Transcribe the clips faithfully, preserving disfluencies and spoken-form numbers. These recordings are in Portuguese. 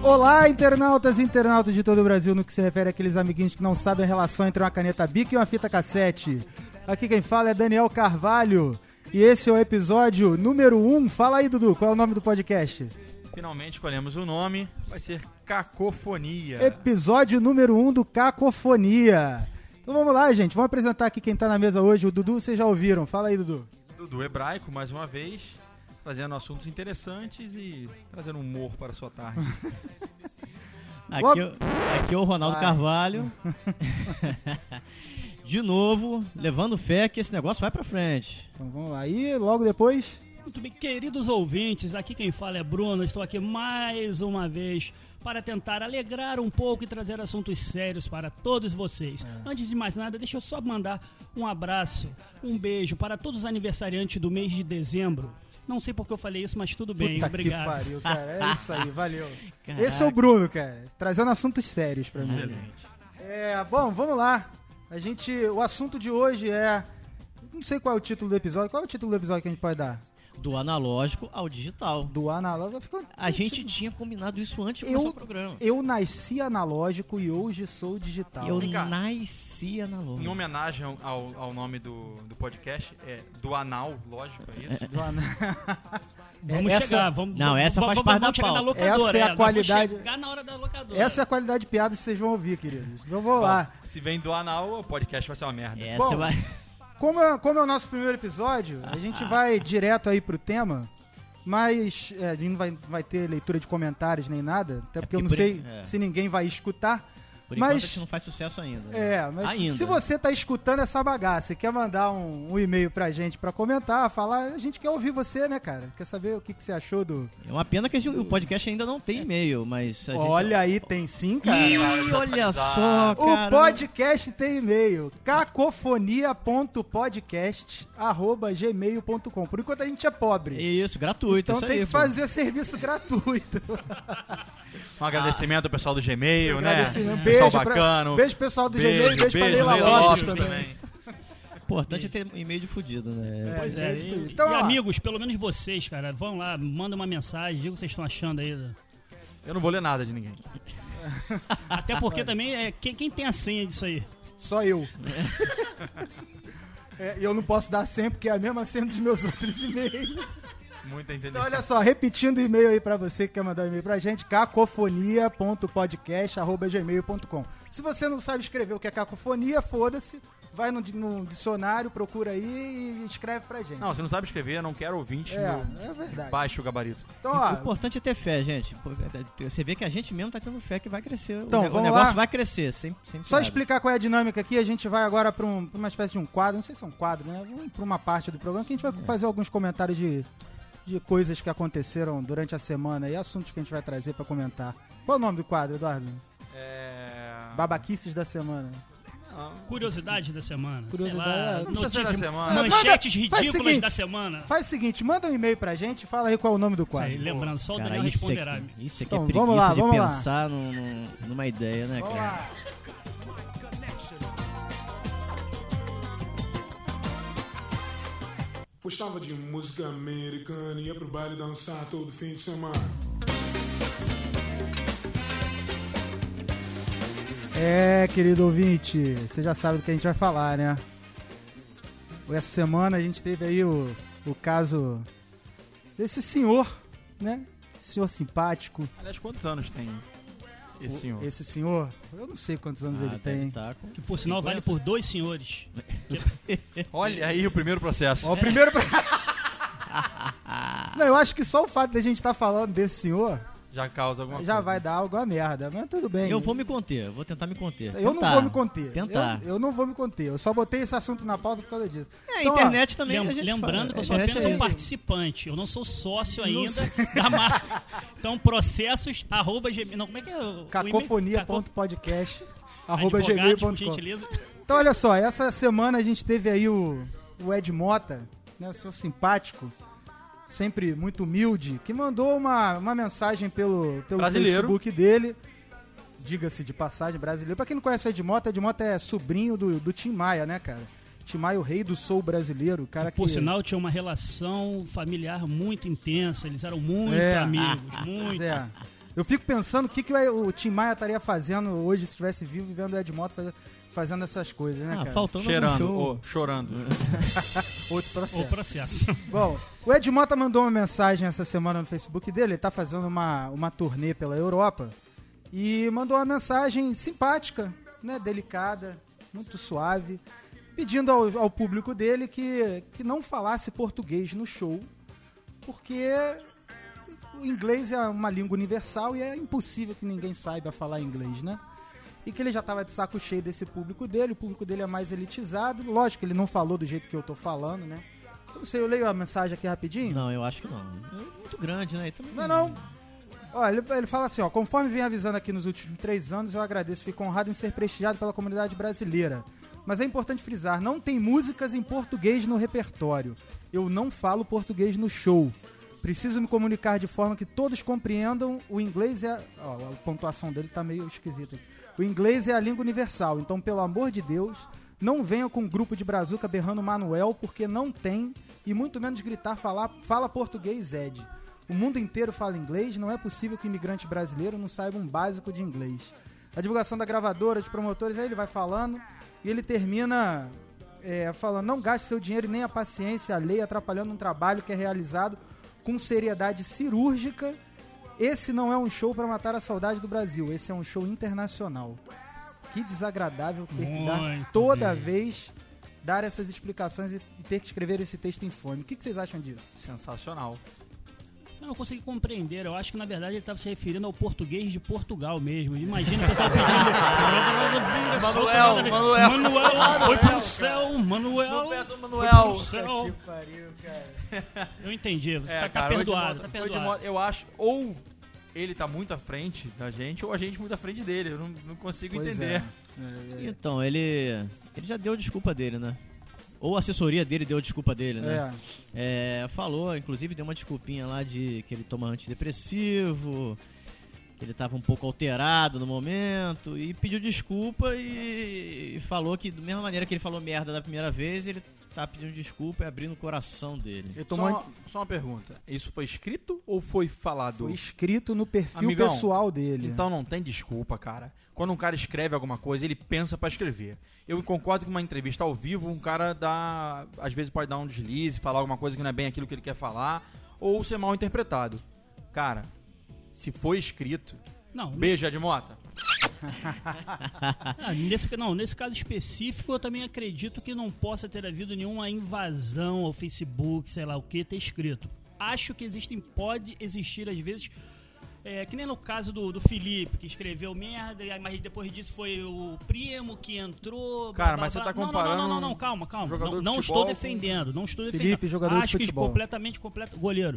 Olá, internautas e internautas de todo o Brasil, no que se refere àqueles amiguinhos que não sabem a relação entre uma caneta Bic e uma fita cassete. Aqui quem fala é Daniel Carvalho e esse é o episódio número um. Fala aí, Dudu, qual é o nome do podcast? Finalmente escolhemos o nome, vai ser Cacofonia. Episódio número um do Cacofonia. Então vamos lá, gente, vamos apresentar aqui quem tá na mesa hoje. O Dudu, vocês já ouviram, fala aí, Dudu. Dudu Hebraico, mais uma vez, trazendo assuntos interessantes e trazendo humor para a sua tarde. Aqui, aqui é o Ronaldo Vai. Carvalho. De novo, levando fé que esse negócio vai pra frente. Então vamos lá, e logo depois... Muito bem, queridos ouvintes, aqui quem fala é Bruno, estou aqui mais uma vez para tentar alegrar um pouco e trazer assuntos sérios para todos vocês. É. Antes de mais nada, deixa eu só mandar um abraço, um beijo para todos os aniversariantes do mês de dezembro. Não sei porque eu falei isso, mas tudo bem, Puta obrigado. Que pariu, cara. É isso aí, valeu. Caraca. Esse é o Bruno, cara, trazendo assuntos sérios pra mim. Excelente. É, bom, vamos lá. A gente, o assunto de hoje é... Não sei qual é o título do episódio. Qual é o título do episódio que a gente pode dar? Do analógico ao digital. Do analógico. Fico... A gente tinha combinado isso antes de começar eu, o programa. eu nasci analógico e hoje sou digital. Eu Vem cá. nasci analógico. Em homenagem ao, ao nome do, do podcast, é do anal, lógico, é isso? Do ana... Vamos essa... chegar, vamos... Não, essa vamos, faz vamos, parte da vamos chegar na pauta. locadora. Essa é a nós qualidade- Vamos chegar na hora da locadora. Essa é a qualidade de piadas que vocês vão ouvir, queridos. Então vamos lá. Se vem do anal, o podcast vai ser uma merda. Essa Bom, vai... Como é, como é o nosso primeiro episódio, a gente vai direto aí pro tema, mas é, a gente não vai, vai ter leitura de comentários nem nada, até porque eu não porque por sei en- é. se ninguém vai escutar. Por Mas- enquanto a gente não faz sucesso ainda. né? É, mas Ainda. se você tá escutando essa bagaça e quer mandar um, um e-mail pra gente pra comentar, falar, a gente quer ouvir você, né, cara? Quer saber o que, que você achou do... É uma pena que esse- o podcast ainda não tem e-mail, mas... A gente... Olha aí, tem sim, cara. Ih, olha só, O cara. podcast tem e-mail, cacofonia.podcast arroba gmail ponto com. Por enquanto a gente é pobre. Isso, gratuito, Então isso tem aí, que pô. fazer serviço gratuito. Um agradecimento ao pessoal do Gmail, né? Agradecimento. Pessoal Beijo, bacana. pra, beijo pessoal do Beijo, Gmail, beijo, pra beijo, Leila Leila Lopes Lopes também. Importante é ter e-mail de fudido, né? Pois é, e, Então, e ó, amigos, pelo menos vocês, cara, vão lá, mandam uma mensagem, diga o que vocês estão achando aí. Eu não vou ler nada de ninguém. Até porque também, é, quem, quem tem a senha disso aí? Só eu. É, e eu não posso dar sempre, porque é a mesma senha dos meus outros e-mails. Muita Então, inteligência. olha só, repetindo o e-mail aí pra você que quer mandar um e-mail pra gente, cacofonia.podcast arroba gmail ponto com. Se você não sabe escrever o que é cacofonia, foda-se, vai no, no dicionário, procura aí e escreve pra gente. Não, você não sabe escrever, não quero ouvinte É, no é verdade. baixo gabarito. Então, O ó, importante é ter fé, gente. Pô, Você vê que a gente mesmo tá tendo fé que vai crescer. Então, o, ne- o vamos negócio lá. vai crescer, sem, sem só piada. explicar qual é a dinâmica aqui, a gente vai agora pra, um- pra uma espécie de um quadro, não sei se é um quadro, né? Vamos pra uma parte do programa que a gente vai fazer alguns comentários de, de coisas que aconteceram durante a semana e assuntos que a gente vai trazer pra comentar. Qual é o nome do quadro, Eduardo? É... Babaquices da semana. Não. Curiosidade da semana. Curiosidade, sei lá, é. Não precisa ser da notícias- semana. Manchetes Manda- faz o ridículas seguinte, da semana. Faz o seguinte, manda um e-mail pra gente e fala aí qual é o nome do Isso quadro. aí, lembrando, só o Cara, Daniel isso responderá. aqui, isso aqui Então, é preguiça vamos lá, de vamos lá. pensar num- num- numa ideia, né, Vamos cara? lá. Gostava de música americana, ia pro baile dançar todo fim de semana. É, querido ouvinte, você já sabe do que a gente vai falar, né? Essa semana a gente teve aí o, o caso desse senhor, né? Senhor simpático. Aliás, quantos anos tem esse O- senhor? Esse senhor, eu não sei quantos anos Ah, ele deve tem. tá com Que por sinal vale cinquenta. por dois senhores. Olha aí o primeiro processo. Ó, o primeiro. pra- Não, eu acho que só o fato de a gente estar falando desse senhor Já causa alguma já coisa. vai dar alguma merda, mas tudo bem. Eu vou me conter, eu vou tentar me conter. Eu não Tentar. vou me conter. Tentar. Eu, eu não vou me conter. Eu só botei esse assunto na pauta por causa disso. É, a Então, ó, internet também Lem- a gente lembrando fala. que eu sou É, apenas é, um é. participante. Eu não sou sócio Não ainda da marca. Então, processos, arroba, gmail- não, como é que é? o- o e-mail? cacofonia.podcast arroba Advogados, gmail por ponto com. gentileza. Então, olha só, essa semana a gente teve aí o, o Ed Mota, né, o senhor simpático, sempre muito humilde, que mandou uma, uma mensagem pelo, pelo Brasileiro. Facebook dele, diga-se de passagem, brasileiro. Pra quem não conhece o Ed Mota, Ed Mota é sobrinho do, do Tim Maia, né, cara? Tim Maia, o rei do soul brasileiro, o cara que... Por sinal, tinha uma relação familiar muito intensa. Eles eram muito É. amigos, Pois muito. é. Eu fico pensando o que, que o Tim Maia estaria fazendo hoje se estivesse vivo e vendo o Ed Mota faz, fazendo essas coisas, né, Ah, cara? faltando Cheirando, algum show. ou chorando. Outro processo. O processo. Bom, o Ed Mota mandou uma mensagem essa semana no Facebook dele, ele tá fazendo uma, uma turnê pela Europa, e mandou uma mensagem simpática, né, delicada, muito suave, pedindo ao, ao público dele que, que não falasse português no show, porque o inglês é uma língua universal e é impossível que ninguém saiba falar inglês, né? E que ele já estava de saco cheio desse público dele, o público dele é mais elitizado. Lógico que ele não falou do jeito que eu tô falando, né? Eu não sei, eu leio a mensagem aqui rapidinho? Não, eu acho que não. É muito grande, né? E também- Não, não. Olha, ele, ele fala assim, ó, conforme vem avisando aqui nos últimos três anos, eu agradeço, fico honrado em ser prestigiado pela comunidade brasileira. Mas é importante frisar, não tem músicas em português no repertório. Eu não falo português no show. Preciso me comunicar de forma que todos compreendam. O inglês é... Ó, a pontuação dele tá meio esquisita. O inglês é a língua universal, então, pelo amor de Deus, não venham com um grupo de brazuca berrando Manuel, porque não tem, e muito menos gritar, falar, fala português, Ed. O mundo inteiro fala inglês, não é possível que o imigrante brasileiro não saiba um básico de inglês. A divulgação da gravadora, dos promotores, aí ele vai falando, e ele termina é, falando, não gaste seu dinheiro e nem a paciência alheia atrapalhando um trabalho que é realizado com seriedade cirúrgica. Esse não é um show para matar a saudade do Brasil, esse é um show internacional. Que desagradável ter que dar Muito toda bem. vez dar essas explicações e ter que escrever esse texto em fone. O que, que vocês acham disso? Sensacional. Eu não consegui compreender. Eu acho que, na verdade, ele estava se referindo ao português de Portugal mesmo. Imagina o pessoal pedindo... Manuel, Manuel. Manuel, foi pro céu, Manuel. Não peça o foi Manuel. pro céu. pariu, cara. Eu entendi, você É, tá, tá cara, o Ed perdoado, Mota- tá o Ed perdoado. Mota, eu acho, ou ele tá muito à frente da gente, ou a gente muito à frente dele. Eu não, não consigo Pois entender. é. Então, ele... Ele já deu desculpa dele, né? Ou a assessoria dele deu desculpa dele, né? É. É, falou, inclusive deu uma desculpinha lá de que ele toma antidepressivo, que ele tava um pouco alterado no momento, e pediu desculpa e, e falou que, da mesma maneira que ele falou merda da primeira vez, ele tá pedindo desculpa e abrindo o coração dele. Ele Só, tomou uma, só uma pergunta. Isso foi escrito ou foi falado? Foi escrito no perfil Amigão, pessoal dele. Então não tem desculpa, cara. Quando um cara escreve alguma coisa, ele pensa pra escrever. Eu concordo que uma entrevista ao vivo, um cara dá, às vezes pode dar um deslize, falar alguma coisa que não é bem aquilo que ele quer falar, ou ser mal interpretado. Cara, se foi escrito, Não, beijo, Ed Mota. Ah, nesse, não, nesse caso específico, eu também acredito que não possa ter havido nenhuma invasão ao Facebook, sei lá o que, ter escrito. Acho que existem, pode existir às vezes, é, que nem no caso do, do Felipe, que escreveu merda, mas depois disso foi o primo que entrou. Cara, blá, blá, mas você blá. tá Não, comparando não, não, não, não, calma, calma. jogador Não, de não futebol estou com- defendendo, não estou defendendo. Felipe, jogador de Acho que futebol. completamente, completo, goleiro.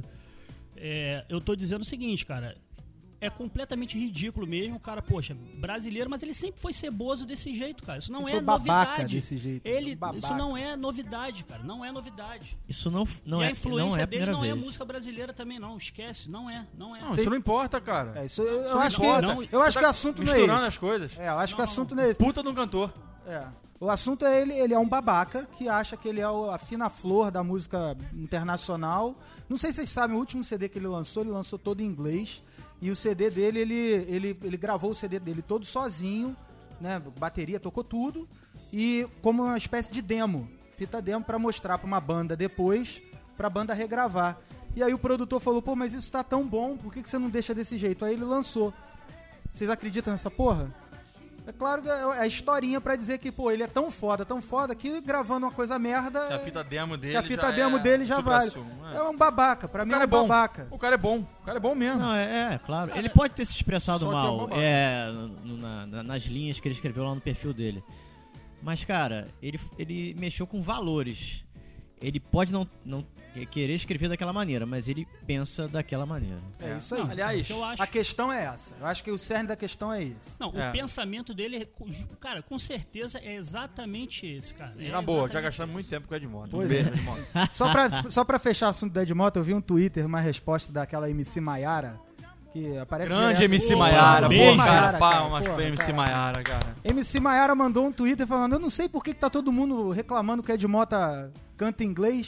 É, eu tô dizendo o seguinte, cara. É completamente ridículo mesmo, cara, poxa, brasileiro, mas ele sempre foi ceboso desse jeito, cara. Isso não Sempre é foi babaca novidade. desse jeito. Ele, Babaca. isso não é novidade, cara. Não é novidade. Isso não, não, e a é, influência não é a dele primeira não é vez. música brasileira também, não. Esquece, não é, não é. Não, isso não importa, cara. É, isso, eu, eu Não acho que, importa. não, eu acho Você que tá o assunto não é misturando esse. as coisas. É, eu acho que o Não, assunto não. não é esse. Puta de um cantor. É. O assunto é ele, ele é um babaca que acha que ele é o- a fina flor da música internacional. Não sei se vocês sabem, o último C D que ele lançou, ele lançou todo em inglês. E o C D dele, ele, ele, ele gravou o C D dele todo sozinho, né? Bateria, tocou tudo. E como uma espécie de demo, fita demo pra mostrar pra uma banda depois, pra banda regravar. E aí o produtor falou, pô, mas isso tá tão bom, por que, que você não deixa desse jeito? Aí ele lançou. Vocês acreditam nessa porra? É claro que é a historinha pra dizer que, pô, ele é tão foda, tão foda, que gravando uma coisa merda... Que a fita demo dele que a fita já demo é dele já vale. supra-sumo, É um babaca, pra O mim cara é é um bom. babaca. O cara é bom. O cara é bom mesmo. Não, é, é, claro. Ele pode ter se expressado Só que é um mal babaca. é, no- na- na- nas linhas que ele escreveu lá no perfil dele. Mas, cara, ele, ele mexeu com valores. Ele pode não, não querer escrever daquela maneira, mas ele pensa daquela maneira. É isso aí. Não, Aliás, o que eu acho, A questão é essa. Eu acho que o cerne da questão é esse. não, É. o pensamento dele, é- cara, com certeza é exatamente esse, cara. É na boa, já exatamente gastamos esse. muito tempo com o Ed Mota. Pois Um beijo, é. Ed Mota. Só pra, só pra fechar o assunto da Ed Mota, eu vi um Twitter, uma resposta daquela M C Maiara, que aparece Grande direto. M C Pô, Maiara, beijo, pô, cara. Maiara, Palmas porra, pra M C cara. Maiara, cara. M C Maiara mandou um Twitter falando, eu não sei por que, que tá todo mundo reclamando que o Ed Mota canta em inglês.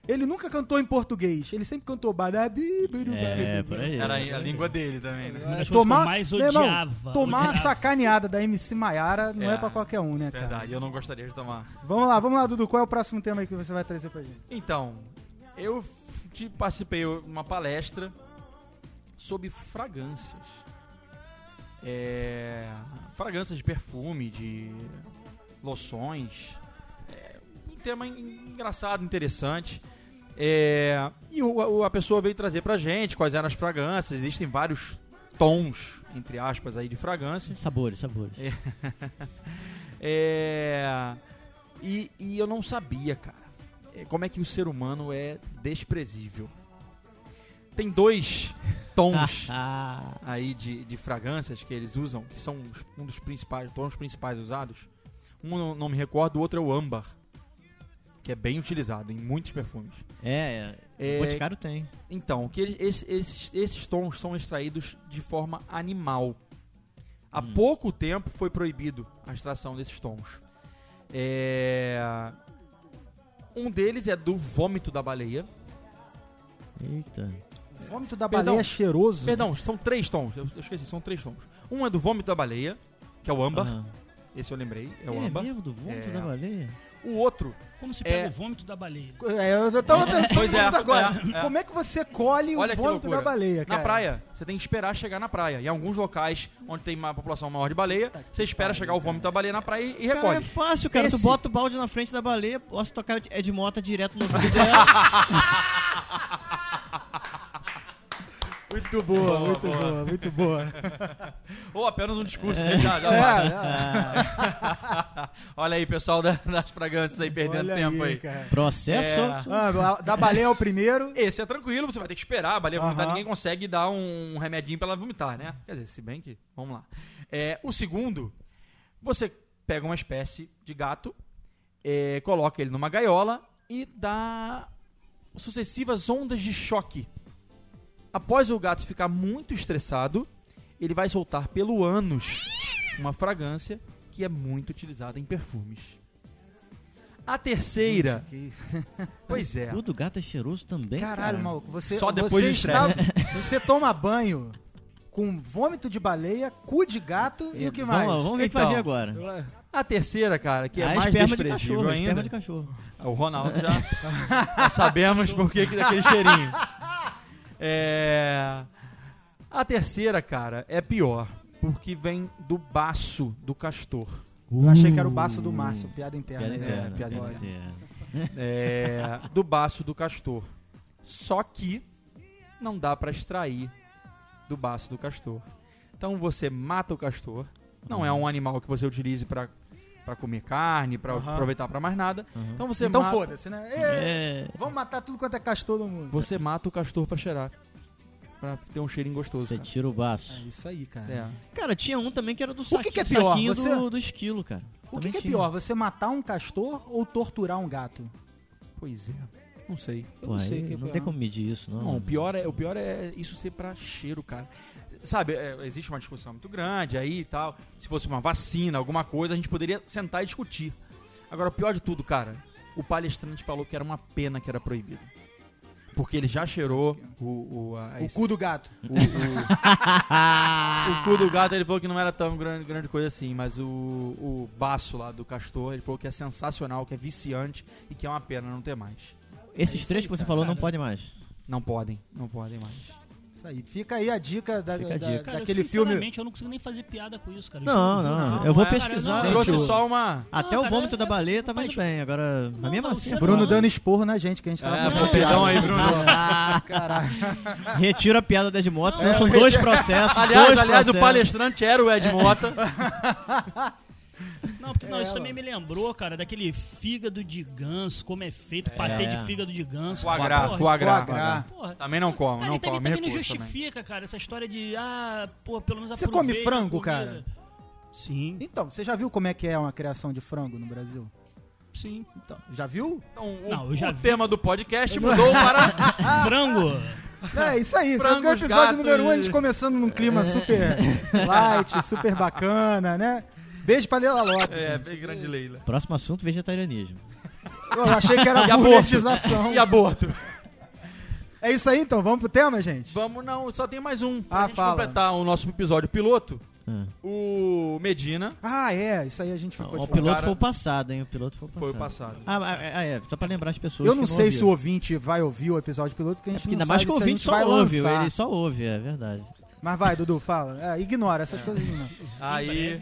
Ele nunca cantou em português, ele sempre cantou badabi, biru, É, badabi. por aí. Era a língua dele também, né? Uma das coisas Tomar, que eu mais meu irmão, odiava. tomar uma odiava. sacaneada da M C Maiara não é, É, pra qualquer um, né, cara? Verdade, eu não gostaria de tomar. Vamos lá, vamos lá, Dudu. Qual é o próximo tema aí que você vai trazer pra gente? Então, eu te participei de uma palestra sobre fragrâncias. É, fragrâncias de perfume, de loções. É, um tema en- engraçado, interessante. É, e o- o- a pessoa veio trazer pra gente quais eram as fragrâncias. Existem vários tons, entre aspas, aí de fragrâncias. Sabores, sabores. É, e, e eu não sabia, cara, é, como é que o ser humano é desprezível. Tem dois tons Ah, aí de, de fragrâncias que eles usam, que são os- um dos principais, tons principais usados. Um eu não me recordo, o outro é o âmbar, que é bem utilizado em muitos perfumes. é, é. É, O Boticário tem. Então, que eles- esses, esses, esses tons são extraídos de forma animal. Há Hum. pouco tempo foi proibido a extração desses tons. É, um deles é do vômito da baleia. Eita. Vômito da Perdão. baleia é cheiroso. Perdão, são três tons. Eu, eu esqueci, são três tons. Um é do vômito da baleia, que é o âmbar. Aham. Esse eu lembrei, é o É âmbar. mesmo do vômito É. da baleia? O outro, Como se pega É. o vômito da baleia? É, eu tava pensando Pois é, nisso agora. é, é. Como é que você colhe olha o que vômito loucura. da baleia, cara? Na praia, você tem que esperar chegar na praia. Em alguns locais onde tem uma população maior de baleia, você espera chegar o vômito da baleia na praia e, e Cara, é recolhe. fácil, cara. Esse- Tu bota o balde na frente da baleia, posso tocar Ed Mota direto no ouvido dela. Muito boa, Boa, muito boa. boa, muito boa. Ou apenas um discurso. né? Já, já É, vai. é. Olha aí, pessoal da- das fragrâncias aí perdendo Olha tempo aí. cara. Processo. É. Ah, da baleia é o primeiro. Esse é tranquilo, você vai ter que esperar a baleia vomitar, Aham. ninguém consegue dar um remedinho pra ela vomitar, né? Quer dizer, se bem que... Vamos lá. É, o segundo, você pega uma espécie de gato, é, coloca ele numa gaiola e dá sucessivas ondas de choque. Após o gato ficar muito estressado, ele vai soltar pelo ânus uma fragrância que é muito utilizada em perfumes. A terceira... Que- Pois é. O do gato é cheiroso também, Caralho, cara. maluco, você, Só depois você do estresse. está- Você toma banho com vômito de baleia, cu de gato e o que mais? Vamos, vamos ver o que vai Então. vir agora. A terceira, cara, que é ah, mais esperma de desprezível cachorro, ainda. esperma de cachorro. O Ronaldo já, já sabemos por que que daquele cheirinho. É... A terceira, cara, é pior, porque vem do baço do castor. Eu achei que era o baço do Márcio, piada interna. Piada né? interna, piada piada interna. interna. É... Do baço do castor. Só que não dá pra extrair do baço do castor. Então você mata o castor. Não é um animal que você utilize pra, pra comer carne, pra Aham. aproveitar pra mais nada. Uhum. Então você Então mata... foda-se, né? Ê, É. Vamos matar tudo quanto é castor do mundo. Você mata o castor pra cheirar. Pra ter um cheirinho gostoso. Você Cara. tira o baço. É isso aí, cara. É. Cara, tinha um também que era do que saqui- que é pior? saquinho Você- do, do esquilo, cara. O que, Também que é tinha. pior, você matar um castor ou torturar um gato? Pois é. Não sei. Eu Pô, não sei aí o que é não pior. tem como medir isso, não. Não, o pior, é, o pior é isso ser pra cheiro, cara. Sabe, é, existe uma discussão muito grande aí e tal. Se fosse uma vacina, alguma coisa, a gente poderia sentar e discutir. Agora, o pior de tudo, cara, o palestrante falou que era uma pena que era proibido. Porque ele já cheirou o, o, a, O cu do gato. o, o- o cu do gato, ele falou que não era tão grande, grande coisa assim, mas o, o baço lá do castor, ele falou que é sensacional, que é viciante e que é uma pena não ter mais. Esses três que você falou não pode mais. Não podem, não podem mais. Isso aí. Fica aí a dica, da, Fica a da- dica. Cara, daquele eu, filme. sinceramente, eu não consigo nem fazer piada com isso, cara. Não, Juro, não, juro. eu vou Cara, pesquisar. não, Trouxe o- só uma... Até Não, o cara, vômito da é- baleia tava mas- indo bem, agora, mas Não, mesmo não, assim... você Bruno falando- dando esporro na gente, que a gente tava É, fazendo pô, perdão piada. aí, Bruno. Ah, Caralho. retiro a piada das motos, Não, senão são é, dois processos, Aliás, dois aliás o processos. palestrante era o Ed Mota. Não, porque não, É, isso ela. também me lembrou, cara, daquele fígado de ganso, como é feito, patê de fígado de ganso. Foie gras, Porra, foie gras. foie gras. Porra. Também não como, Cara, não e também, como. também não recuso também. justifica, cara, essa história de, ah, pô, pelo menos Você aproveita come frango, a comida. cara? Sim, Então, você já viu como é que é uma criação de frango no Brasil? sim. Então, já viu? Então, o, Não, eu já o vi. tema do podcast mudou para... Frango! É isso aí, esse é o Frangos, episódio gatos número um, a e- gente começando num clima super light, super bacana, né? Beijo pra Leila Lopes. É, gente. bem grande Leila. Próximo assunto, vegetarianismo. Eu achei que era E aborto. gourmetização. E aborto. É isso aí, então? Vamos pro tema, gente? Vamos, não, só tem mais um. Pra Ah, gente fala. completar o nosso episódio piloto, Ah. o Medina Ah, é. Isso aí a gente ficou O de piloto cara- foi o passado, hein? O piloto foi o passado. foi o passado. Ah, ah, ah, é. Só pra lembrar as pessoas Eu que não sei se o ouviram. ouvinte vai ouvir o episódio piloto, porque a É gente porque não ainda mais sabe que o se a ouvinte gente só vai ouve, lançar. ele só ouve, é verdade. Mas vai, Dudu, fala. É, ignora essas coisas. Não. Aí,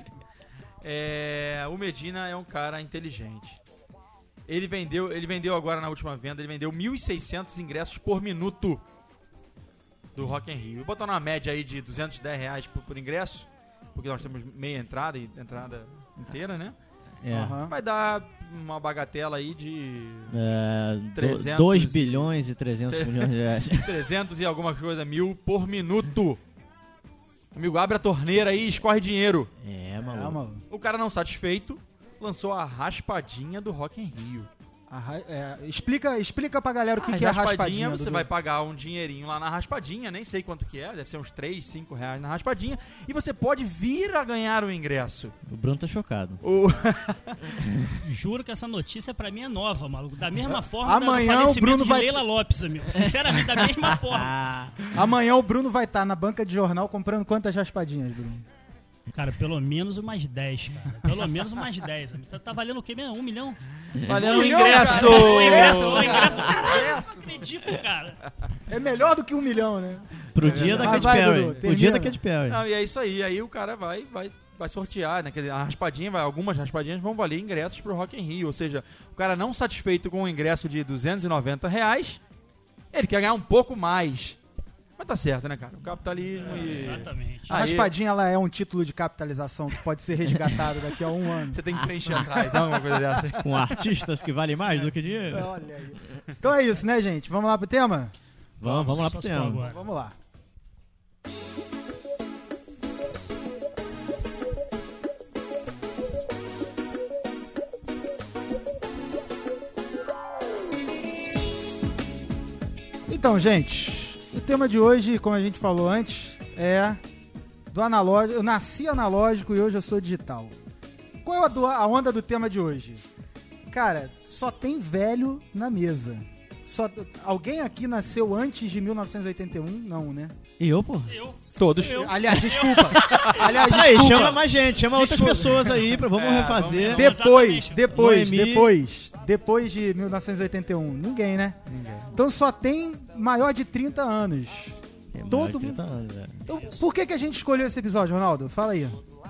é, o Medina é um cara inteligente. Ele vendeu, ele vendeu agora na última venda, ele vendeu mil e seiscentos ingressos por minuto do Rock in Rio. Botou na média aí de duzentos e dez reais por, por ingresso, porque nós temos meia entrada e entrada inteira, né? É. Aham. Vai dar uma bagatela aí de É, trezentos dois bilhões e trezentos milhões de reais. trezentos e alguma coisa mil por minuto. Amigo, abre a torneira aí e escorre dinheiro. É, É, maluco. mano. O cara não satisfeito, lançou a raspadinha do Rock in Rio. A ra- é, explica, explica pra galera o que, a que é raspadinha. você Dudu. vai pagar um dinheirinho lá na raspadinha, nem sei quanto que é, deve ser uns três, cinco reais na raspadinha, e você pode vir a ganhar o ingresso. O Bruno tá chocado. O... Juro que essa notícia pra mim é nova, maluco. Da mesma forma Amanhã do o falecimento Bruno de vai- Leila Lopes, amigo. Sinceramente, da mesma forma. Ah, Amanhã o Bruno vai estar na banca de jornal comprando quantas raspadinhas, Bruno? Cara, pelo menos umas dez, cara. Pelo menos umas dez. amigo. Tá, tá valendo o quê mesmo? Um milhão? Valendo o milhão, ingresso! cara. O ingresso, o ingresso. Caralho, não acredito, cara. É melhor do que um milhão, né? pro dia da Mas Katy vai, Perry. Dudu, Pro dia da termina. Katy Perry. Não, e é isso aí, aí o cara vai, vai, vai sortear, né? Quer dizer, a raspadinha, vai, algumas raspadinhas vão valer ingressos pro Rock in Rio, ou seja, o cara não satisfeito com o ingresso de duzentos e noventa reais, ele quer ganhar um pouco mais. Mas tá certo, né, cara? O capitalismo e... Exatamente. A Aí- raspadinha ela é um título de capitalização que pode ser resgatado daqui a um ano. Você tem que preencher atrás, não? Alguma coisa dessa. Com artistas que valem mais do que dinheiro. Olha aí. Então é isso, né, gente? Vamos lá pro tema? Vamos, vamos lá pro Só se for tema. agora. Vamos lá. Então, gente, o tema de hoje, como a gente falou antes, é do analógico. Eu nasci analógico e hoje eu sou digital. Qual é a, do- a onda do tema de hoje? Cara, só tem velho na mesa. Só, alguém aqui nasceu antes de mil novecentos e oitenta e um? Não, né? E eu, pô? Eu. Todos. Eu. Aliás, desculpa. Aliás, Aí, desculpa. chama mais gente, chama outras Desculpa. pessoas aí, pra, vamos É, refazer. vamos- Depois, Exatamente. depois, Noemi. depois, depois de mil novecentos e oitenta e um. Ninguém, né? Então só tem maior de trinta anos. É, mais todo de trinta mundo- anos, é. Então, por que, que a gente escolheu esse episódio, Ronaldo? Fala aí.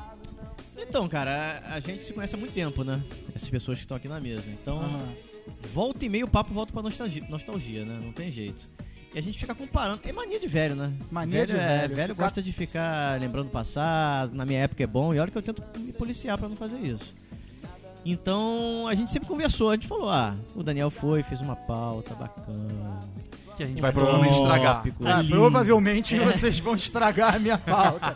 Então, cara, a, a gente se conhece há muito tempo, né? Essas pessoas que estão aqui na mesa. Então, volta e meio o papo volta pra nostalgia, nostalgia, né? Não tem jeito. E a gente fica comparando. É mania de velho, né? Mania velho, de é, velho. velho Ficar- gosta de ficar lembrando o passado. Na minha época é bom. E olha que eu tento me policiar pra não fazer isso. Então, a gente sempre conversou. A gente falou, ah, o Daniel foi, fez uma pauta bacana. Que a gente vai provavelmente estragar. Tópicos. Ah, Ali. provavelmente vocês vão estragar a minha pauta.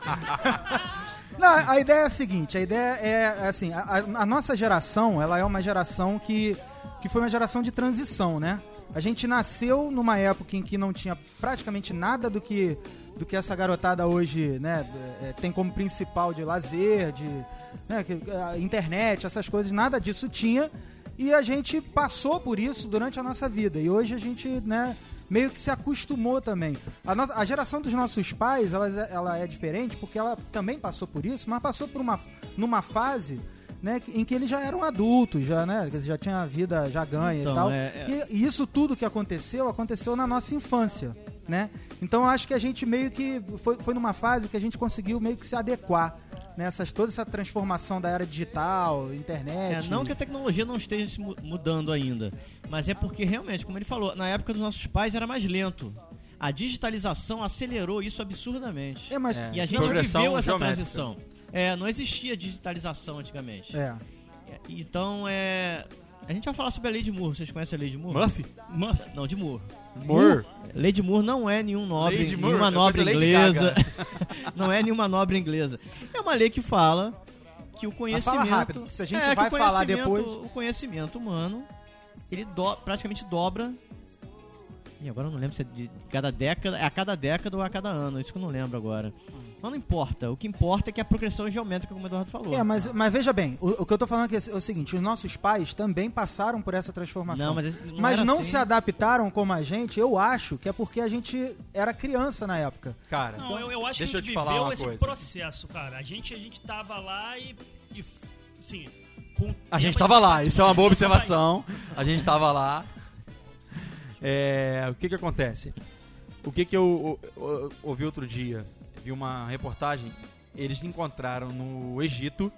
Não, a ideia é a seguinte, a ideia é assim, a, a- a nossa geração, ela é uma geração que, que foi uma geração de transição, né? A gente nasceu numa época em que não tinha praticamente nada do que, do que essa garotada hoje, né, é, tem como principal de lazer, de né, que- a internet, essas coisas, nada disso tinha. E a gente passou por isso durante a nossa vida. E hoje a gente, né, meio que se acostumou também. A, nossa, a geração dos nossos pais, ela, ela é diferente porque ela também passou por isso, mas passou por uma, numa fase, né, em que eles já eram adultos, já, né, quer dizer, já tinha a vida já ganha Então, e tal. é- é- E, e isso tudo que aconteceu, aconteceu na nossa infância, né? Então eu acho que a gente meio que foi, foi numa fase que a gente conseguiu meio que se adequar nessas toda essa transformação da era digital, internet. É, não que a tecnologia não esteja se mu- mudando ainda, mas é porque realmente, como ele falou, na época dos nossos pais era mais lento. A digitalização acelerou isso absurdamente. É, mas É. E a gente Progressão viveu essa geométrica. transição. É, não existia digitalização antigamente. é. É, Então, é... A gente vai falar sobre a Lei de Moore. Vocês conhecem a Lei de Moore? Murphy? Murphy. Não, de Moore. Moore? Lei de Moore não é nenhum nobre, Lei de Moore, nenhuma eu nobre pensei Lady inglesa. não é nenhuma nobre inglesa. É uma lei que fala que o Mas conhecimento... fala rápido, se a gente é, que vai o falar conhecimento- depois. O conhecimento humano, ele do- praticamente dobra... E agora eu não lembro se é de cada década, é a cada década ou a cada ano, isso que eu não lembro agora. Mas não importa. O que importa é que a progressão é geométrica, como o Eduardo falou. É, mas, mas veja bem, o, o que eu tô falando aqui é o seguinte, os nossos pais também passaram por essa transformação. Não, mas esse- não mas era não assim. se adaptaram como a gente, eu acho que é porque a gente era criança na época. Cara, Não, eu, eu acho deixa que a eu gente te falar viveu uma esse coisa. processo, cara. A gente, a gente tava lá e, e assim, com o A gente tempo tava lá, tá- isso é uma boa a gente tava observação. A gente tava lá. É, o que que acontece? O que que eu, eu- eu ouvi outro dia? Vi uma reportagem. Eles encontraram no Egito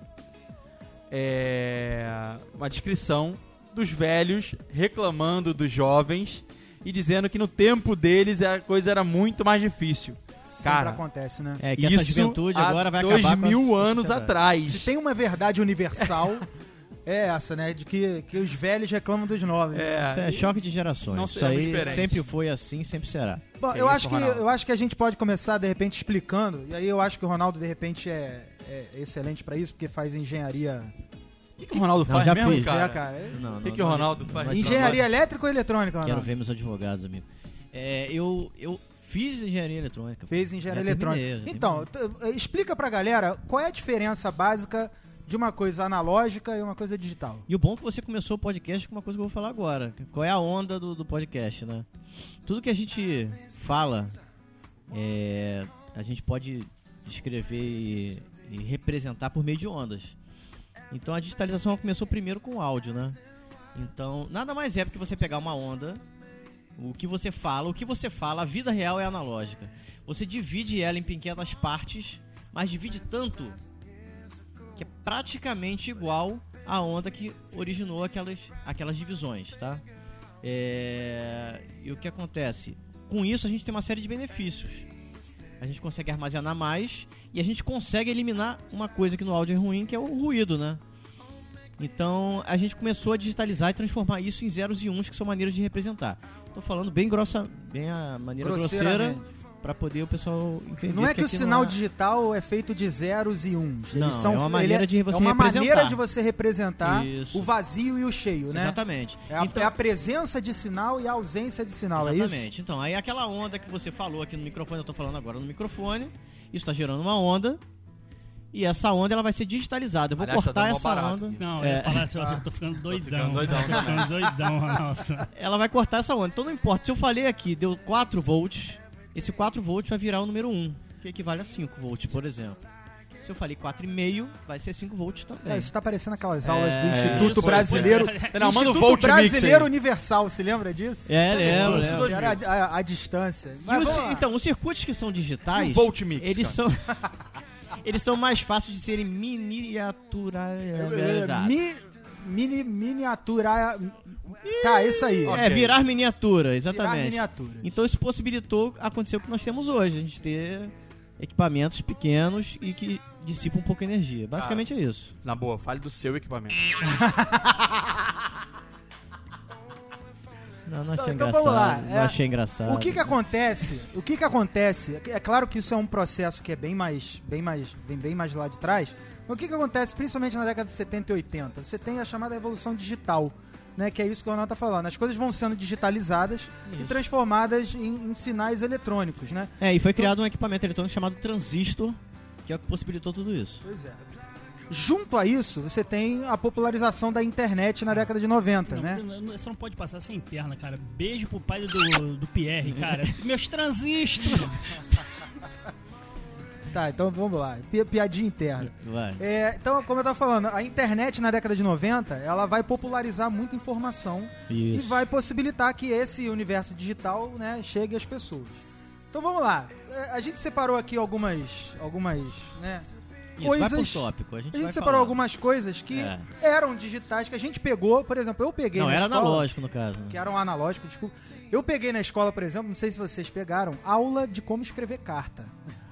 é, uma descrição dos velhos reclamando dos jovens e dizendo que no tempo deles a coisa era muito mais difícil. Sempre Cara, acontece, né? É, que essa isso juventude há agora vai dois acabar com a mil anos sociedade. atrás. Se tem uma verdade universal, é essa, né? De que, que os velhos reclamam dos novos. É, Isso é choque de gerações. Não Isso seremos aí diferentes. sempre foi assim, sempre será. Bom, Que eu, isso, acho que, Ronaldo? eu acho que a gente pode começar, de repente, explicando. E aí eu acho que o Ronaldo, de repente, é, é excelente pra isso, porque faz engenharia... O que, que o Ronaldo Não, faz já mesmo, fiz. cara? É, cara. Não, O que, não, que o não, Ronaldo não faz? vai Engenharia elétrica ou eletrônica, Quero Ronaldo? ver meus advogados, amigo. É, eu, eu fiz engenharia eletrônica. Fez engenharia Já eletrônica. terminei, já Então, t- explica pra galera qual é a diferença básica de uma coisa analógica e uma coisa digital. E o bom é que você começou o podcast com uma coisa que eu vou falar agora. Qual é a onda do, do podcast, né? Tudo que a gente fala, é, a gente pode descrever e, e representar por meio de ondas. Então a digitalização começou primeiro com o áudio, né? Então, nada mais é do que você pegar uma onda, o que você fala, o que você fala, a vida real é analógica. Você divide ela em pequenas partes, mas divide tanto que é praticamente igual à onda que originou aquelas, aquelas divisões, tá? É, e o que acontece? Com isso a gente tem uma série de benefícios. A gente consegue armazenar mais e a gente consegue eliminar uma coisa que no áudio é ruim, que é o ruído, né? Então a gente começou a digitalizar e transformar isso em zeros e uns, que são maneiras de representar. Tô falando bem grossa, bem a maneira grosseira, Grosseiramente. para poder o pessoal entender. Não é que o aqui sinal não é- digital é feito de zeros e uns. Não, Eles são, é uma ele maneira de você É uma representar. maneira de você representar Isso. o vazio e o cheio, né? Exatamente. É a, Então- é a presença de sinal e a ausência de sinal, é isso? Exatamente. Então, aí aquela onda que você falou aqui no microfone, eu tô falando agora no microfone, isso tá gerando uma onda, e essa onda ela vai ser digitalizada. Eu vou Aliás, tá cortar dando mó essa barato onda. aqui. Não, eu É. ia falar assim, eu tô ficando doidão. ficando doidão Tô ficando doidão, nossa. Ela vai cortar essa onda. Então não importa. Se eu falei aqui, deu quatro volts, esse quatro volts vai virar o número um, que equivale a cinco volts, por exemplo. Se eu falei quatro vírgula cinco, vai ser cinco volts também. Cara, isso tá parecendo aquelas aulas do É, Instituto isso, Brasileiro. pois é. Não, manda o Instituto Volt Mix Brasileiro aí. Universal, se lembra disso? É, lembro, Isso lembro. dois Era a, a- a distância. E Mas os- vamos lá. então, os circuitos que são digitais, E o Volt Mix, eles cara? são eles são mais fáceis de serem É, miniaturizados. mi, mini, miniatura. Tá, isso aí. Ok. É, virar miniatura, Virar exatamente. miniatura. Então isso possibilitou acontecer o que nós temos hoje, a gente ter equipamentos pequenos e que dissipam um pouco de energia. Basicamente é isso. Na boa, fale do seu equipamento. Não, não Então- achei então engraçado. vamos lá, Não é, achei engraçado. O que que acontece? O que que acontece? É claro que isso é um processo que é bem mais, bem mais, vem bem mais lá de trás. Mas o que que acontece, principalmente na década de setenta e oitenta? Você tem a chamada revolução digital, né? Que é isso que o Ronaldo tá falando. As coisas vão sendo digitalizadas e transformadas em, em sinais eletrônicos, né? É, e foi criado um equipamento eletrônico chamado transistor, que é o que possibilitou tudo isso. Pois é. Junto a isso, você tem a popularização da internet na década de noventa, Não, né? Bruno, você não pode passar sem perna, cara. Beijo pro pai do, do Pierre, cara. Meus transistores. Tá, então vamos lá. Pi- Piadinha interna. Vai. É, então, como eu tava falando, a internet na década de noventa, ela vai popularizar muita informação e Isso. vai possibilitar que esse universo digital, né, chegue às pessoas. Então vamos lá. É, A gente separou aqui algumas, algumas, né, Isso, vai coisas. por tópico. A gente, A gente vai separou falar. algumas coisas que É. eram digitais, que a gente pegou, por exemplo, eu peguei Não, na era escola, analógico no caso. né? que eram analógicos, desculpa. Eu peguei na escola, por exemplo, não sei se vocês pegaram, aula de como escrever carta.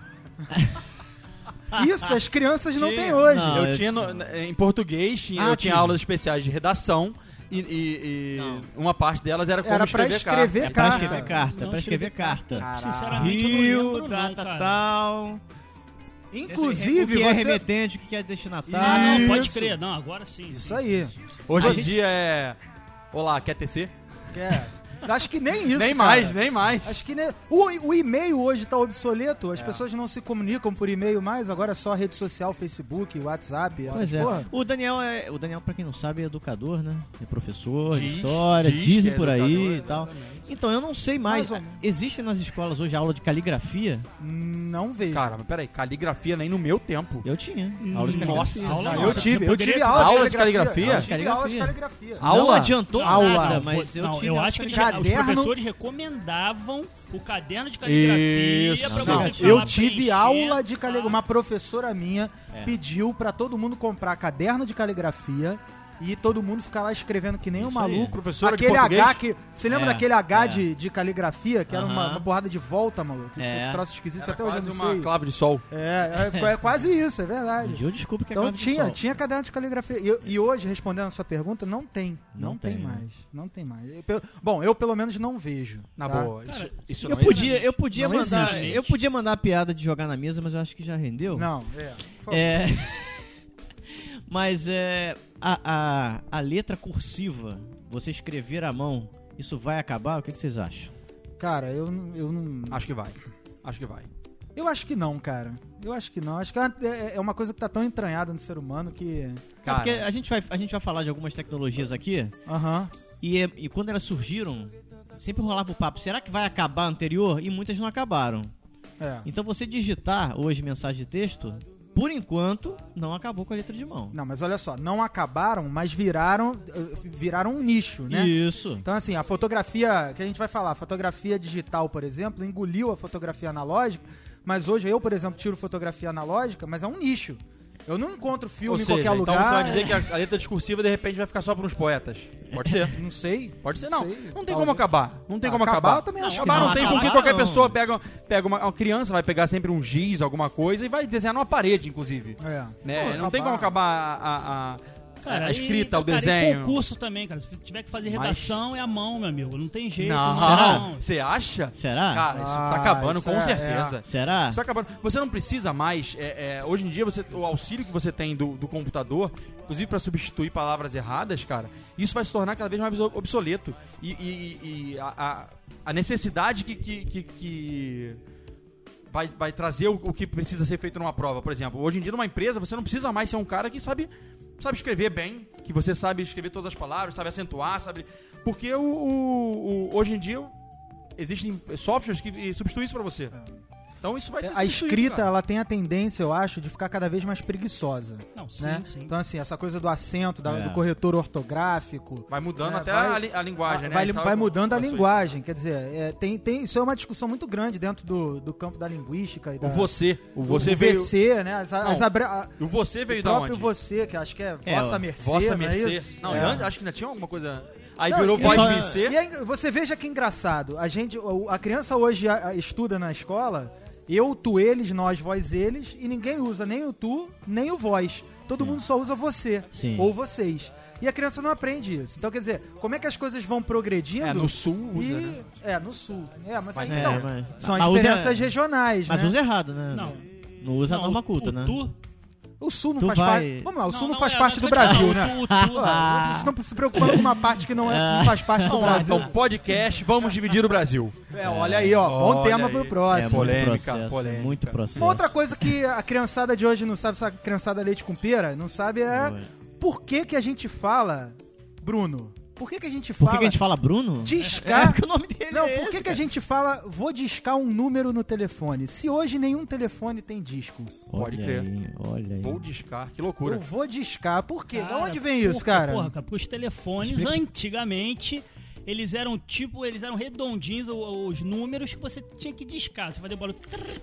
Isso as crianças não têm hoje. Não, eu eu- tinha no- em português, tinha- Ah, eu tinha tinha. aulas especiais de redação e, e- e Não. uma parte delas era como Era pra escrever, escrever É carta. pra carta. escrever carta, é Não pra escrever escrever carta. Caralho. Sinceramente, eu não Rio, lembro, não, data cara. tal. Inclusive, o que é você... remetente, o que é Ah, destinatário. não, pode Isso. crer. Não, agora sim. Isso sim, aí. sim, sim, sim. Hoje A em gente- dia é... Olá, quer tecer? É. Acho que nem isso, Nem cara. mais, nem mais. Acho que nem... O, o e-mail hoje tá obsoleto, as é. pessoas não se comunicam por e-mail mais, agora é só rede social, Facebook, WhatsApp, essas Pois é. porra. O Daniel, é, o Daniel, pra quem não sabe, é educador, né? É professor Diz, de história, diz dizem que é por aí educador, e tal. exatamente. Então, eu não sei mais. Mais ou menos. Existe nas escolas hoje aula de caligrafia? Não vejo. Cara, mas peraí, caligrafia nem no meu tempo. Eu tinha. Aula de caligrafia. Nossa, Aula Ah, não, eu você tive, eu poderia tive fazer aula, aula de de caligrafia. caligrafia? Eu tive aula de caligrafia. Não Aula? adiantou Aula. nada, mas eu não, tive eu aula acho de que eles, Caderno- os professores recomendavam o caderno de caligrafia Isso. pra Não, você não. falar, Eu tive preencher, aula de tá? caligrafia. Uma professora minha É. pediu pra todo mundo comprar caderno de caligrafia e todo mundo ficar lá escrevendo que nem um Isso aí. maluco. Professora de Aquele português? H que. Você lembra É, daquele H é. de, de caligrafia, que era uma, Aham. uma porrada de volta, maluco? É. Um troço esquisito Era até hoje, eu quase não uma sei. clave de sol. É, é, é quase isso, é Um verdade. dia eu desculpo que é Então clave de tinha, sol. tinha caderno de caligrafia. E, e hoje, respondendo a sua pergunta, não tem. Não, Não tem, tem, né? mais. Não tem mais. Eu, pe- bom, eu pelo menos não vejo. Na tá? boa. Cara, isso isso Eu não podia, existe. eu podia Não mandar, existe. eu podia mandar a piada de jogar na mesa, mas eu acho que já rendeu. Não, é. por favor. É. Mas é a, a, a letra cursiva, você escrever à mão, isso vai acabar? O que, que vocês acham? Cara, eu, não- eu não. Acho que vai. Acho que vai. Eu acho que não, cara. Eu acho que não. Acho que é é uma coisa que tá tão entranhada no ser humano que. É Cara, porque a gente, vai, a gente vai falar de algumas tecnologias aqui, Aham. e, é- e quando elas surgiram, sempre rolava o papo, será que vai acabar a anterior? E muitas não acabaram. É. Então você digitar hoje mensagem de texto, por enquanto, não acabou com a letra de mão. Não, mas olha só, não acabaram, mas viraram, eh, viraram um nicho, né? Isso. Então, assim, a fotografia, que a gente vai falar, a fotografia digital, por exemplo, engoliu a fotografia analógica, mas hoje eu, por exemplo, tiro fotografia analógica, mas é um nicho. Eu não encontro ou filme seja, em qualquer então lugar. você vai dizer que a, a letra discursiva de repente vai ficar só para uns poetas. Pode ser. Não sei. Pode ser, não. Sei. Não tem Talvez. como acabar. Não tem Ah, como acabar, acabar. eu também acho que acabar não. não tem, Acabar, porque qualquer não. pessoa pega, pega uma, uma criança, vai pegar sempre um giz, alguma coisa, e vai desenhar numa parede, inclusive. É. Né? Pô, não tem como acabar a, a, Cara, a escrita, e, o cara, desenho. E concurso também, cara. Se tiver que fazer Mas- redação, é a mão, meu amigo. Não tem jeito. Não, não. você acha? Será? Cara, isso Ah, tá acabando isso com é- certeza. Será? Isso tá acabando. Você não precisa mais. é, é, hoje em dia, você, o auxílio que você tem do, do computador, inclusive para substituir palavras erradas, cara, isso vai se tornar cada vez mais obsoleto. E, e- e a, a- a necessidade que. que, que- que vai, vai trazer o, o que precisa ser feito numa prova, por exemplo. Hoje em dia, numa empresa, você não precisa mais ser um cara que sabe. Sabe escrever bem, que você sabe escrever todas as palavras, sabe acentuar, sabe. Porque o, o- o- hoje em dia existem softwares que substituem isso pra você. Então isso vai ser A substituído, escrita, cara. ela tem a tendência, eu acho, de ficar cada vez mais preguiçosa. Não, sim, Né? sim. Então, assim, essa coisa do acento, da- É. do corretor ortográfico. Vai mudando É, até vai- a, li- a linguagem, né? vai, A gente tava vai com- mudando a com isso aí. linguagem, quer dizer, é, tem, tem, isso é uma discussão muito grande dentro do, do campo da linguística. E da, O você. O o você o veio. V C, né? As, as Não, abra- a- O você veio o da próprio onde? você, que acho que é, É, Vossa ó, Mercê, Vossa não é Mercê. isso? Não, É. antes, acho que ainda tinha alguma coisa. Aí Não, virou e- voz só- B C. E aí, você veja que engraçado, a gente, o- a criança hoje a- a- estuda na escola, eu, tu, eles, nós, vós, eles, e ninguém usa nem o tu, nem o vós. Todo mundo só usa você, Sim. ou vocês. E a criança não aprende isso. Então, quer dizer, como é que as coisas vão progredindo? É, no sul usa, e... né? É, no sul. É, mas aí, Vai- É, então, mas- são as mas usa- diferenças regionais, Mas né? usa errado, né? Não. Não usa a Não, norma o- culta, o né? Tu, O sul não Tu faz vai- parte... Vamos lá, o sul não, não, faz é, parte não, do não, Brasil, não, né? o Tu, o Tu, Pô, vocês estão se preocupando com uma parte que não, é, não faz parte do Vamos lá, Brasil. então, podcast, vamos dividir o Brasil. É, olha aí, ó, bom Olha tema aí. pro É próximo. muito polêmica, processo, polêmica. muito processo. Uma outra coisa que a criançada de hoje não sabe, essa criançada leite com pera, não sabe é Ué. por que que a gente fala, Bruno, por que que a gente Por fala que, que a gente fala Bruno? discar? É, porque o nome dele Não, é por que esse, que a gente fala vou discar um número no telefone? Se hoje nenhum telefone tem disco. Olha Pode crer. aí, olha aí. Vou discar, que Eu loucura. vou discar. Por quê? Cara, de onde vem porra, isso, cara? Porra, cara, porque os telefones, Explica. antigamente, eles eram tipo, eles eram redondinhos, o- os números que você tinha que discar. Você fazia o barulho.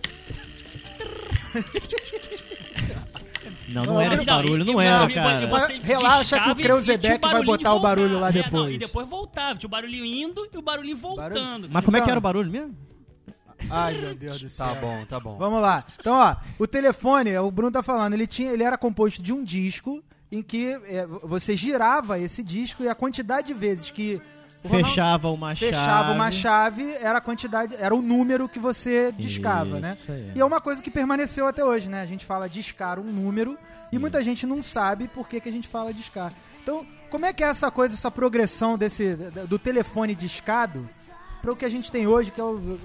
Não, não Não, era esse e- barulho, não e- era, e- cara. e você Relaxa que o discava e- Kreuzebeck e tinha vai barulhinho botar de o barulho lá voltar. É, depois. não, e depois voltava. Tinha o barulhinho indo e o barulhinho voltando. Mas como é que Então- era o barulho mesmo? Ai, meu Deus do céu. Tá bom, tá bom. Vamos lá. Então, ó, o telefone, o Bruno tá falando, ele, tinha, ele era composto de um disco em que é, você girava esse disco e a quantidade de vezes que o Ronaldo Fechava uma chave. fechava uma chave era a quantidade, era o número que você discava, Isso né? aí. E é uma coisa que permaneceu até hoje, né? A gente fala discar um número e muita gente não sabe por que, que a gente fala discar. Então, como é que é essa coisa, essa progressão desse, do telefone discado para o que a gente tem hoje, que é o...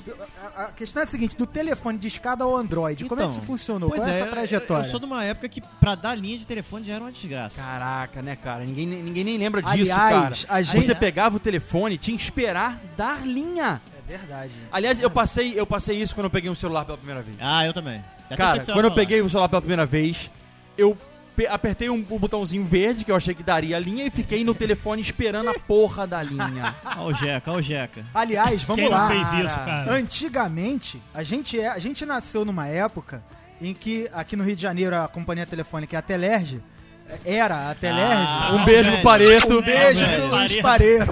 A questão é a seguinte, do telefone discado ao Android, como é que isso funcionou? Pois Qual é é, essa trajetória? Eu, eu sou de uma época que pra dar linha de telefone já era uma desgraça. Caraca, né, cara? Ninguém, ninguém nem lembra disso, Aliás, cara. a gente... Você pegava o telefone, tinha que esperar dar linha. É verdade. Aliás, eu passei, eu passei isso quando eu peguei um celular pela primeira vez. Ah, eu também. Já Cara, sei o que você quando vai eu falar. peguei o celular pela primeira vez, eu pe- apertei um, um botãozinho verde, que eu achei que daria a linha, e fiquei no telefone esperando a porra da linha. Ó o Jeca, ó o Jeca. Aliás, vamos Quem lá. não fez isso, cara? Antigamente, a gente, é, a gente nasceu numa época em que aqui no Rio de Janeiro a companhia telefônica é a Telerge, era a Telerge. Ah, um beijo velho. pro Pareto. Um beijo É, pro velho. Luiz Pareto.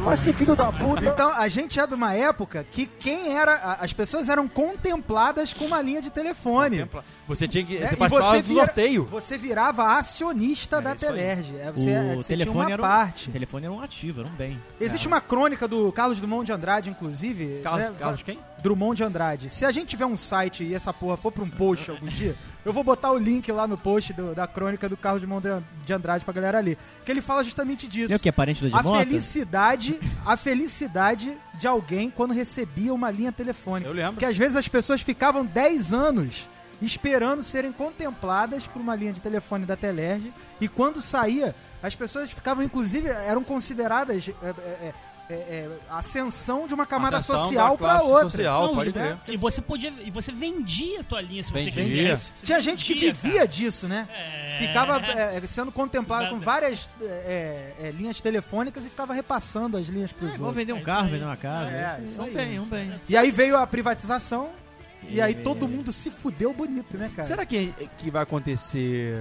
Então, a gente é de uma época que quem era... a- As pessoas eram contempladas com uma linha de telefone. Você tinha que. né? Você E participava do vira- sorteio. Você virava acionista da isso aí. Telerge. É, O Você, é, você tinha telefone uma era um, parte. o telefone era um ativo, era um bem. Existe uma crônica do Carlos Drummond de Andrade, inclusive. Carlos, né? Carlos quem? Drummond de Andrade. Se a gente tiver um site e essa porra for pra um post algum dia, eu vou botar o link lá no post do- da crônica do Carlos Drummond de Andrade pra galera ler. Que ele fala justamente disso. É o que? É parente do A Edmota? felicidade, a felicidade de alguém quando recebia uma linha telefônica. Eu lembro. Que às vezes as pessoas ficavam dez anos esperando serem contempladas por uma linha de telefone da Telerge, e quando saía, as pessoas ficavam, inclusive, eram consideradas é, é, é, é, ascensão de uma camada Ascensão social da pra classe outra. social, Não, pode e, crer. e você podia, e você vendia a tua linha se você Vendia. quisesse. Você Tinha gente que vendia, vivia disso, né? É. Ficava é, sendo contemplado Da- com várias é, é, linhas telefônicas e ficava repassando as linhas pros É igual outros. vender um É isso carro, aí. vender uma casa. É, isso isso é um aí. bem, é um bem. E aí veio a privatização e aí É. todo mundo se fudeu bonito, né, cara? Será que, que vai acontecer?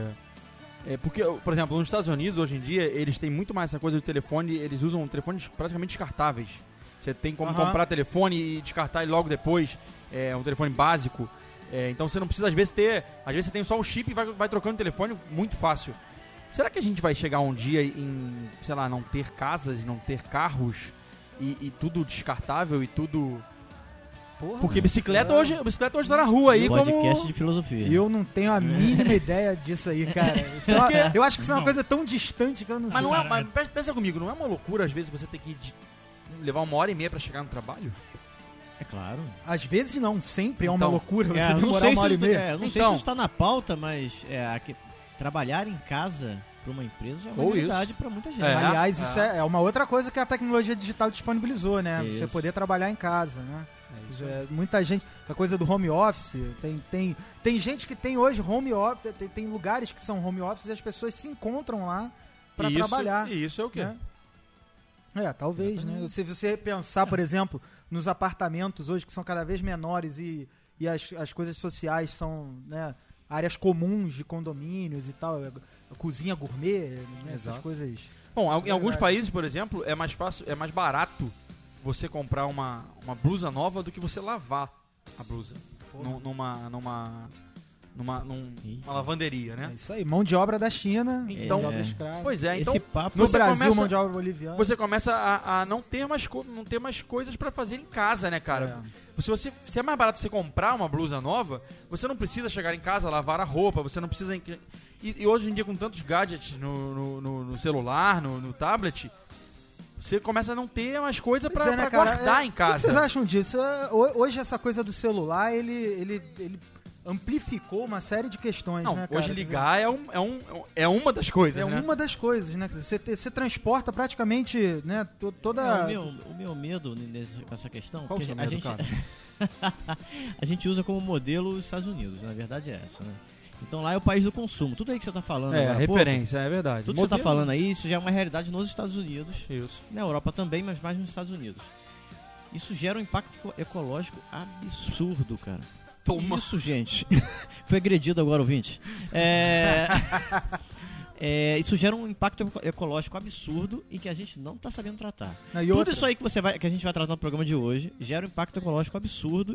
É, porque, por exemplo, nos Estados Unidos, hoje em dia, eles têm muito mais essa coisa do telefone, eles usam telefones praticamente descartáveis. Você tem como Aham. comprar telefone e descartar ele logo depois, é um telefone básico. É, então você não precisa, às vezes, ter... Às vezes você tem só um chip e vai, vai trocando telefone muito fácil. Será que a gente vai chegar um dia em, sei lá, não ter casas, não ter carros e, e tudo descartável e tudo... Porra, Porque bicicleta é. hoje, bicicleta hoje tá na rua aí como... Podcast de filosofia. Eu não tenho a mínima ideia disso aí, cara. Isso é uma- eu acho que isso é uma Não. coisa tão distante que eu não Mas sei. não é, Cara, mas pensa- pensa comigo, não é uma loucura às vezes você ter que de- levar uma hora e meia pra chegar no trabalho? É claro. Às vezes não, sempre é uma Então, loucura você É, eu não demorar sei, uma hora e se, meia. é, eu não sei Então. se isso tá na pauta, mas é, aqui- trabalhar em casa pra uma empresa já é uma Ou realidade pra muita gente. É. Aliás, isso é, é uma outra coisa que a tecnologia digital disponibilizou, né? Isso. Você poder trabalhar em casa, né? É isso É, muita gente, a coisa do home office, tem, tem, tem gente que tem hoje home office, tem, tem lugares que são home office e as pessoas se encontram lá pra E isso- trabalhar. E isso é o quê? né? É, talvez, né? Se você pensar, por exemplo, nos apartamentos hoje que são cada vez menores e, e as, as coisas sociais são, né, áreas comuns de condomínios e tal, a cozinha gourmet, né, essas Exato. coisas. Bom, em alguns Verdade. países, por exemplo, é mais fácil, é mais barato você comprar uma, uma blusa nova do que você lavar a blusa num- numa numa numa num- Ih. uma lavanderia, É né? isso aí, mão de obra da China, Então- mão de obra É. escrava. Pois é, então Esse papo No você Brasil, começa- mão de obra boliviana. você começa a, a não ter mais co- não ter mais coisas pra fazer em casa, né, cara? Se você se é mais barato você comprar uma blusa nova, você não precisa chegar em casa, lavar a roupa, você não precisa e, e hoje em dia com tantos gadgets no, no, no- no celular, no, no tablet, você começa a não ter mais coisa Pois pra, é, né, pra cara? guardar É, em O que casa. vocês acham disso? É, ho- Hoje essa coisa do celular, ele, ele, ele amplificou uma série de questões, Não, né, cara? hoje ligar é, um, é, um, é uma das coisas, É né? uma das coisas, né? Quer dizer, Você, te- você transporta praticamente, né, to- toda... É, o, meu, o meu medo nesse- com essa questão, Qual o porque seu a medo, gente, cara? a gente usa como modelo os Estados Unidos, na verdade é essa, né? Então lá é o país do consumo. Tudo aí que você tá falando É, agora há pouco, referência, é verdade. tudo que você tá Modelo- falando aí, isso já é uma realidade nos Estados Unidos. Isso. Na Europa também, mas mais nos Estados Unidos. Isso gera um impacto eco- ecológico absurdo, cara. Toma. Isso, gente. Foi agredido agora, ouvinte. É... é, isso gera um impacto eco- ecológico absurdo e que a gente não tá sabendo tratar. Não, e Tudo outra, isso aí que, você vai, que a gente vai tratar no programa de hoje gera um impacto ecológico absurdo.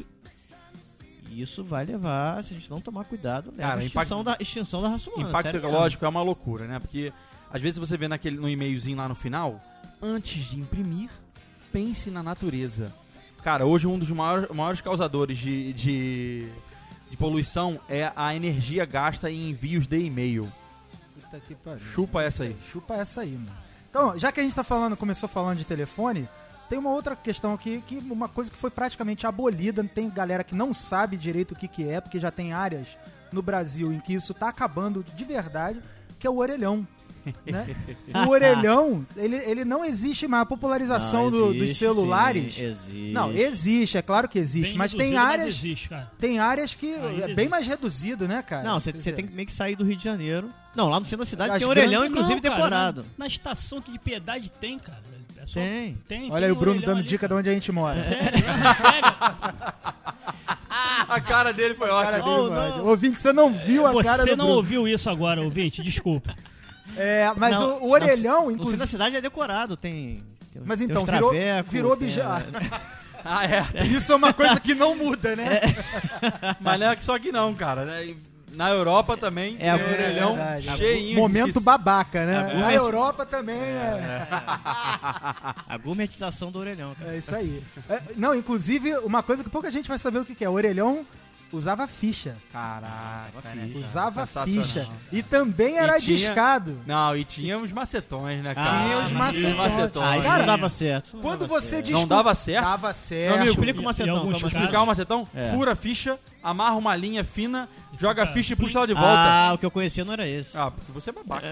E isso vai levar, se a gente não tomar cuidado, leva Cara, à extinção, impacto- da, extinção da raça humana. Impacto sério ecológico é uma loucura, né? Porque às vezes você vê naquele, no e-mailzinho lá no final, antes de imprimir, pense na natureza. Cara, hoje um dos maiores, maiores causadores de, de, de poluição é a energia gasta em envios de e-mail. Puta que pariu. Chupa essa aí. Chupa essa aí, mano. Então, já que a gente tá falando, começou falando de telefone, tem uma outra questão aqui, que uma coisa que foi praticamente abolida, tem galera que não sabe direito o que que é, porque já tem áreas no Brasil em que isso tá acabando de verdade, que é o orelhão. Né? O orelhão, ele, ele não existe mais. A popularização Não, do- existe, dos celulares. sim, existe. Não, existe, é claro que existe, Bem mas tem reduzido, mas áreas. existe, cara. Tem áreas que Ainda é bem existe. mais reduzido, né, cara? Não, você Quer você dizer, tem que meio que sair do Rio de Janeiro. Não, lá no centro da cidade As tem orelhão, grandes- inclusive Não, cara, decorado. Na, na estação que de Piedade tem, cara. É só- Tem. tem. Olha tem aí o Bruno orelhão dando ali, dica de cara. onde a gente mora. Sério, sério. A cara dele foi Cara ótima. dele, Oh, mano. não. Ouvinte, você não viu a cara Você do não Bruno. ouviu isso agora, ouvinte, desculpa. É, mas Não, o, o orelhão, no, No centro inclusive. da cidade é decorado, tem... tem Mas tem então, os virou, travecos, virou tem, objeto. Ah, é. Isso é uma coisa que não muda, né? Mas não é só que não, cara. né? Na Europa também É, tem é orelhão verdade. cheinho. Momento de- babaca, né? É, Na é. Europa também é. A gourmetização do orelhão, cara. É isso aí. É, não, inclusive, uma coisa que pouca gente vai saber o que que é. O orelhão usava ficha. Caraca, Usava né, ficha. cara? Usava Sensacional. ficha. E também era E tinha- discado. Não, e tinha os macetões, né, cara? Ah, Tinha os macetões. macetões. Ah, isso Cara, não dava certo. isso não Quando dava você certo. discu- Não dava certo? Dava Meu certo. amigo, Explica o Em macetão. alguns que é o casos- macetão. Explicar o macetão? É. Fura a ficha, amarra uma linha fina, joga a fica- ficha e puxa ela de volta. Ah, o que eu conhecia não era esse. Ah, porque você é babaca.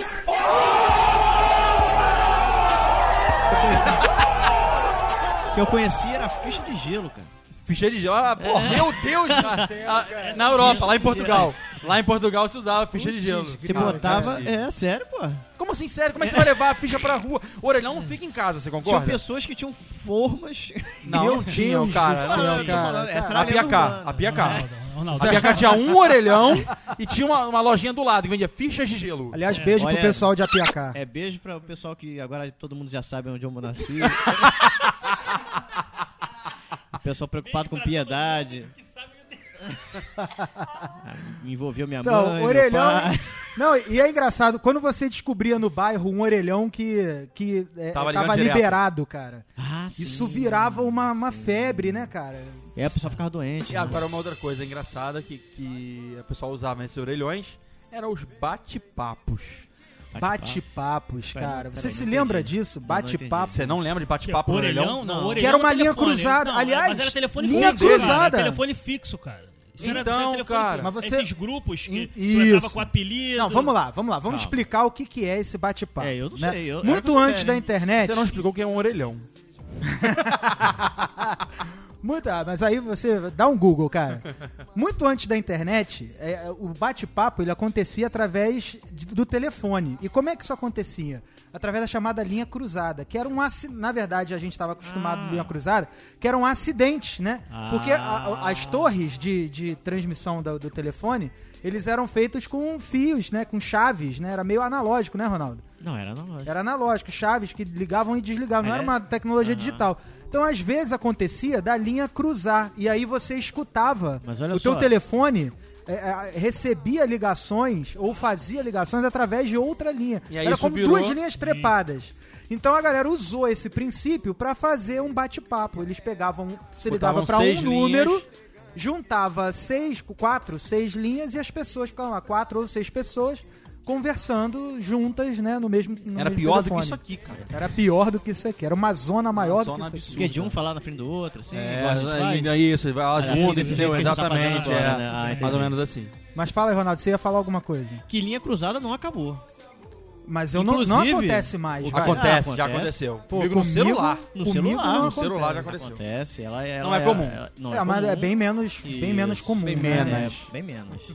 O que eu conhecia era a ficha de gelo, cara. Ficha de gelo. Ah, porra. Meu Deus do céu, Ah, cara. na Europa, lá em Portugal. Lá em Portugal se usava ficha de gelo. Você Cara, botava... cara, sim. É, sério, pô. Como assim, sério? Como é que você vai levar a ficha pra rua? O orelhão não fica em casa, você Tinham concorda? pessoas que tinham formas... Não, Meu não tinham, Deus cara. do não céu, tinha. Eu tô cara. falando, essa era A a lenda Piacá, urbana. a Piacá. Ronaldo, Ronaldo. A Piacá tinha um orelhão e tinha uma, uma lojinha do lado que vendia fichas de gelo. Aliás, É, beijo olha- pro pessoal de Apiacá. É, beijo para o pessoal que agora todo mundo já sabe onde eu nasci. O pessoal preocupado com piedade. Envolveu minha Não, mãe, orelhão. meu pai. Não, e é engraçado, quando você descobria no bairro um orelhão que, que é, Tava tava, ligando direto. liberado, cara. Ah, sim, Isso virava uma, uma sim. febre, né, cara? É, o pessoal ficava doente. E né? agora uma outra coisa engraçada que, que o pessoal usava nesses orelhões eram os bate-papos. Bate-papos, Pera, cara. pera Você aí, se não lembra entendi. disso? Não, não Bate-papo. entendi. Você não lembra de Que bate-papo no orelhão? orelhão? Não, Não. orelhão Que era uma é linha telefone. cruzada. Não, Aliás, mas era telefone linha fixo, cara. cruzada. Era telefone fixo, cara. Isso era- Então, isso era telefone cara. fixo. Mas você- Esses grupos que Isso. tu entrava com apelido. Não, vamos lá, vamos lá. Vamos Calma. explicar o que, que é esse bate-papo. É, eu não né? sei, eu- era Muito que eu antes souber, da hein? internet. Você não explicou que é um orelhão. Muito, ah, mas aí você dá um Google, cara. Muito antes da internet, é, o bate-papo ele acontecia através de- do telefone. E como é que isso acontecia? Através da chamada linha cruzada, que era um aci- na verdade a gente estava acostumado Ah. com linha cruzada, que era um acidente, né? Ah. Porque a- a- as torres de, de transmissão do, do telefone, eles eram feitos com fios, né? Com chaves, né? Era meio analógico, né, Ronaldo? Não, era na loja. Era analógico, chaves que ligavam e desligavam, não É? era uma tecnologia Aham. digital. Então, às vezes, acontecia da linha cruzar, e aí você escutava Mas olha o teu só. telefone, é, é, recebia ligações ou fazia ligações através de outra linha. E aí Era isso como virou- duas linhas trepadas. Então a galera usou esse princípio pra fazer um bate-papo. Eles pegavam, se ligava Botavam pra um seis número, linhas. juntava seis, quatro, seis linhas e as pessoas ficavam lá, quatro ou seis pessoas conversando juntas, né, no mesmo no Era mesmo pior do que telefone. isso aqui, cara. Era pior do que isso aqui. Era uma zona maior zona do que isso absurda. aqui. Porque de um falar na frente do outro, assim, É, igual a gente faz. é isso, vai lá Ah, assim, junto, desse entendeu? jeito que a gente tá fazendo Exatamente, agora, é. né? Ah, entendi. Mais ou menos assim. Mas fala aí, Ronaldo, você ia falar alguma coisa. Que linha cruzada não acabou. Mas eu não, não Inclusive, acontece mais. o- vai. Acontece, Ah, já acontece. aconteceu. Pô, Comigo no celular. No comigo celular, não no acontece. celular já aconteceu. Acontece, ela, ela Não é comum. ela- não É, é, mas comum. é bem menos, bem Isso, menos comum. bem né? menos. É, bem menos.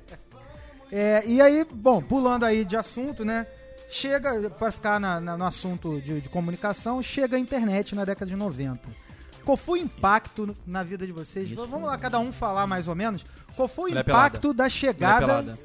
É, e aí, bom, pulando aí de assunto, né? Chega, para ficar na- na- no assunto de, de comunicação, chega a internet na década de noventa. Qual foi o impacto na vida de vocês? Isso Vamos foi lá, cada um falar mais ou menos. Qual foi o Mulher impacto pelada. da Mulher chegada... pelada.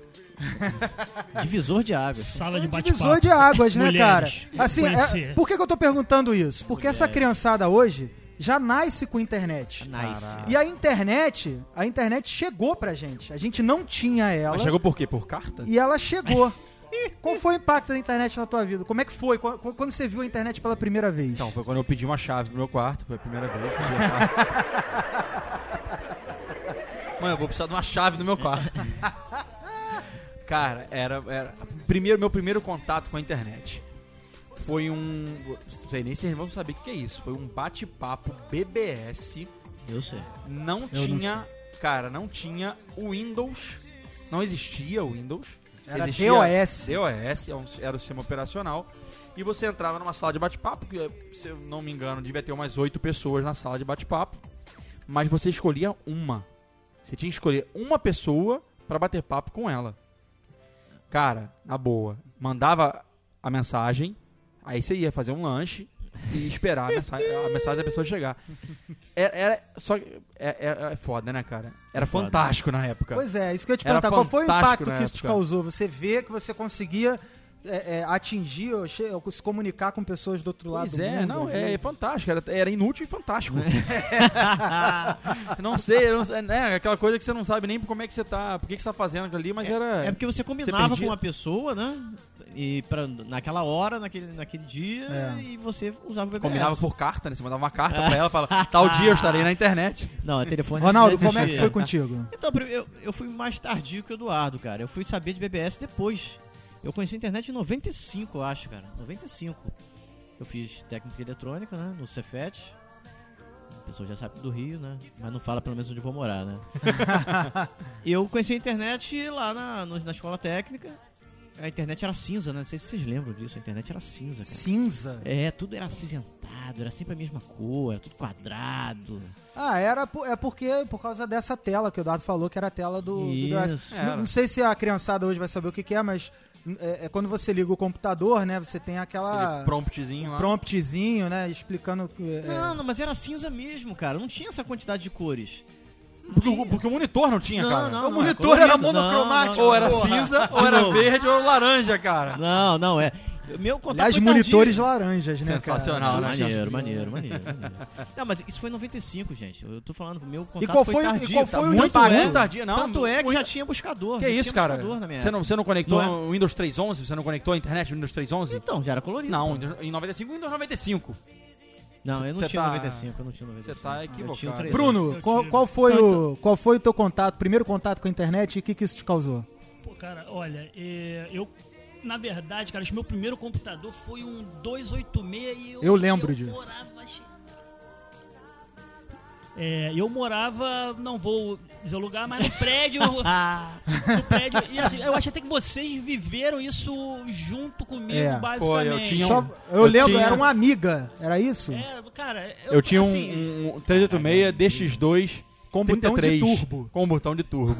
Divisor de águas. Sala de Um bate-papo. divisor de águas, né, cara? Mulheres. Assim, é, Conhecer. por que, que eu tô perguntando isso? Porque essa Mulheres. criançada hoje já nasce com internet. Nice. E a internet, a internet chegou pra gente. A gente não tinha ela. Mas chegou por quê? Por carta? E ela chegou. Qual foi o impacto da internet na tua vida? Como é que foi? Qu- qu- Quando você viu a internet pela primeira vez? Então, foi quando eu pedi uma chave pro meu quarto, foi a primeira vez. Pedi a chave. Mano, eu vou precisar de uma chave no meu quarto. Cara, era, era primeiro, meu primeiro contato com a internet. Foi um... Não sei nem se vocês vão saber o que é isso. Foi um bate-papo B B S. Eu sei. Não Eu tinha... não Cara, não tinha o Windows. Não existia o Windows. Era existia DOS. DOS, era o sistema operacional. E você entrava numa sala de bate-papo, que, se eu não me engano, devia ter umas oito pessoas na sala de bate-papo. Mas você escolhia uma. Você tinha que escolher uma pessoa pra bater papo com ela. Cara, na boa. Mandava a mensagem, aí você ia fazer um lanche e esperar a mensagem, a mensagem da pessoa chegar. Era, era só é, é, é foda, né, cara? Era Foda. fantástico na época. Pois é, isso que eu ia te Era perguntar. Qual foi o fantástico impacto na que isso te época. causou? Você vê que você conseguia é, é, atingir, ou che- ou se comunicar com pessoas do outro lado Pois do é, mundo? não, às é, vezes? fantástico, era, era inútil e fantástico. não sei, eu não sei, né, aquela coisa que você não sabe nem como é que você tá, por que, que você tá fazendo aquilo ali, mas era... É porque você combinava perdia. com uma pessoa, né? E pra, naquela hora, naquele, naquele dia, É. e você usava o B B S. Combinava por carta, né? Você mandava uma carta pra ela, falava, tal dia eu estarei na internet. Não, é telefone. Ronaldo, não como é que existia. foi contigo? Então, eu, eu fui mais tardio que o Eduardo, cara. Eu fui saber de B B S depois. Eu conheci a internet em noventa e cinco, eu acho, cara. noventa e cinco. Eu fiz técnica eletrônica, né? No Cefet. A pessoa já sabe do Rio, né? Mas não fala pelo menos onde eu vou morar, né? Eu conheci a internet lá na, no- na escola técnica. A internet era cinza, né? Não sei se vocês lembram disso. A internet era cinza, cara. Cinza? É, tudo era acinzentado, era sempre a mesma cor, era tudo quadrado. Ah, era po- é porque por causa dessa tela que o Eduardo falou, que era a tela do, do Isso. DOS. Era. Não, não sei se a criançada hoje vai saber o que, que é, mas é, é quando você liga o computador, né? Você tem aquela Aquele promptzinho lá. promptzinho, né? Explicando. é, Não, não, mas era cinza mesmo, cara. Não tinha essa quantidade de cores. Porque, o- porque o monitor não tinha, Não, cara. não, O não, monitor é era colorido. monocromático. Não, Ou não, era porra. cinza, ou De era novo. verde, ou laranja, cara. Não, não, é. Meu contato Aliás, foi monitores tardio. laranjas, né? Sensacional, cara? né? Maneiro, maneiro, maneiro, maneiro. Não, mas isso foi em noventa e cinco, gente. Eu tô falando, meu contato qual foi, foi- e tardio. qual foi tá? o Tanto impacto? é, Muito tardio, não. Tanto é que muito- já tinha buscador. Que já isso, tinha cara? buscador na minha Você não, você não conectou Não é? o Windows trezentos e onze? Você não conectou a internet no Windows trezentos e onze? Então, já era colorido. Não, em noventa e cinco, Windows noventa e cinco. Não, eu não Você tinha tá- noventa e cinco, eu não tinha noventa e cinco. Você tá Eu tinha equivocado. um trezentos. Bruno, Eu qual, tive. qual foi Então, o qual foi o teu contato, primeiro contato com a internet e o que, que isso te causou? Pô, cara, olha, é, eu, na verdade, cara, esse meu primeiro computador foi um dois oito seis e eu... Eu lembro eu disso. Morava, é, eu morava, não vou dizer o lugar, mas no prédio, Ah, no prédio, e assim, eu acho até que vocês viveram isso junto comigo, É. basicamente. Foi, eu tinha um- Só, eu, eu lembro, tinha- era uma amiga, era isso? É, cara, eu, Eu tinha um, assim, um trezentos e oitenta e seis D X dois Com botão de trinta e três, turbo. com botão de turbo.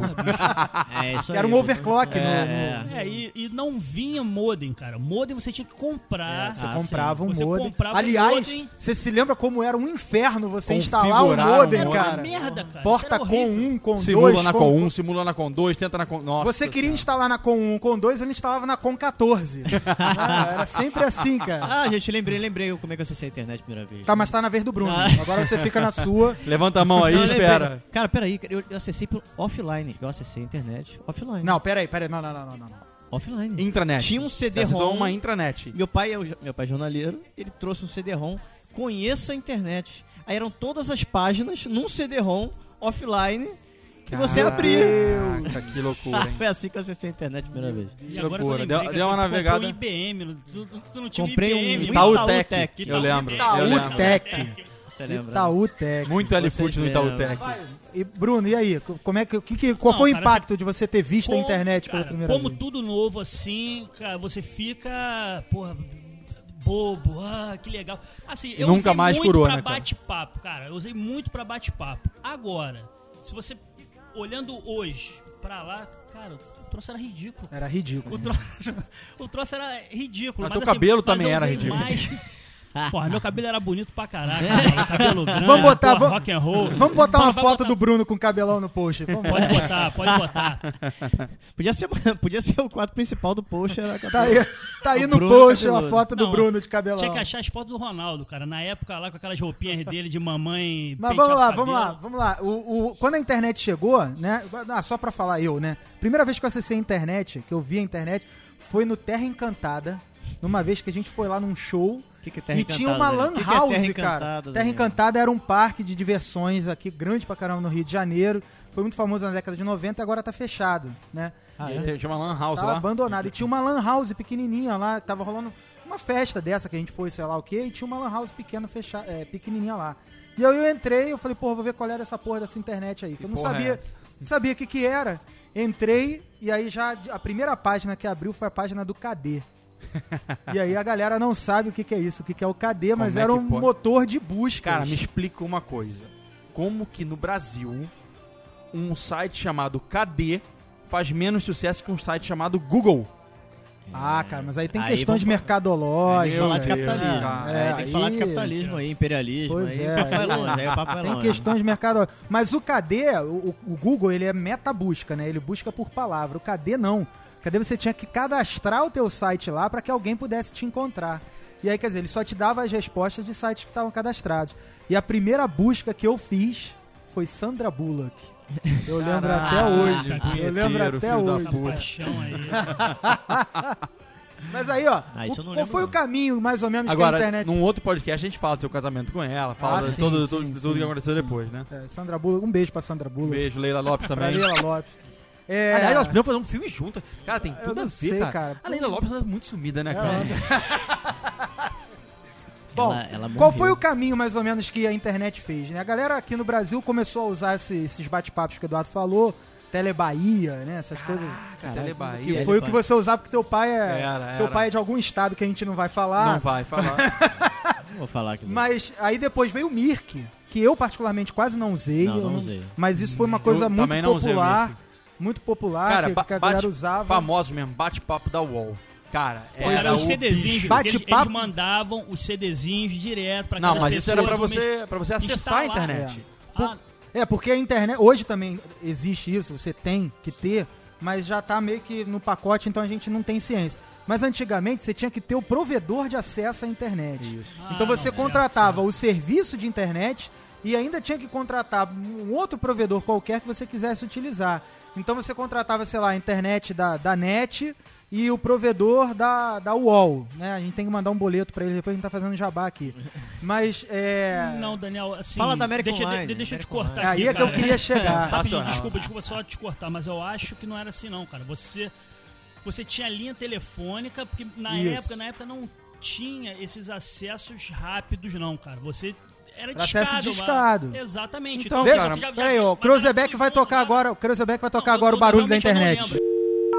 é isso Era aí, um overclock é, no- é. no- É, e, e não vinha modem, cara. Modem você tinha que comprar. Você Ah, comprava um Você modem. comprava um Aliás, modem. você se lembra como era um inferno você Configurar instalar um um modem, modem. cara? Era uma merda, cara. Porta Isso era com horrível. um, com Simula dois, na com... com um, simula na com dois, tenta na com... Nossa Você queria Senhora. instalar na com um, com dois, ele instalava na com quatorze. Ah, era sempre assim, cara. Ah, gente, lembrei, lembrei como é que eu acessei a internet a primeira vez. Tá, mas tá na vez do Bruno. Ah. Agora você fica na sua. Levanta a mão aí e Não, eu lembrei. espera. Cara, peraí, cara, eu eu acessei pelo offline. Eu acessei a internet offline. Não, peraí, peraí. Não, não, não, não, não. Offline. Intranet. Tinha um Você C D-ROM. acessou uma intranet. Meu pai é o- meu pai é jornaleiro, ele trouxe um C D-ROM. Conheça a internet. Aí eram todas as páginas num C D-ROM offline que você abria. Caraca, que loucura, hein? Foi assim que eu acessei a internet a primeira vez. E agora loucura. que eu lembrei, Deu- cara, deu uma tu comprou navegada. um I B M. Tu, tu- tu não tinha Comprei um um I B M. Itaú Itautec, Tec. eu lembro. eu Itaú lembro. Tec. Você lembra? Itaú Tec. Muito Vocês L-Foot no lembram. Itautec. E Bruno, e aí? Como é que, que, que- qual Não, foi o cara, impacto de você ter visto a Como- internet pela cara, primeira Como vez? tudo novo assim, cara, você fica, porra, bobo, ah, que legal. Assim, eu Nunca usei mais muito curou, pra né, cara? bate-papo, cara. Eu usei muito pra bate-papo. Agora, se você olhando hoje pra lá, cara, o troço era ridículo. Era ridículo. O troço, o troço era ridículo. Mas Mas, teu assim, cabelo mas também eu era usei ridículo. mais- Porra, meu cabelo era bonito pra caraca. Cara, cabelo grande, Vamos botar, porra, vamos- rock and roll. Vamos botar Só uma vai foto botar- do Bruno com cabelão no post. Vamos Pode botar, pode botar. Podia ser, podia ser o quadro principal do post. Era Tá aí, tá aí O no Bruno post a cabeludo. foto do Não, Bruno de cabelão. Tinha que achar as fotos do Ronaldo, cara. Na época lá com aquelas roupinhas dele de mamãe. Mas penteado vamos lá, cabelo. vamos lá, vamos lá. O, o- quando a internet chegou, né? Ah, só pra falar eu, né? Primeira vez que eu acessei a internet, que eu vi a internet, foi no Terra Encantada. Numa vez que a gente foi lá num show. Que que é Terra E tinha Encantada, uma Daniel? lan Que que é house, Terra cara. Encantada, Terra Daniel? Encantada era um parque de diversões aqui, grande pra caramba no Rio de Janeiro. Foi muito famoso na década de noventa e agora tá fechado, né? Ah, é? Tem- Tinha uma lan house Tava lá. abandonado. E tinha uma lan house pequenininha lá, que tava rolando uma festa dessa que a gente foi, sei lá o quê, e tinha uma lan house pequena, fecha, é, pequenininha lá. E aí eu entrei, eu falei, porra, vou ver qual era essa porra dessa internet aí. Que eu não porra é sabia, essa? não sabia o que que era. Entrei, e aí já a primeira página que abriu foi a página do K D. E aí a galera não sabe o que que é isso, o que que é o K D, mas Como é era que um pode? motor de busca. Cara, me explica uma coisa. Como que no Brasil um site chamado K D faz menos sucesso que um site chamado Google? Ah, cara, mas aí tem Aí questões vamos- mercadológicas. Tem que falar de Deus, capitalismo. cara. É, É, tem que falar de aí- capitalismo aí, imperialismo. Pois aí é, o papo vai aí- longe, aí o papo vai Tem longe. questões mercadológicas. Mas o K D, o, o Google, ele é meta-busca, né? Ele busca por palavra. O K D não. O K D você tinha que cadastrar o teu site lá para que alguém pudesse te encontrar. E aí, quer dizer, ele só te dava as respostas de sites que estavam cadastrados. E a primeira busca que eu fiz foi Sandra Bullock. Eu lembro Caraca, até hoje. punheteiro, Eu lembro até filho da hoje. Essa puta. paixão aí. Mas aí, ó, Ah, isso eu o- não qual lembro, foi não. o caminho, mais ou menos, que a Agora, internet... num outro podcast a gente fala do seu casamento com ela, fala Ah, de sim, tudo, sim, tudo, sim, tudo que aconteceu sim. depois, né? É, Sandra Bullock, um beijo pra Sandra Um Bullock. beijo, Leila Lopes Pra também. Leila Lopes. É, Aliás, elas podiam fazer um filme junto. Cara, tem Eu tudo a não ver, sei, cara. cara. A Leila Lopes anda muito sumida, né, É, cara? Bom, Ela- ela qual morreu. foi o caminho, mais ou menos, que a internet fez, né? A galera aqui no Brasil começou a usar esse- esses bate-papos que o Eduardo falou, Telebahia, né? Essas coisas. Caralho, Telebahia. Que Ele foi o pode. que você usava porque teu pai é. Era, Teu era. pai é de algum estado que a gente não vai falar. Não vai falar. Não vou falar aqui. Mas aí depois veio o Mirk, que eu particularmente quase não usei. Não, eu não usei. Mas isso foi uma coisa Eu muito também não usei o popular. Mirk. Muito popular, Cara, que, ba- que a galera bate- usava. famoso mesmo, bate-papo da U O L. Cara, Pois era Era o os CDzinhos, bicho. Bate- eles, Bate-papo. eles mandavam os CDzinhos direto pra Não, aquelas mas isso era pra pessoas, você, pra você acessar a instalar. internet. Ah, É, porque a internet. Hoje também existe isso, você tem que ter, mas já tá meio que no pacote, então a gente não tem ciência. Mas antigamente você tinha que ter o provedor de acesso à internet. Isso. ah, Então você não, contratava certo, o serviço de internet e ainda tinha que contratar um outro provedor qualquer que você quisesse utilizar. Então você contratava, sei lá, a internet da, da NET e o provedor da, da U O L, né? A gente tem que mandar um boleto pra ele, depois a gente tá fazendo jabá aqui. Mas, é... Não, Daniel, assim... Fala da American deixa, Online, de- deixa eu te American cortar é aqui, aí é que eu cara. queria chegar. Rapidinho, Sensacional. desculpa, desculpa só te cortar, mas eu acho que não era assim não, cara. Você, você tinha linha telefônica, porque na Isso. época, na época não tinha esses acessos rápidos não, cara. Você era Era acesso discado. discado. mano. Exatamente. Então, Deixa, cara, você já- já- peraí, ó, o mas Cruzebeck era vai tudo tocar bom, agora, o Cruzebeck vai tocar Não, agora eu- o barulho da realmente eu não internet. lembro.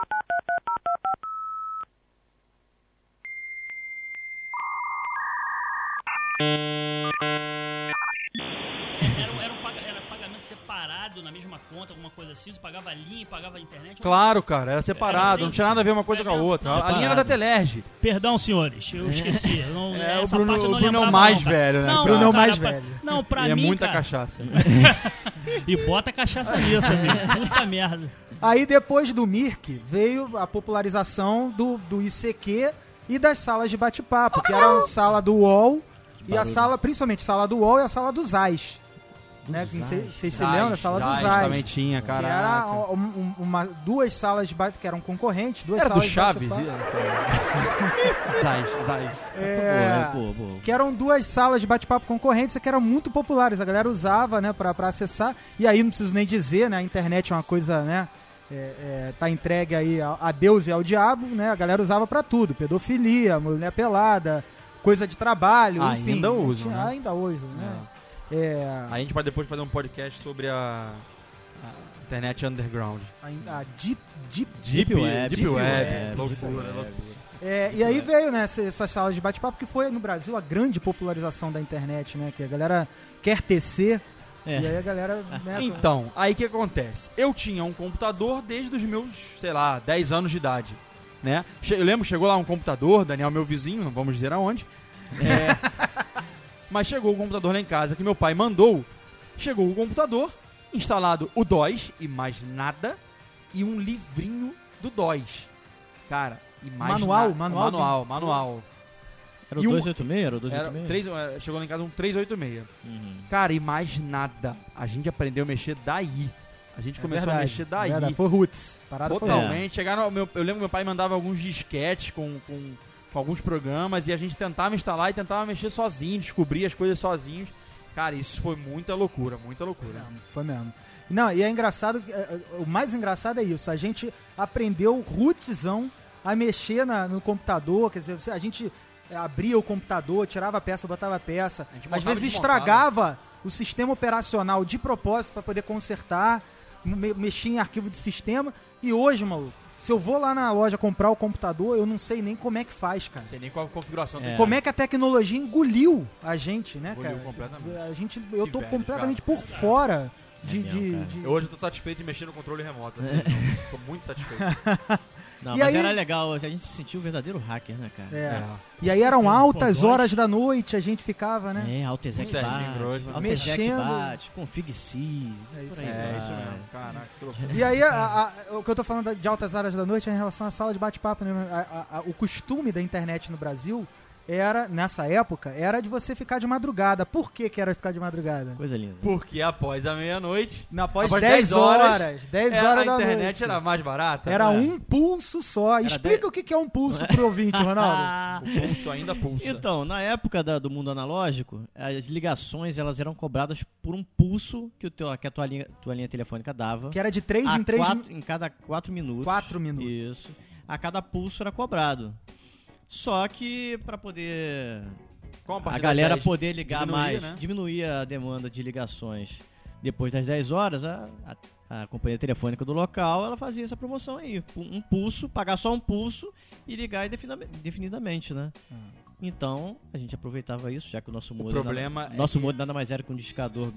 Era, um- era, um paga- era pagamento separado na mesma conta, alguma coisa assim. Você pagava a linha e pagava a internet. Claro, cara, era separado, Era assim, não tinha nada a ver uma coisa é com a mesmo. outra. A Separado. linha era da Telerge. Perdão, senhores, eu esqueci. Eu não, É, o essa Bruno- parte eu não o Bruno é o lembrava, mais não, cara. velho, né? Não, Bruno é o cara, mais pra- velho. Não, pra E é mim, muita cara, cachaça. E bota cachaça nisso, amigo. Puta merda. Aí depois do Mirk veio a popularização do, do I C Q e das salas de bate-papo, que era a sala do U O L e a barulho. sala, principalmente a sala do U O L e a sala do Zais. Né? Do Vocês Zais. vocês se lembram da sala do Zais Zais? também tinha, Que cara. era um- um- uma, duas salas de bate que eram concorrentes, duas Era do salas de Chaves? bate-papo. Zais, Zais. É, Pô, pô, pô. que eram duas salas de bate-papo concorrentes que eram muito populares, a galera usava, né, pra, pra acessar, e aí não preciso nem dizer, né, a internet é uma coisa, né, é, é, tá entregue aí a, a Deus e ao diabo, né, a galera usava pra tudo, pedofilia, mulher pelada, coisa de trabalho, Ah, enfim. ainda usam, Tinha- né? Ainda usam, né. É, Aí a gente pode depois fazer um podcast sobre a, a internet underground. a, a deep, deep, Deep Web, Deep Deep Web. Web, Loucura, Deep Web. loucura. É, e aí veio, né, essa- essas salas de bate-papo, que foi no Brasil a grande popularização da internet, né, que a galera quer tecer, É. e aí a galera... Né, Então, aí o que acontece? Eu tinha um computador desde os meus, sei lá, dez anos de idade, né? Che- Eu lembro, chegou lá um computador, Daniel, meu vizinho, não vamos dizer aonde. É, mas chegou o computador lá em casa que meu pai mandou. Chegou o computador, instalado o DOS e mais nada, e um livrinho do DOS. Cara, e mais Manual? na- Manual de- Manual, manual. Era o E um- duzentos e oitenta e seis? Era o Era duzentos e oitenta e três, é, chegou lá em casa um trezentos e oitenta e seis. seis? Uhum. Cara, e mais nada. A gente aprendeu a mexer daí. A gente É começou verdade, a mexer daí. verdade, foi roots. Parada foi roots. Totalmente. Chegaram, meu, eu lembro que meu pai mandava alguns disquetes com, com, com alguns programas e a gente tentava instalar e tentava mexer sozinho, descobrir as coisas sozinhos. Cara, isso foi muita loucura, muita loucura. Foi mesmo. Não, e é engraçado, o mais engraçado é isso, a gente aprendeu rootzão a mexer na, no computador, quer dizer, a gente abria o computador, tirava a peça, botava a peça, A gente às montava e vezes desmontava. estragava o sistema operacional de propósito para poder consertar, me, mexia em arquivo de sistema, e hoje, maluco, se eu vou lá na loja comprar o computador, eu não sei nem como é que faz, cara. Não sei nem qual a configuração É. do Como é que a tecnologia engoliu a gente, né, Engoliu cara? completamente. A gente, eu Que tô velhos, completamente cara. por fora de... É mesmo, de- cara. de- Hoje eu tô satisfeito de mexer no controle remoto. Tô muito satisfeito. Não, E mas aí- era legal, a gente se sentiu um verdadeiro hacker, né, cara? É. E aí eram Pô, altas dois. horas da noite, a gente ficava, né? É, Altexec Serginho bate, Grossman. Altexec Mexendo. bate, config-sys, É isso por aí aí. É, vai. isso mesmo. Caraca, que loucura. E aí, a- a- o que eu tô falando de altas horas da noite é em relação à sala de bate-papo, né? A- a- a- o costume da internet no Brasil era, nessa época, era de você ficar de madrugada. Por que que era ficar de madrugada? Coisa linda. Porque após a meia-noite, Na após Após dez dez horas, horas, dez era- horas a da internet noite. era mais barata. Era né? um pulso só. Explica dez- o que que é um pulso pro ouvinte, Ronaldo. O pulso ainda pulsa. Então, na época da- do mundo analógico, as ligações elas eram cobradas por um pulso que, o teu, que a tua linha, tua linha telefônica dava. Que era de três a em três quatro, em cada quatro minutos. Quatro minutos. Isso. A cada pulso era cobrado. Só que para poder Com a partir das galera dez, poder ligar diminuía, mais, né? diminuía a demanda de ligações. Depois das dez horas, a, a, a companhia telefônica do local, ela fazia essa promoção aí. Um pulso, pagar só um pulso e ligar indefinidamente, indefinidamente, né? Então, a gente aproveitava isso, já que o nosso modem problema nada, é nosso que- modem nada mais era que um discador,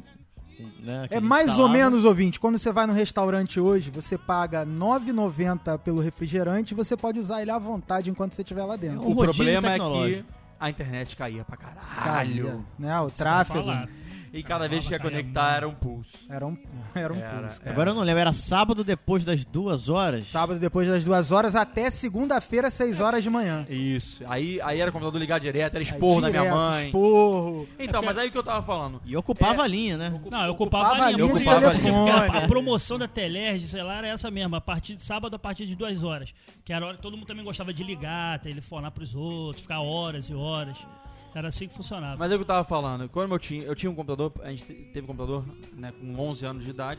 né, que a É gente mais ou instalava. menos, ouvinte, quando você vai no restaurante hoje, você paga nove reais e noventa centavos pelo refrigerante e você pode usar ele à vontade enquanto você estiver lá dentro. É um O rodízio problema é que tecnológico. a internet caía pra caralho. Caía, né? O tráfego Falar. E cada vez que ia Caía conectar muito. era um pulso. era um, era um Era, pulso. era. Agora eu não lembro, era sábado depois das duas horas? Sábado depois das duas horas até segunda-feira, seis horas de manhã. Isso. Aí, aí era o computador ligar direto, era esporro da minha Direto, mãe. Esporro. Então, mas aí o que eu tava falando. E ocupava É. a linha, né? Não, eu Ocupava ocupava a linha. a muito linha de porque telefone. A, a promoção da Telerge, sei lá, era essa mesma. A partir de sábado, a partir de duas horas. Que era a hora que todo mundo também gostava de ligar, telefonar pros outros, ficar horas e horas. Era assim que funcionava. Mas é o que eu tava falando. Quando eu tinha, eu tinha um computador, a gente te- teve um computador, né, com onze anos de idade.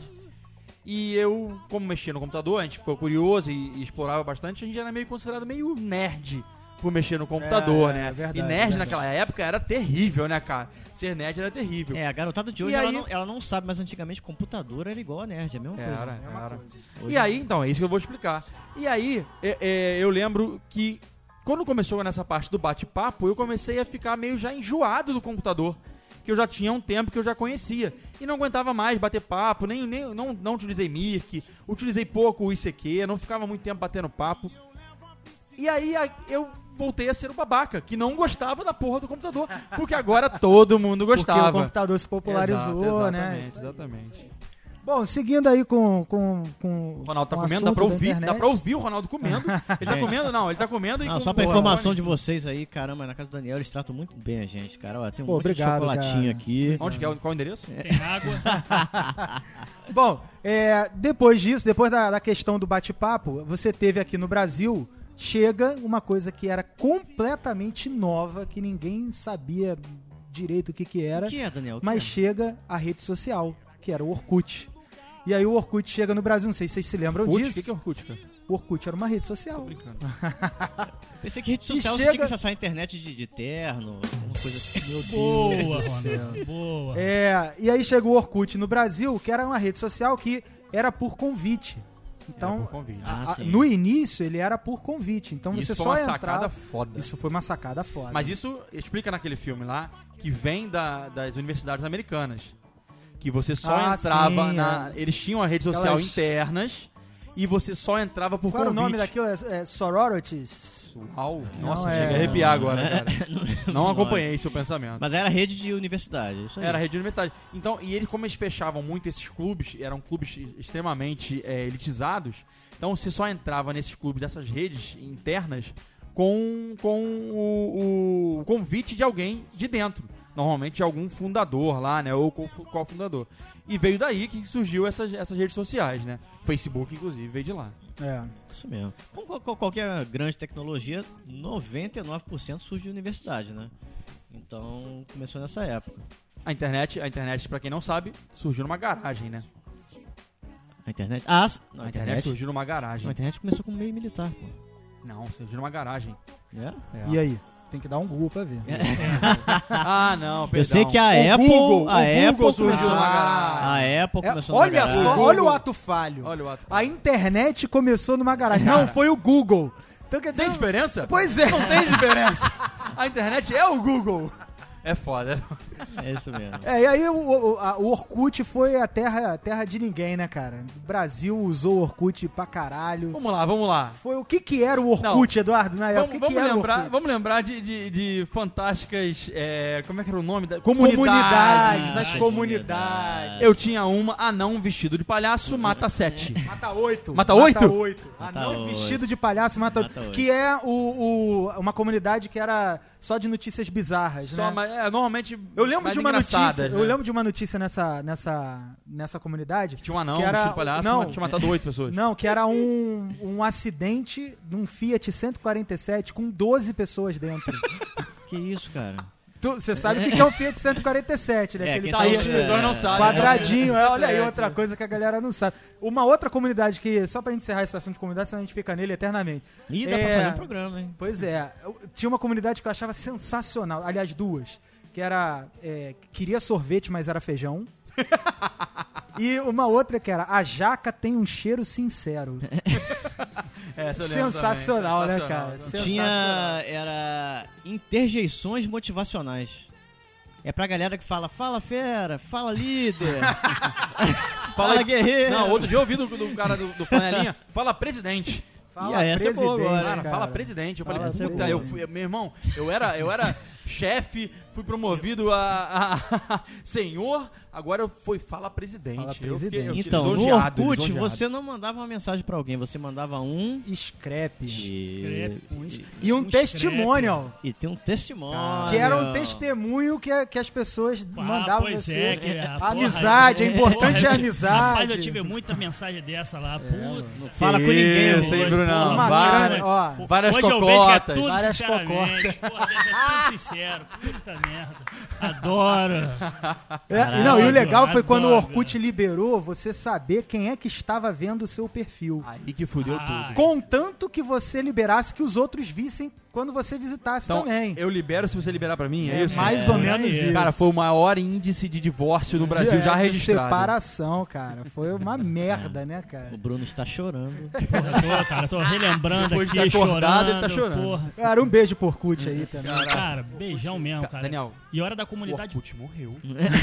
E eu, como mexia no computador, a gente ficou curioso e, e explorava bastante, a gente era meio considerado meio nerd por mexer no computador, É, né? é verdade, e nerd verdade. naquela época era terrível, né, cara? Ser nerd era terrível. É, a garotada de hoje, E ela, aí- não, ela não sabe, mas antigamente computador era igual a nerd, é a mesma coisa. Era, mesma era. coisa. Hoje E aí, então, é isso que eu vou explicar. E aí, é- é, eu lembro que quando começou nessa parte do bate-papo, eu comecei a ficar meio já enjoado do computador. Que eu já tinha um tempo que eu já conhecia. E não aguentava mais bater papo, nem, nem não, não utilizei Mirk, utilizei pouco o I C Q, não ficava muito tempo batendo papo. E aí a- eu voltei a ser o babaca, que não gostava da porra do computador. Porque agora todo mundo Porque gostava. o computador se popularizou, Exato, né? exatamente, exatamente. Bom, seguindo aí com, com, com O Ronaldo tá com o comendo, dá assunto pra da ouvir, internet. dá pra ouvir o Ronaldo comendo. Ele tá Gente. comendo? Não, ele tá comendo e Não, com só pra o informação fone. de vocês aí, caramba, na casa do Daniel eles tratam muito bem a gente, cara. Ó, tem um Pô, monte obrigado, de chocolatinho cara. aqui. Onde que é? Qual o endereço? Tem água. Bom, é, depois disso, depois da, da questão do bate-papo, você teve aqui no Brasil, chega uma coisa que era completamente nova, que ninguém sabia direito o que que era, O que é, Daniel? O que mas é? chega a rede social, que era o Orkut. E aí o Orkut chega no Brasil, não sei se vocês se lembram Orkut? disso. O que que é Orkut, cara? O Orkut era uma rede social. Brincando. Pensei que rede E social você chega- tinha que acessar a internet de, de terno, alguma coisa assim. Meu Boa, Deus do céu. Ronaldo. Boa. É, e aí chegou o Orkut no Brasil, que era uma rede social que era por convite. Então, Era por convite. Ah, a- a- sim. no início ele era por convite. Então Isso você foi só uma entrava. sacada foda. Isso foi uma sacada foda. Mas isso explica naquele filme lá, que vem da- das universidades americanas. Que você só Ah, entrava sim, na... Eles tinham a rede social Aquelas- internas e você só entrava por Qual era o convite. nome daquilo? É, é sororities? Uau, Não, nossa, é- chega a arrepiar agora, cara. Não Não, acompanhei seu pensamento. Mas era rede de universidade, isso aí. Era a rede de universidade. Então, e eles, como eles fechavam muito esses clubes, eram clubes extremamente é, elitizados, então você só entrava nesses clubes, dessas redes internas, com, com o, o convite de alguém de dentro. Normalmente de algum fundador lá, né? Ou qual, qual fundador. E veio daí que surgiu essas, essas redes sociais, né? Facebook, inclusive, veio de lá. É. Isso mesmo. Como qual- qual- qualquer grande tecnologia, noventa e nove por cento surge de universidade, né? Então, começou nessa época. A internet, a internet, pra quem não sabe, surgiu numa garagem, né? A internet? Ah, não, A internet surgiu numa garagem. A internet começou como meio militar, pô. Não, surgiu numa garagem. É? É. E aí? Tem que dar um Google pra ver. Ah, não, perdão. Eu sei que a O Apple, Google, a o Apple Google começou surgiu numa numa garagem. A Apple É, começou numa olha garagem. só, olha o ato falho. Olha o ato. A internet começou numa garagem. Cara. Não, foi o Google. Então quer dizer... Tem diferença? Pois é. Não tem diferença. A internet é o Google. É foda. É isso mesmo. É, e aí o, o, a- o Orkut foi a terra, a terra de ninguém, né, cara? O Brasil usou o Orkut pra caralho. Vamos lá, vamos lá. Foi o que que era o Orkut, Eduardo? Na época, Vamos, o que vamos que era o lembrar, Orkut? vamos lembrar de, de, de fantásticas. é, como é que era o nome? Da, Comunidades, comunidades. as Ah, comunidades. Eu tinha uma anão vestido de palhaço, mata sete. Mata oito. Mata oito? oito. Mata Anão oito. vestido de palhaço mata oito. Mata oito. Que é o, o- uma comunidade que era só de notícias bizarras, Só, né? mas, é, normalmente. Eu lembro mais de uma notícia, engraçadas, eu né? lembro de uma notícia nessa, nessa, nessa comunidade. Tinha um anão que era- vestido de palhaço, não, mas tinha matado oito pessoas. Não, que era um, um acidente de um Fiat cento e quarenta e sete com doze pessoas dentro. Que isso, cara? Tu- Você sabe o que que é um Fiat cento e quarenta e sete, né? É, Aquele quem Tá aí, tá- as é, pessoas não é, sabem. quadradinho. É, olha aí Certo. outra coisa que a galera não sabe. Uma outra comunidade que, só pra encerrar esse assunto de comunidade, senão a gente fica nele eternamente. Ih, dá É. pra fazer um programa, hein? Pois é, eu- tinha uma comunidade que eu achava sensacional. Aliás, duas. Que era. é, queria sorvete, mas era feijão. E uma outra que era a jaca tem um cheiro sincero. Essa eu lembro Sensacional, também. né, Sensacional. cara? Sensacional. Tinha. Era. Interjeições motivacionais. É pra galera que fala, fala fera, fala líder, fala guerreiro. Não, outro dia eu ouvi do, do cara do, do Flanelinha, fala presidente. Fala E essa é boa presidente, agora, Cara, cara. fala presidente. Eu falei, Fala puta, presidente. eu fui, meu irmão, eu era, eu era chefe, fui promovido a, a senhor, agora eu fui, fala presidente. Fala Eu fiquei- presidente. eu fiquei Então, no lisonjeado, Orkut, lisonjeado. você não mandava uma mensagem pra alguém, você mandava um Scrap. e, e, E um Um testimonial. e tem um testemunho. Que era um testemunho que, a- que as pessoas Ah, mandavam pois você. é, que a A porra- amizade, é importante Porra, é a eu- amizade. Rapaz, eu tive muita mensagem dessa lá. Puta. Não fala com ninguém, Isso, hein, mano. Brunão? Uma Vai. grande, ó, Várias Hoje eu vejo que é cocotas. tudo Várias sinceramente. Porra, deve ser tudo sincero. Puta merda. Adoro. É, e não, e o legal foi quando o Adoro. Orkut liberou você saber quem é que estava vendo o seu perfil. Aí que fudeu Ah, tudo. Contanto que você liberasse que os outros vissem quando você visitasse Então, também. eu libero se você liberar pra mim, é, É isso? mais É, ou menos aí. isso. Cara, foi o maior índice de divórcio no Brasil de, já de registrado. separação, cara. Foi uma merda, né, O cara? Bruno está chorando. Eu tô, cara, tô relembrando Depois de aqui, estar acordado, chorando. ele tá chorando. Porra. Cara, um beijo por Orkut aí também. Cara, beijão mesmo, Ca- cara. Daniel, E hora da o comunidade. Orkut morreu.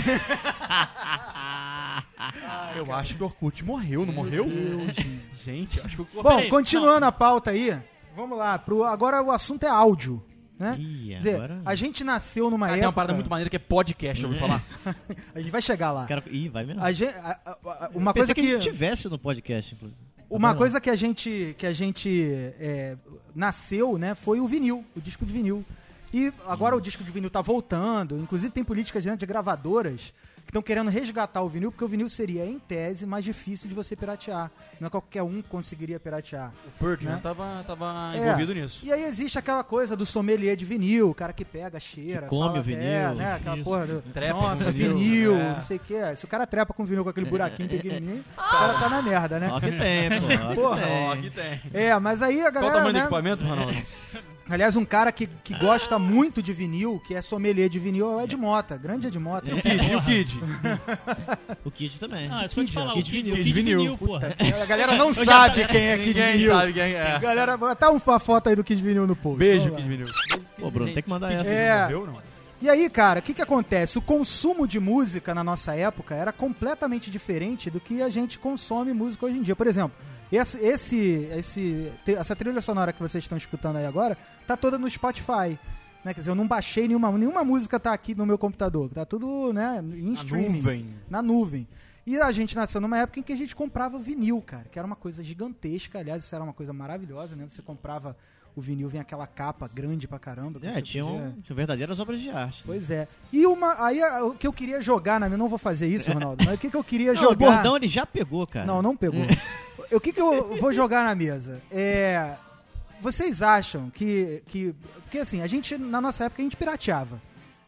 Eu acho que o Orkut morreu, não morreu? Gente, acho que o Orkut... Bom, Peraí, continuando a pauta aí, vamos lá. Pro, agora o assunto é áudio, né? Ih, Quer dizer, agora... a gente nasceu numa Cara, época... tem uma parada muito maneira que é podcast, eu ouvi falar. A gente vai chegar lá. Cara... Ih, vai mesmo. A gente, a- a- a- uma Eu coisa pensei que... que... a gente tivesse no podcast, inclusive. Uma Tá bom? coisa que a gente, que a gente é, nasceu, né, foi o vinil, o disco de vinil. E agora o disco de vinil tá voltando, inclusive tem políticas dentro de gravadoras que estão querendo resgatar o vinil, porque o vinil seria, em tese, mais difícil de você piratear. Não é qualquer um que conseguiria piratear. O Birdman Né? tava, tava É. envolvido nisso. E aí existe aquela coisa do sommelier de vinil, o cara que pega, cheira, Que come fala, o vinil. É, né, aquela Isso. porra do, Trepa nossa, com vinil, vinil, é. não sei o que. Se o cara trepa com vinil com aquele buraquinho pequenininho, o cara tá na merda, né? Ó que tem, pô. Ó que Porra, tem. Ó, aqui tem. É, mas aí a Qual o galera, tamanho do né, equipamento, Ronaldo? aliás, um cara que, que gosta muito de vinil, que é sommelier de vinil, é o Ed Mota, grande Ed Mota. Kid, e o Kid? O Kid também. Ah, isso que eu te Kid, falar, o Kid Kid, vinil. o Kid Kid vinil. vinil, porra. A galera não já sabe tá- quem é Kid Ninguém Vinil. sabe quem é. Galera, botar uma foto aí do Kid Vinil no post. Beijo, Vamos lá. Kid Vinil. Pô, Bruno, tem que mandar essa. É. Morreu, não? E aí, cara, o que que acontece? O consumo de música na nossa época era completamente diferente do que a gente consome música hoje em dia. Por exemplo, esse, esse, esse, essa trilha sonora que vocês estão escutando aí agora tá toda no Spotify. Né? Quer dizer, eu não baixei nenhuma, nenhuma música tá aqui no meu computador. Tá tudo, né, em Na streaming. nuvem. Na nuvem. E a gente nasceu numa época em que a gente comprava vinil, cara, que era uma coisa gigantesca. Aliás, isso era uma coisa maravilhosa, né? Você comprava o vinil, vinha aquela capa grande pra caramba. que É, você tinham, podia- tinham verdadeiras obras de arte. Pois é. E uma, aí a- o que eu queria jogar na minha, não vou fazer isso, Ronaldo, mas o que, que eu queria Não, o jogar... bordão ele já pegou, cara. Não, não pegou. O que, que eu vou jogar na mesa? É... Vocês acham que, que... Porque assim, a gente, na nossa época, a gente pirateava.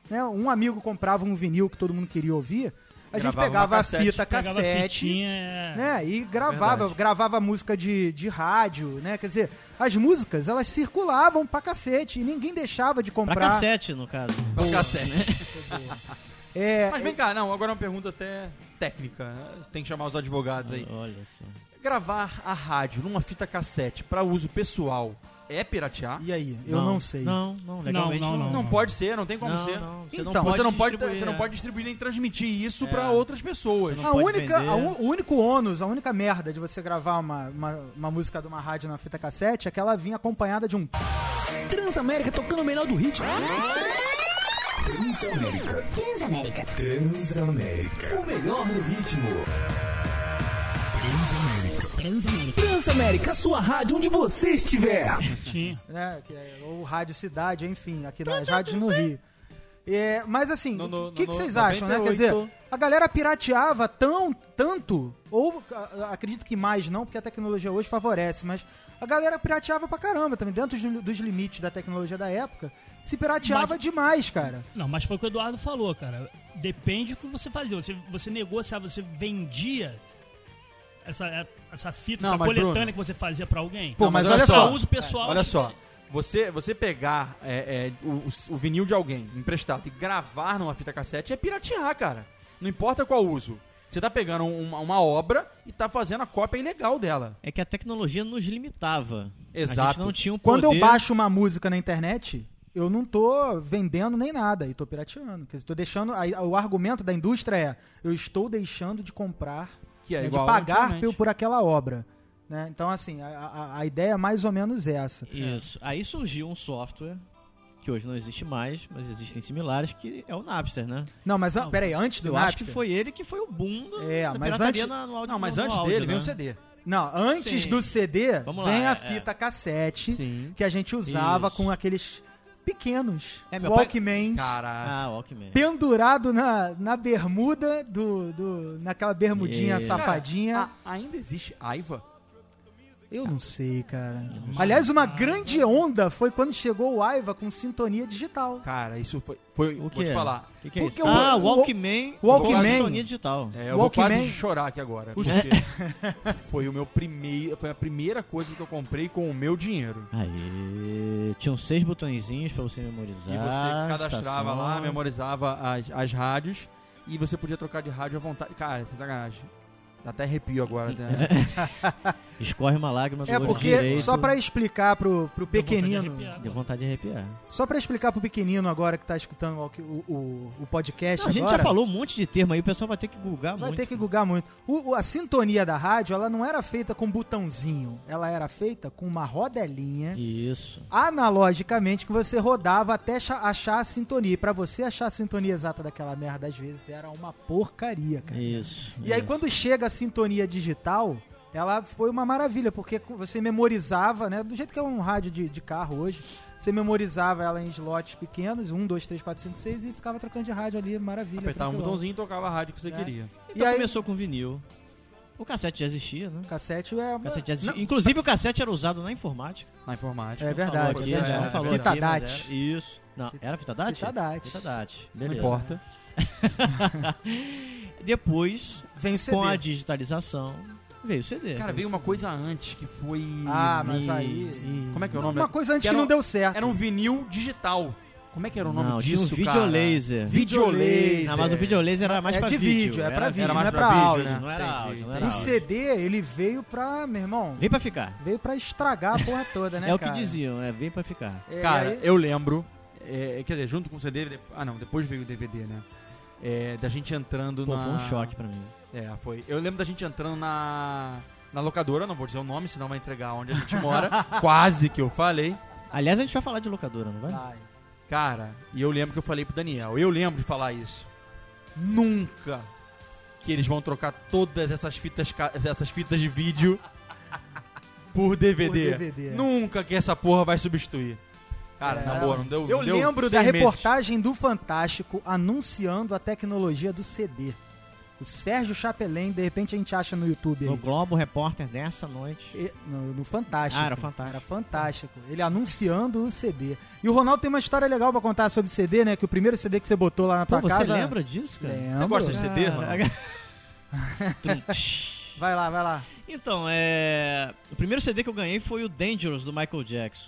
né? Um amigo comprava um vinil que todo mundo queria ouvir, a gente Gravava pegava uma a cassete. fita Pegava cassete, fitinha, é. né? E gravava, Verdade. gravava música de, de rádio, né? Quer dizer, as músicas, elas circulavam pra cacete e ninguém deixava de Pra comprar. cassete, no caso. Pra cassete. É, Mas vem cá, não, agora uma pergunta até técnica. né? Tem que chamar os advogados aí. Olha só. Gravar a rádio numa fita cassete pra uso pessoal é piratear? e aí? Eu não, sei. Não, não, legalmente Não, não. não, Não pode ser, não tem como Não, ser. não, você Então, não pode Você não pode, distribuir, você não é. pode distribuir nem transmitir isso É. pra outras pessoas. Você não A pode única, vender. a un- o único ônus, a única merda de você gravar uma, uma, uma música de uma rádio na fita cassete é que ela vinha acompanhada de um... Transamérica tocando o melhor do ritmo. Transamérica. Transamérica. Transamérica. O melhor do ritmo. Transamérica. Transamérica, a sua rádio onde você estiver. Tinha. né, que é, ou Rádio Cidade, enfim, aqui nas rádios no Rio. É, mas assim, No- no- o que, que no vocês noventa e acham, né? Quer oito. dizer, a galera pirateava tão, tanto, ou a- acredito que mais não, porque a tecnologia hoje favorece, mas a galera pirateava pra caramba também, dentro dos, dos limites da tecnologia da época, se pirateava Mas- demais, cara. Não, mas foi o que o Eduardo falou, cara. Depende do que você fazia. Você, você negociava, você vendia essa, essa fita, Não, essa mas, coletânea Bruno- que você fazia pra alguém. Pô, Não, mas mas olha olha só, só, uso pessoal. Olha é só, diferente. você, você pegar é, é, o, o vinil de alguém emprestado e gravar numa fita cassete é piratear, cara. Não importa qual uso. Você tá pegando uma, uma obra e tá fazendo a cópia ilegal dela. É que a tecnologia nos limitava. A Exato. gente não tinha um poder... Quando eu baixo uma música na internet, eu não tô vendendo nem nada, e tô pirateando. Quer dizer, tô deixando. aí, o argumento da indústria é: eu estou deixando de comprar, Que é né, de igual pagar antigamente. por, por aquela obra. Né? Então, assim, a, a, a ideia é mais ou menos essa. Isso. Aí surgiu um software, que hoje não existe mais, mas existem similares, que é o Napster, né? Não, mas Não, peraí, antes do eu Napster. acho que foi ele que foi o boom do, É, da mas pirataria antes- na- no áudio. Não, mas no antes áudio, dele vem né? o C D. Não, antes Sim. do C D, Vamos lá, vem a é, fita é. cassete Sim. que a gente usava Isso. com aqueles pequenos É, meu pai- Walkmans. Caraca. Ah, Walkman. Pendurado na, na bermuda do, do. naquela bermudinha É. safadinha. Ah, ainda existe Aiva? Eu não sei, cara. Aliás, uma grande onda foi quando chegou o Aiva com sintonia digital. Cara, isso foi... foi O vou que te é? falar. O que, que é Porque isso? o- ah, o- Walkman. o Walkman- com sintonia digital. É, eu vou Walkman- quase chorar aqui agora. Porque foi o meu primeiro... Foi a primeira coisa que eu comprei com o meu dinheiro. Aí, tinham seis botõezinhos pra você memorizar. E você cadastrava estação. lá, memorizava as, as rádios e você podia trocar de rádio à vontade. Cara, sem sacanagem. Dá até arrepio agora. Né? Escorre uma lágrima do É olho porque, direito. só pra explicar pro, pro Deu vontade de pequenino. arrepiar. Deu vontade de arrepiar. Só pra explicar pro pequenino agora que tá escutando o, o, o podcast. Não, a gente agora, já falou um monte de termo aí, o pessoal vai ter que googar Vai muito. ter que googar muito. O, o- a sintonia da rádio, ela não era feita com botãozinho. Ela era feita com uma rodelinha. Isso. Analogicamente, que você rodava até cha- achar a sintonia. E pra você achar a sintonia exata daquela merda, às vezes, era uma porcaria, cara. Isso. E aí, isso. quando chega a sintonia digital, ela foi uma maravilha, porque você memorizava, né? Do jeito que é um rádio de, de carro hoje, você memorizava ela em slots pequenos, um, dois, três, quatro, cinco, seis, e ficava trocando de rádio ali, maravilha. Apertava um tranquilão. botãozinho e tocava a rádio que você É. queria. Então E aí- começou com vinil. O cassete já existia, né? Cassete é... O cassete já existia. Não, Inclusive o cassete era usado na informática. Na informática. É Não verdade, falou é aqui, a gente verdade. não falou Fita aqui, mas DAT. era- Isso. Não, era fita DAT? Fita DAT. Fita DAT. Não Beleza. importa. Depois, Vem o C D. com a digitalização, veio o C D. Cara, veio uma coisa antes que foi... Ah, mas E- aí... e- Como é que é o nome? Uma coisa antes Que que era não um- deu certo. Era um vinil digital. Como é que era o nome Não, tinha disso, um cara? videolaser. Videolaser. Não, mas o videolaser era mais É pra de vídeo, é era, pra vídeo, era não é mais pra vídeo, áudio, né? Não era Entendi, áudio, não era O áudio. C D, ele veio pra, meu irmão, Vem pra ficar. veio pra estragar a porra toda, né, é o cara? que diziam, é vem pra ficar. É, Cara, aí- eu lembro, é, quer dizer, junto com o C D, de- ah não, depois veio o D V D, né? É, da gente entrando Pô, na... foi um choque pra mim. É, foi. Eu lembro da gente entrando na, na locadora, não vou dizer o nome, senão vai entregar onde a gente mora. Quase que eu falei. Aliás, a gente vai falar de locadora, não vai? Ai. Cara, e eu lembro que eu falei pro Daniel, eu lembro de falar isso. Nunca que eles vão trocar todas essas fitas, ca- essas fitas de vídeo por D V D. Por D V D. Nunca que essa porra vai substituir. Cara, É. na boa, não deu Eu não deu lembro da seis meses. reportagem do Fantástico anunciando a tecnologia do C D. O Sérgio Chapelain, de repente a gente acha no YouTube No aí. Globo Repórter dessa noite. E- No, no Fantástico. Ah, era Fantástico. Era Fantástico. Ele anunciando o C D. E o Ronaldo tem uma história legal pra contar sobre o C D, né? Que o primeiro C D que você botou lá na Pô, tua você casa... lembra disso, cara? Lembro. Você gosta de C D, mano? Tum, tsh. Vai lá, vai lá. Então, é... o primeiro C D que eu ganhei foi o Dangerous, do Michael Jackson.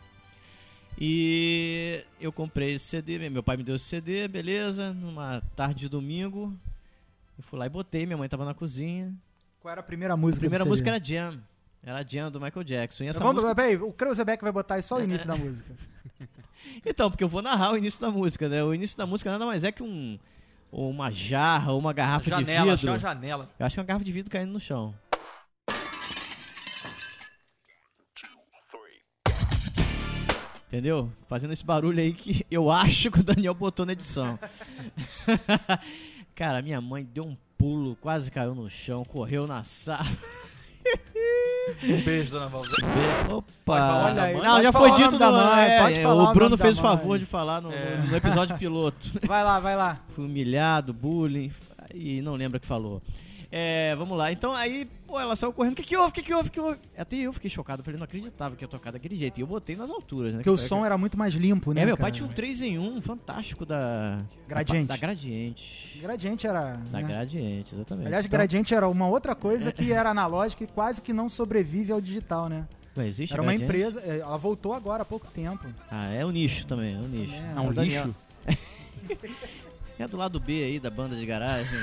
E eu comprei esse C D, meu pai me deu esse C D, beleza, numa tarde de domingo. Eu fui lá e botei, minha mãe tava na cozinha. Qual era a primeira A música primeira do música C D? era Jam. Era Jam do Michael Jackson. E essa Vamos, música... Peraí, o Kreuzebeck vai botar aí só o início da música. Então, porque eu vou narrar o início da música, né? O início da música nada mais é que um... ou uma jarra, ou uma garrafa Janela, de achei vidro. uma janela. Eu acho que é uma garrafa de vidro caindo no chão. Entendeu? Fazendo esse barulho aí que eu acho que o Daniel botou na edição. Cara, minha mãe deu um pulo, quase caiu no chão, correu na sala. Um beijo, dona Valzé. Opa! falar Olha aí, Não, pode já falar foi o dito nome da no... mãe, é, pode é, falar o o nome Bruno da fez o mãe. favor de falar no, É. no- no episódio piloto. Vai lá, vai lá. Fui humilhado, bullying, e não lembra o que falou. É, vamos lá. Então aí, pô, ela saiu correndo. O que que houve? O que que houve? O que que houve? Até eu fiquei chocado. Eu falei, não acreditava que ia tocar daquele jeito. E eu botei nas alturas, né? Porque o foi som era muito mais limpo, né? É, meu cara? pai tinha um três em um fantástico da... Gradiente. Da Gradiente. Gradiente era... Da né? Gradiente, exatamente. Aliás, Então, Gradiente era uma outra coisa que era analógica e quase que não sobrevive ao digital, né? Mas existe Era uma Gradiente? empresa... é, Ela voltou agora há pouco tempo. Ah, é um nicho também, é um nicho. É, É um O Daniel- lixo? É do lado B aí, da banda de garagem.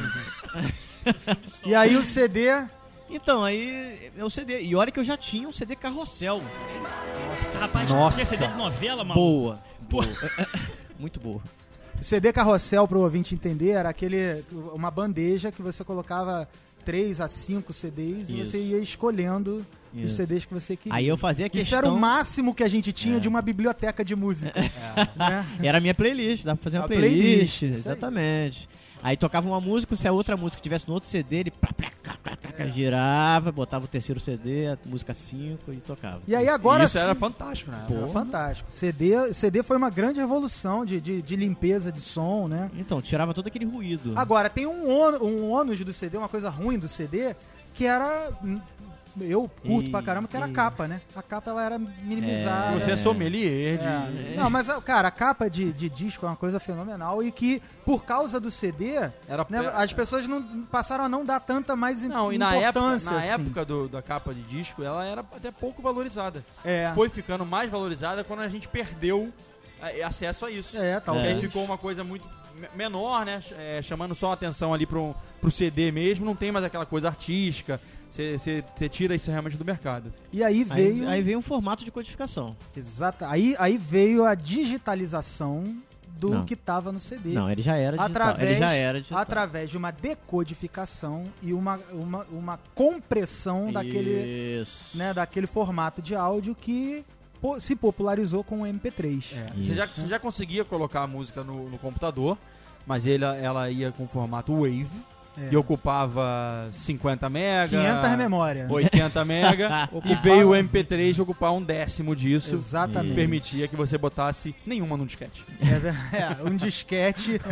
E aí o C D... Então, aí é o C D. E olha que eu já tinha um C D carrossel. Rapaz, Nossa. tinha C D de novela, maluco. Boa. boa. Muito boa. O C D carrossel, pro ouvinte entender, era aquele... Uma bandeja que você colocava três a cinco C Ds e Isso. você ia escolhendo os Isso. C Ds que você queria. Aí eu fazia Isso questão... era o máximo que a gente tinha É. de uma biblioteca de música. Né? Era a minha playlist, dá pra fazer uma A playlist, playlist, isso aí. exatamente. Aí tocava uma música, se a outra música tivesse no outro C D, ele plá, plá, plá, plá, plá, girava, botava o terceiro C D, a música cinco e tocava. E aí agora Isso era sim- fantástico, né? Era fantástico. C D, C D foi uma grande revolução de, de, de limpeza de som, né? Então, tirava todo aquele ruído. Agora, tem um, ônus- um ônus do C D, uma coisa ruim do C D, que era... Eu curto E- pra caramba, que era a e- capa, né? A capa, ela era minimizada. Você é sommelier de... É. Não, mas, cara, a capa de, de disco é uma coisa fenomenal e que, por causa do C D, Era né, as pessoas não passaram a não dar tanta mais im- Não, e na época, importância. na assim. época do, da capa de disco, ela era até pouco valorizada. É, Foi ficando mais valorizada quando a gente perdeu é, acesso a isso. é, Porque talvez. aí ficou uma coisa muito me- menor, né? É, chamando só a atenção ali pro, pro C D mesmo, não tem mais aquela coisa artística. Você tira isso realmente do mercado. E aí veio... Aí, aí veio um formato de codificação. Exato. Aí, aí veio a digitalização do Não. que estava no C D. Não, ele já era digital. Através, ele já era digital. através de uma decodificação e uma, uma, uma compressão daquele, Isso. né, daquele formato de áudio que po- se popularizou com o M P três. Você já, Isso. você já conseguia colocar a música no, no computador, mas ele, ela ia com formato Wave É. e ocupava cinquenta mega, quinhentas memória. oitenta mega, e Ocupava- veio o M P três ocupar um décimo disso. Exatamente. E permitia que você botasse nenhuma no disquete. É, ver- é, um disquete.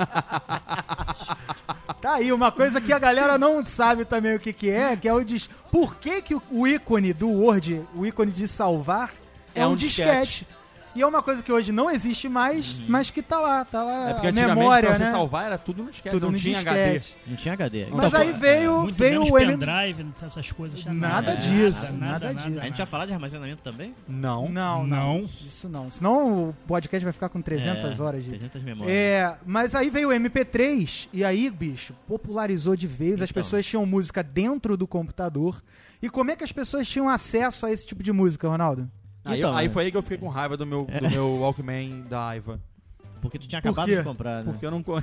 Tá aí, uma coisa que a galera não sabe também o que, que é, que é o dis... Por que, que o- o ícone do Word, o ícone de salvar, é, É um, um disquete. disquete. E é uma coisa que hoje não existe mais, mas que tá lá, tá lá É porque a antigamente memória, pra você né? salvar era tudo no disquete, Tudo não no tinha disquete. H D. Não tinha H D. Mas Então, aí veio, Muito veio menos o M... pendrive, essas coisas. já Nada não. disso, Nada, nada nada, disso. a gente vai falar de armazenamento também? Não. Não, não, Não. isso não. Senão o podcast vai ficar com trezentas É, horas de... trezentas memórias. É, mas aí veio o M P três e aí, bicho, popularizou de vez. As Então. pessoas tinham música dentro do computador. E como é que as pessoas tinham acesso a esse tipo de música, Ronaldo? Aí, Então, aí é. foi aí que eu fiquei com raiva do meu, do meu Walkman da Aiva. Porque tu tinha Por acabado quê? de comprar, né? Porque eu não. co-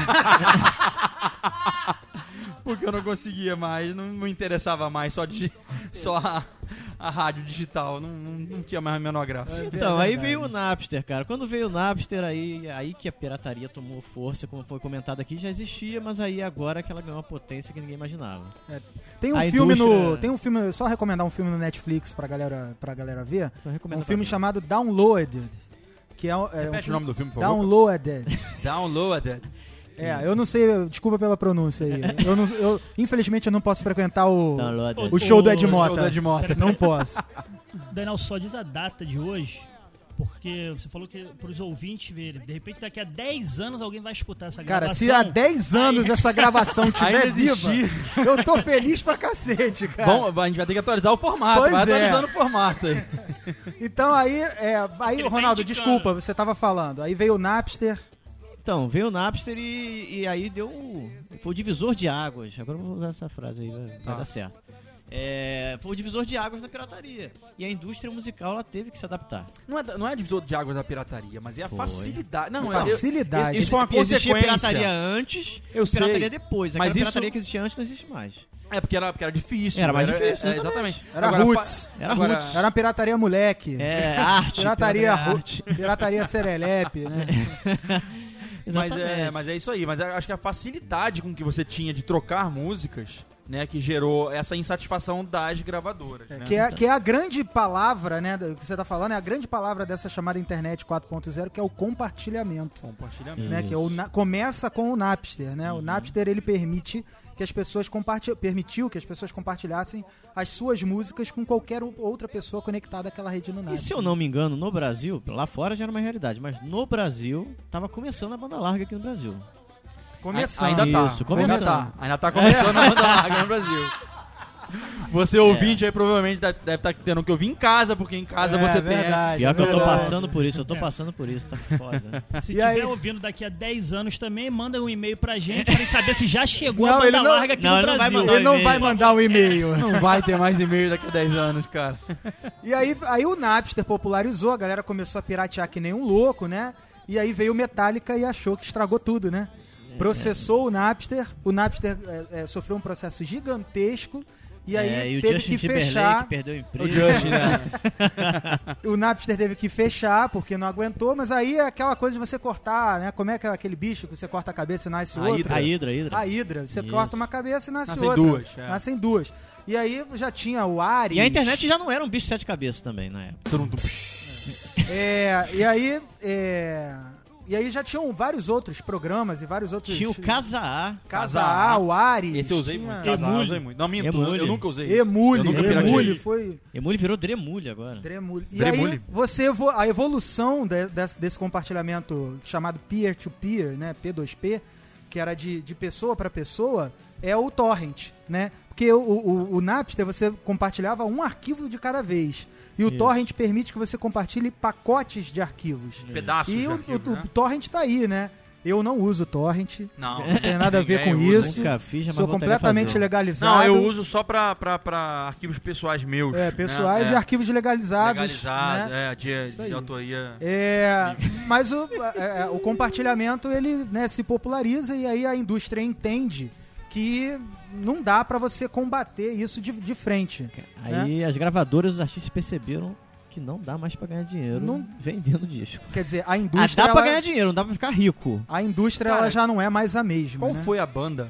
Porque eu não conseguia mais, não me interessava mais só, de, só a, a rádio digital. Não, não, não tinha mais a menor graça. Então, aí verdade. veio o Napster, cara. Quando veio o Napster, aí, aí que a pirataria tomou força, como foi comentado aqui, já existia, mas aí agora que ela ganhou uma potência que ninguém imaginava. Tem um A filme indústria- no. Tem um filme. Só recomendar um filme no Netflix pra galera, pra galera ver. Então, eu Um recomendo filme pra chamado Downloaded. Que é, um- é um Repete o filme- nome do filme, por favor. Downloaded. Downloaded. É, eu não sei, desculpa pela pronúncia aí. Eu não, eu, infelizmente eu não posso frequentar o, Download. o show do Ed O Mota. show do Ed Mota. Não posso. Daniel, só diz a data de hoje, porque você falou que para os ouvintes verem, de repente daqui a dez anos alguém vai escutar essa Cara, gravação. se há dez anos Aí- essa gravação tiver Ainda viva, existir. eu tô feliz pra cacete, cara. Bom, a gente vai ter que atualizar o formato. Pois vai é. atualizando o formato aí. Então aí, é, aí Ele tá Ronaldo, indicando. desculpa, você tava falando. Aí veio o Napster. Então, veio o Napster e, e aí deu. Foi o divisor de águas. Agora eu vou usar essa frase aí, vai, vai Ah. dar certo. É, foi o divisor de águas da pirataria. E a indústria musical ela teve que se adaptar. Não é, não é divisor de águas da pirataria, mas é a Foi. facilidade. Não, A eu- facilidade. Isso foi uma Porque existia consequência. pirataria antes Eu e pirataria sei, depois. mas Aquela isso- pirataria que existia antes não existe mais. É porque era, porque era difícil. Era mais é, difícil, é, exatamente. exatamente. Era Agora, roots. pa- Era agora- roots. Era uma pirataria moleque. É, arte. Pirataria, ru- arte. pirataria serelepe, né? Mas é, Exatamente. mas é isso aí. Mas eu acho que a facilidade com que você tinha de trocar músicas, né, que gerou essa insatisfação das gravadoras. É, né? que, é, que é a grande palavra, né, do que você tá falando, é a grande palavra dessa chamada internet quatro ponto zero, que é o compartilhamento. Compartilhamento. Né, que é o, na- começa com o Napster, né? O Napster, ele permite que as pessoas compartilhem, permitiu que as pessoas compartilhassem as suas músicas com qualquer o- outra pessoa conectada àquela rede no E Napster. se eu não me engano, no Brasil, lá fora já era uma realidade, mas no Brasil, tava começando a banda larga aqui no Brasil. Começando. Ainda tá. Isso, Ainda começando. tá. Ainda tá começando a banda larga no Brasil. Você ouvinte aí provavelmente deve estar tendo que ouvir em casa, porque em casa É, você verdade, Pior que eu tô verdade. passando por isso, eu tô É. passando por isso, tá foda. Se E tiver aí? ouvindo daqui a dez anos também, manda um e-mail pra gente pra gente saber se já chegou Não, a banda ele não- larga aqui não, no ele não vai Brasil. mandar Ele não e-mail. vai mandar um e-mail. Não vai ter mais e-mail daqui a dez anos, cara. E aí, aí o Napster popularizou, a galera começou a piratear que nem um louco, né? E aí veio o Metallica e achou que estragou tudo, né? Processou o Napster, o Napster é, é, sofreu um processo gigantesco. E aí É, e o teve Justin que Timberlake fechar. perdeu o emprego. O Justin, né? O Napster teve que fechar porque não aguentou, mas aí é aquela coisa de você cortar, né? Como é que é aquele bicho que você corta a cabeça e nasce A outro? hidra. A Hidra, a Hidra. A hidra. Você Isso. corta uma cabeça e nasce Nascem outra. duas, é. Nascem duas. E aí já tinha o Ares. E a internet já não era um bicho de sete cabeças também na época. Tum, tum. É, e aí. É, e aí já tinham vários outros programas e vários outros. Tinha o Casa A. Casa A, o Ares. Esse eu usei tinha muito. Casal, eu Emule. usei muito. Não, minto, Emule. eu nunca usei isso. Eu Emule, nunca pirateei. Emule foi. Emule virou Dremule agora. Dremule. E Dremule. aí, você evo- a evolução de- desse, desse compartilhamento chamado peer-to-peer, né, P dois P, que era de, de pessoa para pessoa, é o torrent, né? Porque o, o, o Napster você compartilhava um arquivo de cada vez. E o Isso. torrent permite que você compartilhe pacotes de arquivos. Pedaços E de o, arquivo, o- né? o torrent tá aí, né? Eu não uso torrent, Não, não tem nada a ver ninguém com usa. isso. Nunca fiz, mas Sou voltaria a completamente fazer. legalizado. Não, eu uso só pra, pra, pra arquivos pessoais meus. É, pessoais né? e É. arquivos legalizados. Legalizado, né? é, de, Isso aí. de autoria. É, mas o, é, é, o compartilhamento ele né, se populariza e aí a indústria entende que não dá pra você combater isso de, de frente. né? Aí as gravadoras e os artistas perceberam que não dá mais pra ganhar dinheiro Não- vendendo disco. Quer dizer, a Ah, indústria dá pra ela- ganhar dinheiro, não dá pra ficar rico. a indústria Cara, ela já não é mais a mesma. Qual né? foi a banda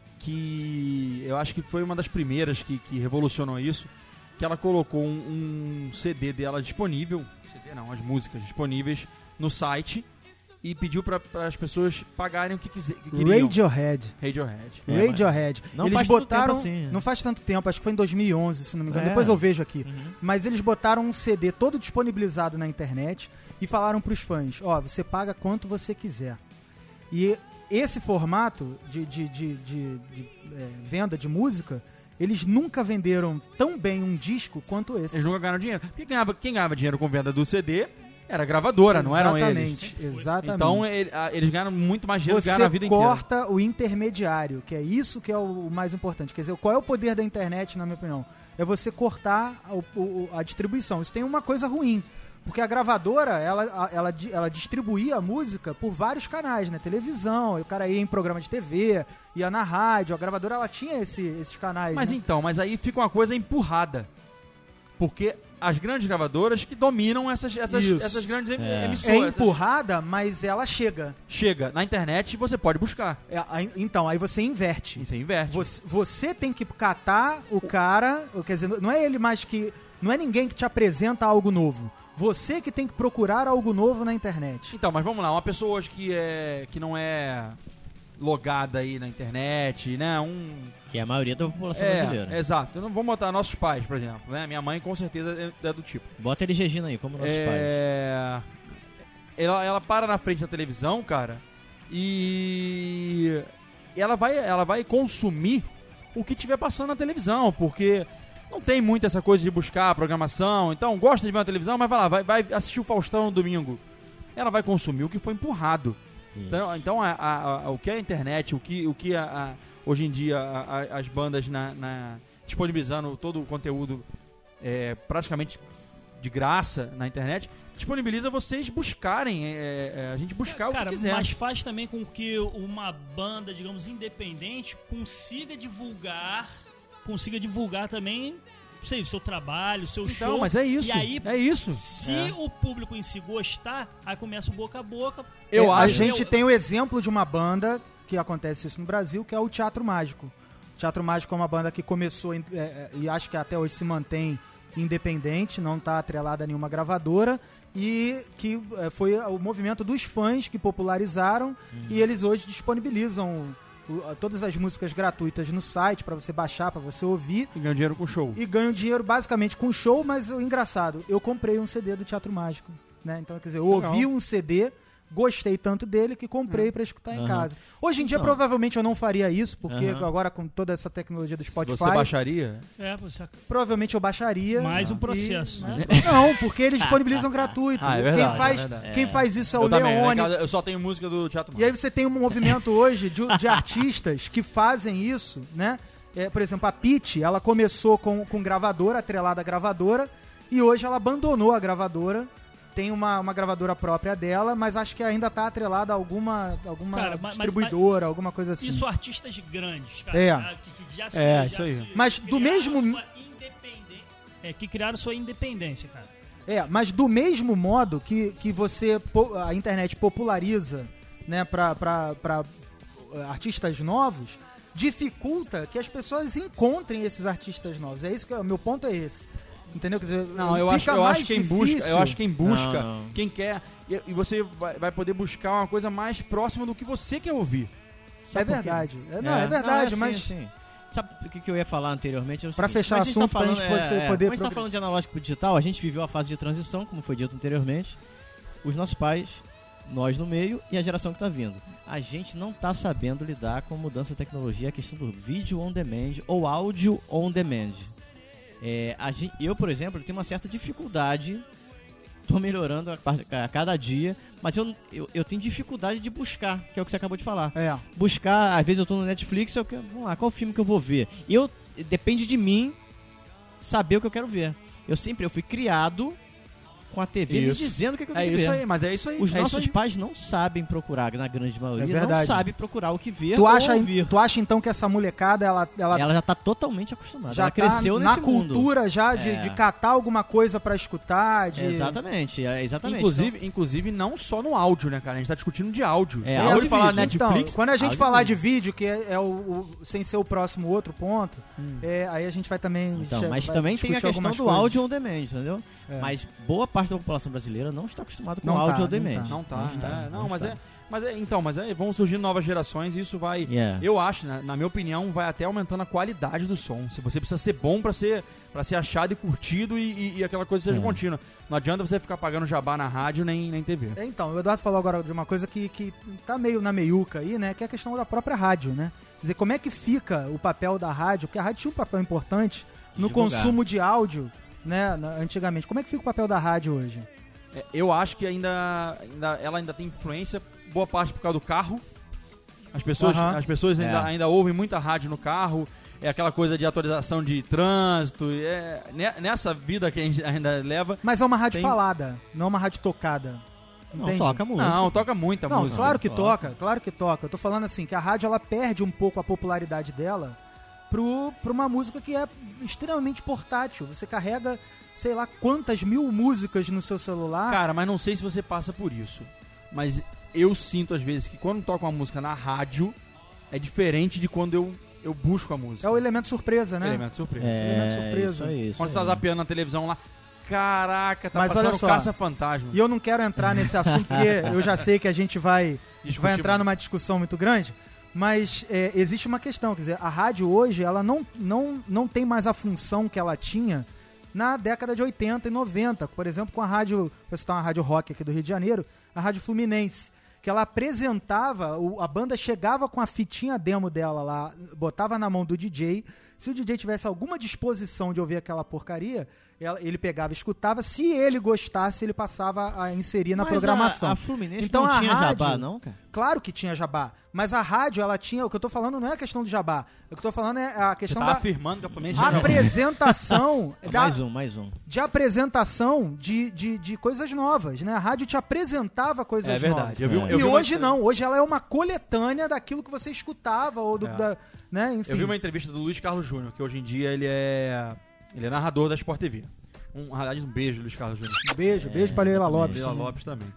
que eu acho que foi uma das primeiras que, que revolucionou isso? Que ela colocou um, um C D dela disponível, C D não, as músicas disponíveis no site e pediu para as pessoas pagarem o que, quiser, que queriam. Radiohead. Radiohead. É, Radiohead. não Eles faz tanto botaram. tempo assim, né? Não faz tanto tempo, acho que foi em dois mil e onze, se não me engano. É. Depois eu vejo aqui. Uhum. Mas eles botaram um C D todo disponibilizado na internet e falaram pros fãs: ó, você paga quanto você quiser. E esse formato de, de, de, de- de, é, venda de música, eles nunca venderam tão bem um disco quanto esse. Eles nunca ganharam dinheiro. Porque ganhava, quem ganhava dinheiro com venda do C D era a gravadora, não eram eles. Exatamente, exatamente. Então ele- a- eles ganharam muito mais dinheiro que você ganharam na vida inteira. corta o intermediário, que é isso que é o mais importante. Quer dizer, qual é o poder da internet, na minha opinião? É você cortar o- o- a distribuição. Isso tem uma coisa ruim. Porque a gravadora, ela, a- ela, di- ela distribuía a música por vários canais, né? Televisão, o cara ia em programa de T V, ia na rádio. A gravadora, ela tinha esse- esses canais, Mas né? então, mas aí fica uma coisa empurrada. Porque as grandes gravadoras que dominam essas, essas, Isso. essas grandes em- É. emissoras. É essas- empurrada, mas ela chega. Chega na internet e você pode buscar. É, aí- então, aí você inverte. E você inverte. Você, você tem que catar o cara, quer dizer, não é ele mais que... Não é ninguém que te apresenta algo novo. Você que tem que procurar algo novo na internet. Então, mas vamos lá, uma pessoa hoje que, é, que não é logada aí na internet, né? Um... Que é a maioria da população É, brasileira. exato. Não vamos botar nossos pais, por exemplo, né? Minha mãe com certeza é, é do tipo. Bota eles Regina aí, como nossos pais. É... Ela, ela para na frente da televisão, cara, e ela vai, ela vai consumir o que tiver passando na televisão, porque não tem muito essa coisa de buscar a programação. Então, gosta de ver uma televisão, mas vai lá, vai, vai assistir o Faustão no domingo. Ela vai consumir o que foi empurrado. Isso. Então, então a, a, a, o que é a internet, o que, o que a, a, hoje em dia a, a, as bandas na, na, disponibilizando todo o conteúdo é, praticamente de graça na internet, disponibiliza vocês buscarem, é, é, a gente buscar Cara, o que quiser. mas faz também com que uma banda, digamos, independente consiga divulgar, consiga divulgar também, sei, o seu trabalho, o seu Então, show. mas é isso, E aí, é isso. se É. o público em si gostar, aí começa o boca a boca. Eu É, a acho- gente eu- tem o exemplo de uma banda que acontece isso no Brasil, que é o Teatro Mágico. O Teatro Mágico é uma banda que começou em- é, é, e acho que até hoje se mantém independente, não está atrelada a nenhuma gravadora, e que é, foi o movimento dos fãs que popularizaram, e eles hoje disponibilizam o- todas as músicas gratuitas no site para você baixar, para você ouvir, E ganha dinheiro com show. e ganham dinheiro basicamente com show. Mas o engraçado, eu comprei um C D do Teatro Mágico, né? Então, quer dizer, eu Legal. ouvi um C D, gostei tanto dele que comprei pra escutar em Aham. casa. Hoje em dia, Então. provavelmente eu não faria isso, porque Aham. agora com toda essa tecnologia do Spotify, Você baixaria? É, você provavelmente eu baixaria. Mais um e- processo. né? Não, porque eles disponibilizam gratuito. Ah, é verdade, quem, faz, é verdade. quem faz isso é o eu também, Leone. né, eu só tenho música do Teatro E aí você tem um movimento hoje de, de artistas que fazem isso, né? É, por exemplo, a Pitty, ela começou com, com gravadora, atrelada à gravadora, e hoje ela abandonou a gravadora, tem uma, uma gravadora própria dela, mas acho que ainda tá atrelada a alguma, alguma Cara, mas- distribuidora, alguma coisa assim. Isso artistas grandes, cara. É. ah, Que, que já se, É, já isso aí. se Mas do criaram mesmo- sua independência. É, que criaram sua independência, cara. É, mas do mesmo modo que, que você, po- a internet populariza, né, pra, pra, pra uh, artistas novos, dificulta que as pessoas encontrem esses artistas novos. É isso que o meu ponto é esse. Entendeu? Quer dizer, Não, eu acho, fica eu mais acho quem difícil. busca, eu acho quem busca, Não, não. quem quer, e, e você vai, vai poder buscar uma coisa mais próxima do que você quer ouvir. É Sabe por quê? verdade. É, não, é, verdade, Não, é assim, mas assim. Sabe o que, que eu ia falar anteriormente? É o Pra seguinte, fechar mas a gente assunto, tá pra gente falando, poder- é, poder é, Mas a gente tá progr- falando de analógico pro digital, a gente viveu a fase de transição, como foi dito anteriormente. Os nossos pais, nós no meio e a geração que tá vindo. A gente não tá sabendo lidar com a mudança da tecnologia, a questão do vídeo on demand ou áudio on demand. É, a gente, eu, por exemplo, tenho uma certa dificuldade, tô melhorando a, par- a cada dia, mas eu, eu, eu tenho dificuldade de buscar, que é o que você acabou de falar. é. Buscar, às vezes eu tô no Netflix, eu quero, vamos lá, qual filme que eu vou ver? Eu, depende de mim saber o que eu quero ver. Eu sempre, eu fui criado com a T V me Isso. dizendo o que, que eu É quero isso ver. aí, mas é isso aí. Os é nossos isso aí. pais não sabem procurar, na grande maioria, É não verdade. sabem procurar o que ver Tu ou acha, ouvir. tu acha então que essa molecada, ela, ela, Ela já tá totalmente acostumada, já ela cresceu tá nesse na mundo. cultura já de, É. de catar alguma coisa pra escutar, de... Exatamente, é, exatamente. Inclusive, inclusive, não só no áudio, né, cara? A gente tá discutindo de áudio. É, Você áudio pode e falar vídeo. Netflix. Então, quando a gente áudio falar e de vídeo, que é, é o, o- sem ser o próximo outro ponto, é, aí a gente vai também... Então, che- mas vai também tem a discutir questão algumas do coisas. áudio on demand, entendeu? É. Mas boa parte da população brasileira não está acostumada com Não áudio tá, on demand. não Não tá, Não está, é, não, não mas está. é, mas é, então, mas é, vão surgindo novas gerações e isso vai, Yeah. eu acho, né, na minha opinião, vai até aumentando a qualidade do som. Se você precisa ser bom pra ser, pra ser achado e curtido e, e- e aquela coisa seja É. contínua. Não adianta você ficar pagando jabá na rádio nem nem T V. É, então, o Eduardo falou agora de uma coisa que, que tá meio na meiuca aí, né? Que é a questão da própria rádio, né? Quer dizer, como é que fica o papel da rádio? Porque a rádio tinha um papel importante no Divulgar. consumo de áudio, né? na- Antigamente. Como é que fica o papel da rádio hoje? É, eu acho que ainda, ainda ela ainda tem influência, boa parte por causa do carro. As pessoas, Aham. as pessoas ainda, É. ainda ouvem muita rádio no carro. É aquela coisa de atualização de trânsito. É, ne- nessa vida que a gente ainda leva. Mas é uma rádio Tem- falada, não é uma rádio tocada. Não, Entende? toca música. Não, toca muita Não, música. claro que Toca. toca, claro que toca. Eu tô falando assim, que a rádio ela perde um pouco a popularidade dela pro, pra uma música que é extremamente portátil. Você carrega, sei lá, quantas mil músicas no seu celular. Cara, mas não sei se você passa por isso. Mas eu sinto às vezes que quando toca uma música na rádio, é diferente de quando eu, eu busco a música. É o elemento surpresa, né? elemento surpresa. É, elemento surpresa. isso aí, isso Quando você tá aí. zapeando na televisão lá, caraca, tá Mas olha passando só, Caça-Fantasma. E eu não quero entrar nesse assunto porque eu já sei que a gente vai, Discutir vai entrar muito. numa discussão muito grande. Mas é, existe uma questão, quer dizer, a rádio hoje, ela não, não, não tem mais a função que ela tinha na década de oitenta e noventa. Por exemplo, com a rádio, vou citar uma rádio rock aqui do Rio de Janeiro, a Rádio Fluminense, que ela apresentava, o, a banda chegava com a fitinha demo dela lá, botava na mão do D J, se o D J tivesse alguma disposição de ouvir aquela porcaria, ela, ele pegava e escutava, se ele gostasse, ele passava a inserir na Mas programação. A, a Fluminense Então, não a tinha rádio- jabá, não, cara? Claro que tinha jabá, mas a rádio, ela tinha, o que eu tô falando não é a questão do jabá, o que eu tô falando é a Você questão tá da afirmando que a Fluminense já apresentação, da, Mais um, mais um. de apresentação de, de, de coisas novas, né? A rádio te apresentava coisas É novas. verdade. Eu vi, um- É. eu E vi uma hoje entre- não, hoje ela é uma coletânea daquilo que você escutava, ou do, É. da, né, enfim. Eu vi uma entrevista do Luiz Carlos Júnior, que hoje em dia ele é ele é narrador da Sport T V. Um, na verdade, um beijo, Luiz Carlos Júnior. Beijo, beijo pra Leila Lopes. Leila também. Lopes também.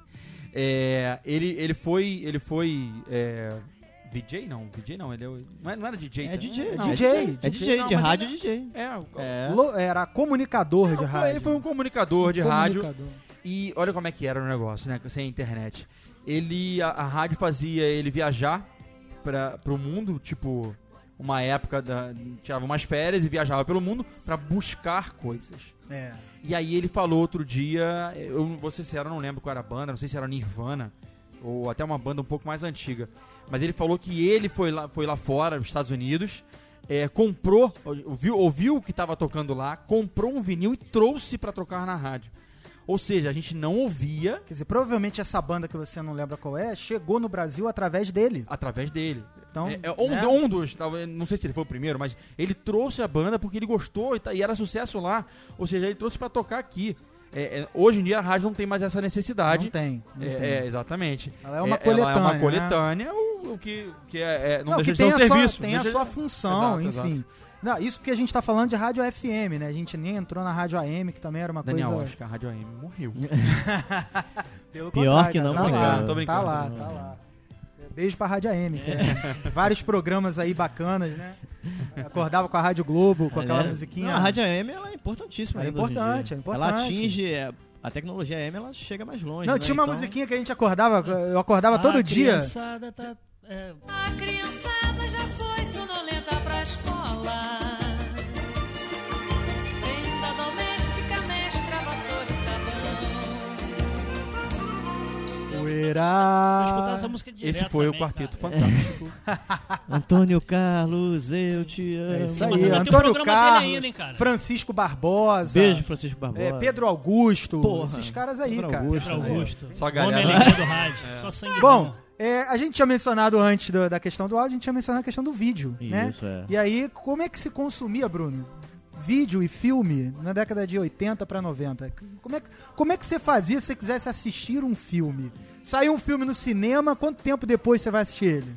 É, ele, ele foi, ele foi é, V J? Não, V J não, ele é, o- não, é- não era D J. É tá? D J, Não, D é J, D J, é D J, Não, de mas rádio ele D J. É, o- É. Lo- Era comunicador de Não, rádio. Ele foi um comunicador de rádio. Comunicador. E olha como é que era o negócio, né? Sem internet. Ele, a, a rádio fazia ele viajar para pro mundo, tipo, uma época, da, tirava umas férias e viajava pelo mundo pra buscar coisas. É. E aí ele falou outro dia, eu vou ser sincero, eu não lembro qual era a banda, não sei se era Nirvana, ou até uma banda um pouco mais antiga. Mas ele falou que ele foi lá, foi lá fora, nos Estados Unidos, é, comprou, ouviu, ouviu o que estava tocando lá, comprou um vinil e trouxe pra tocar na rádio. Ou seja, a gente não ouvia Quer dizer, provavelmente essa banda que você não lembra qual é, chegou no Brasil através dele. através dele. Então, É, é um, né? um dos, talvez, não sei se ele foi o primeiro, mas ele trouxe a banda porque ele gostou e, tá- e era sucesso lá. Ou seja, ele trouxe pra tocar aqui. É, é, hoje em dia a rádio não tem mais essa necessidade. Não tem. Não É, tem. é, exatamente. Ela é uma Ela é coletânea, uma né? coletânea, o, o que, que é, é- não, Não, deixa que de ser tem, um a serviço. sua, tem não a deixa sua de- função, Exato, enfim. Não, isso porque a gente tá falando de rádio F M, né? A gente nem entrou na rádio A M, que também era uma Daniel, coisa... acho que a Rádio A M morreu. Pelo Pior contrário, que não, tá morreu. lá, Tô brincando, tá lá, tô tá brincando. lá. Beijo pra Rádio A M. que é vários programas aí bacanas, né? Acordava com a Rádio Globo, com aquela É. musiquinha. Não, a rádio A M ela é importantíssima. É ainda hoje em importante, dia. é importante. Ela atinge... é, A tecnologia A M ela chega mais longe. Não, né? tinha uma Então, musiquinha que a gente acordava, eu acordava todo A dia. criançada tá, é, A criançada já foi sonolenta pra escola. Prenda doméstica, mestra, vassoura e sabão. eu escutava essa Poeira. música direto Esse foi o também, Quarteto cara. Fantástico. Antônio Carlos, eu te amo. É isso Mas aí, ainda tem o Antônio programa Carlos, dele ainda, hein, cara? Francisco Barbosa. Beijo, Francisco Barbosa. é, Pedro Augusto. Porra, esses caras aí, Pedro cara. Augusto. Pedro Augusto. Só Homem galera. alegria do rádio. Só sangue Bom, bom. é, a gente tinha mencionado antes do- da questão do áudio, a gente tinha mencionado a questão do vídeo, né? Isso, é. E aí, como é que se consumia, Bruno? Vídeo e filme na década de oitenta pra noventa. Como é, que- como é que você fazia se você quisesse assistir um filme? Saiu um filme no cinema, quanto tempo depois você vai assistir ele?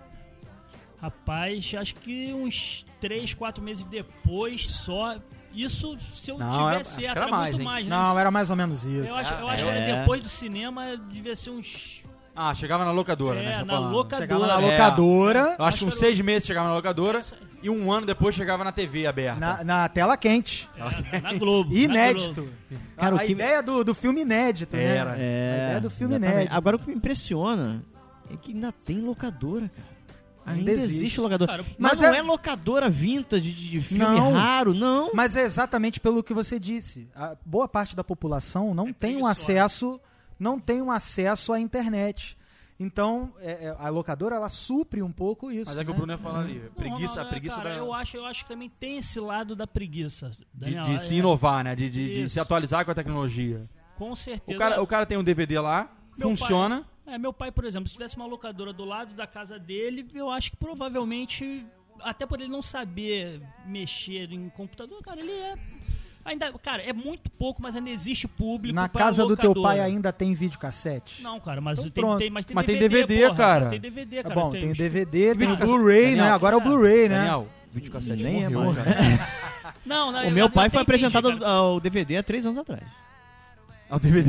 Rapaz, acho que uns três, quatro meses depois só. Isso se eu Não, era- tivesse acho que certo, era era mais, muito hein? mais, né? Não, era mais ou menos isso. Eu acho, eu acho É. que era depois do cinema, devia ser uns. Ah, chegava na locadora, É, né? Você na falando. locadora. Chegava na É. locadora, Eu acho que Acho uns que seis meses chegava na locadora e um ano depois chegava na T V aberta. na, na tela quente. É, na Globo. na Inédito. Globo. Cara, a o a que- ideia do, do filme inédito, Era. né? É, A ideia do filme exatamente. inédito. Agora o que me impressiona é que ainda tem locadora, cara. Ainda Ainda, existe. existe locadora. Cara, mas, mas não é- é... locadora vintage de, de filme Não. raro, não. Mas é exatamente pelo que você disse. A boa parte da população não tem um preguiçosa. acesso, não tem um acesso à internet. Então, é, é, a locadora ela supre um pouco isso. Mas é que o né? Bruno ia falar ali. Não, Preguiça, não, a preguiça cara, da, eu acho, eu acho que também tem esse lado da preguiça. de, Daniel, de é, se inovar, né? De, de, de Isso. se atualizar com a tecnologia. Com certeza. O cara, o cara tem um D V D lá, Meu funciona. pai- é, meu pai, por exemplo, se tivesse uma locadora do lado da casa dele, eu acho que provavelmente, até por ele não saber mexer em computador, cara, ele é. Ainda, cara, é muito pouco, mas ainda existe público. Na pra casa do teu locadora. pai ainda tem videocassete? Não, cara, mas Então tem, pronto. tem, mas tem Mas tem D V D, D V D, porra, cara. Tem D V D, É cara. bom, tem os- D V D, tem o Videocassete. Blu-ray, Daniel, né? Agora é o Blu-ray, né? Daniel, videocassete Nem é morreu, mais. cara. Não, não, O eu- meu eu pai até foi entendi, apresentado cara. ao D V D há três anos atrás. É o D V D.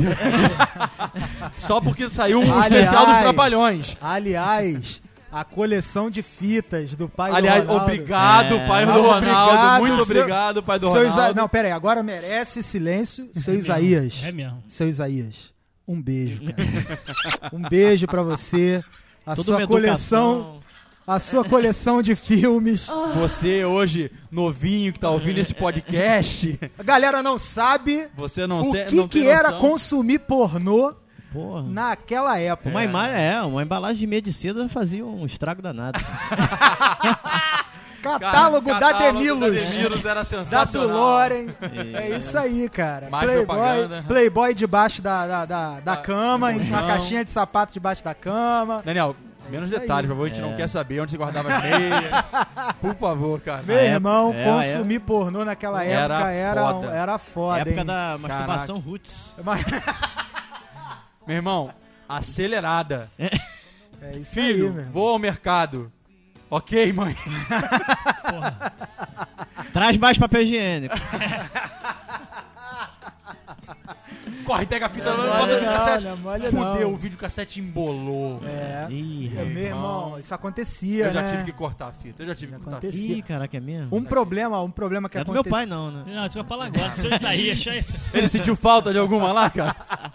Só porque saiu um Aliás, especial dos Trapalhões. Aliás, a coleção de fitas do pai Aliás, do Ronaldo. obrigado, É. pai do Ah, Ronaldo. obrigado, Muito seu- obrigado, pai do Seu Isa- Ronaldo. Não, pera aí, agora merece silêncio, seu É mesmo, Isaías. É mesmo. Seu Isaías, um beijo, cara. Um beijo pra você. A Toda sua uma coleção educação. a sua coleção de filmes. Você hoje, novinho que tá ouvindo esse podcast, A galera não sabe você não, o se, que, não que tem era noção. consumir pornô Porra. naquela época. Uma imagem, é, uma embalagem de meia de seda fazia um estrago danado. Catálogo, Cara, da catálogo Demilos. da Demilos era Da sensacional. Duloren. É isso aí, cara. Mais Playboy, propaganda. Playboy debaixo da, da, da, da Da- cama, do uma colchão. caixinha de sapato debaixo da cama. Daniel, menos Isso detalhes, aí. por favor, a gente É. não quer saber onde você guardava as meias. Por favor, cara. Meu Ah, é? irmão, É, consumir pornô naquela Era época era foda. era foda, Época hein? da masturbação roots. Mas- Meu irmão, acelerada. É isso Filho, aí, meu irmão. vou ao mercado. Ok, mãe. Traz mais papel higiênico. Corre, pega a fita, Não bota o mole videocassete. não, não mole Fudeu, não. o videocassete embolou. É. Ih, É, meu irmão, isso acontecia, Eu já né? tive que cortar a fita, eu já tive que cortar a fita. Acontecia. Ih, caraca, é mesmo? Um problema, um problema que é do meu aconteceu. pai, não, né? Não, você vai falar agora, seu Isaías. Ele sentiu falta de alguma lá, cara?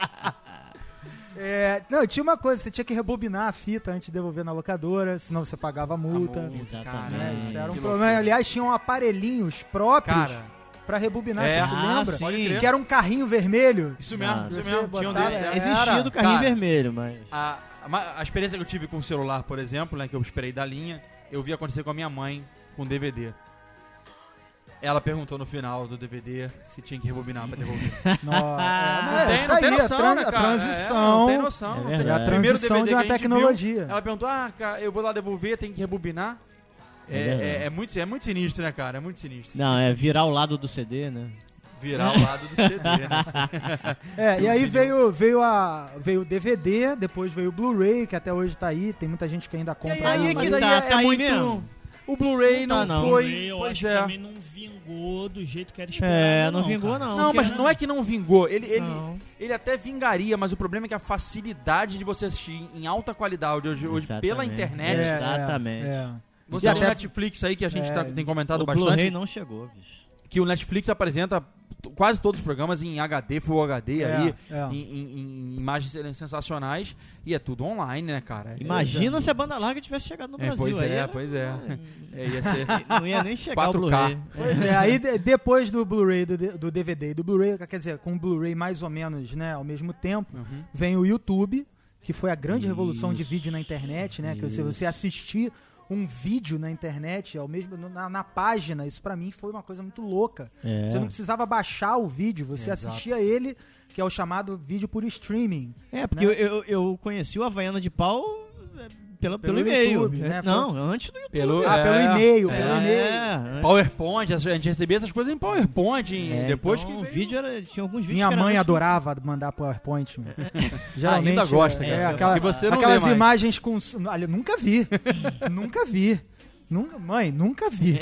É, não, tinha uma coisa, você tinha que rebobinar a fita antes de devolver na locadora, senão você pagava a multa. multa. Exatamente. né? Isso era um que problema. loucura. Aliás, tinham aparelhinhos próprios Cara, pra rebobinar, É. você se Ah, lembra? sim. Pode crer. Que era um carrinho vermelho. isso mesmo, Ah, isso você mesmo. Tinha um botava- desses. é. né? Existia do carrinho Cara, vermelho, mas... A, a, a experiência que eu tive com o celular, por exemplo, né, que eu esperei da linha, eu vi acontecer com a minha mãe com D V D. Ela perguntou no final do D V D se tinha que rebobinar pra devolver. Nossa, é, Não é, tem, isso não tem aí, noção, a, tran- né, a cara? transição. É, não tem noção. É não tem- verdade. a Primeiro transição D V D de uma que a gente tecnologia. viu, ela perguntou, ah, cara, eu vou lá devolver, tem que rebobinar. É É, verdade. é, é muito, é muito sinistro, né, cara? É muito sinistro. Não, é virar o lado do C D, né? Virar o lado do C D, né? É, e aí veio, veio, a, veio o D V D, depois veio o Blu-ray, que até hoje tá aí, tem muita gente que ainda compra. aí é no- que Mas tá, é- tá é aí muito- mesmo. O Blu-ray Não não, tá, não. foi. Eu pois acho que é. também não vingou do jeito que era esperado. É, não vingou, não. Não, porque- mas não é que não vingou. Ele, ele, Não. ele até vingaria, mas o problema é que a facilidade de você assistir em alta qualidade hoje, hoje pela Exatamente. internet. É, Exatamente. é, é. Você E tem o até- Netflix aí que a gente É, tá- tem comentado O bastante. Blu-ray não chegou, bicho. Que o Netflix apresenta t- quase todos os programas em H D, Full H D É, aí, é. Em, em- em imagens sensacionais, e é tudo online, né, cara? Imagina se a banda larga tivesse chegado no É, Brasil. pois aí é, era- pois é. É, ia ser Não ia nem chegar o quatro K. Blu-ray. Pois é, aí de- depois do Blu-ray, do, D- do D V D e do Blu-ray, quer dizer, com o Blu-ray mais ou menos, né, ao mesmo tempo, Uhum. vem o YouTube, que foi a grande revolução de Isso. vídeo na internet, né, que você, Isso. você assistir um vídeo na internet, ao mesmo na, na página, isso pra mim foi uma coisa muito louca. É. Você não precisava baixar o vídeo, você Exato. assistia ele, que é o chamado vídeo por streaming. É, porque né? eu, eu, eu conheci o Havaiana de Pau é, pelo, pelo, Pelo e-mail. YouTube, né? Não, antes do YouTube. Pelo, Ah, é, pelo e-mail, É, pelo e-mail. antes- PowerPoint, a gente recebia essas coisas em PowerPoint, em- é, depois então, que o veio- vídeo era, tinha alguns vídeos Minha que era mãe antes do- adorava mandar PowerPoint. meu. Geralmente, Ainda gosta, é, cara. é, aquela- Que você não aquelas vê mais. imagens com. Olha, nunca vi. nunca vi. Nunca, mãe, nunca vi.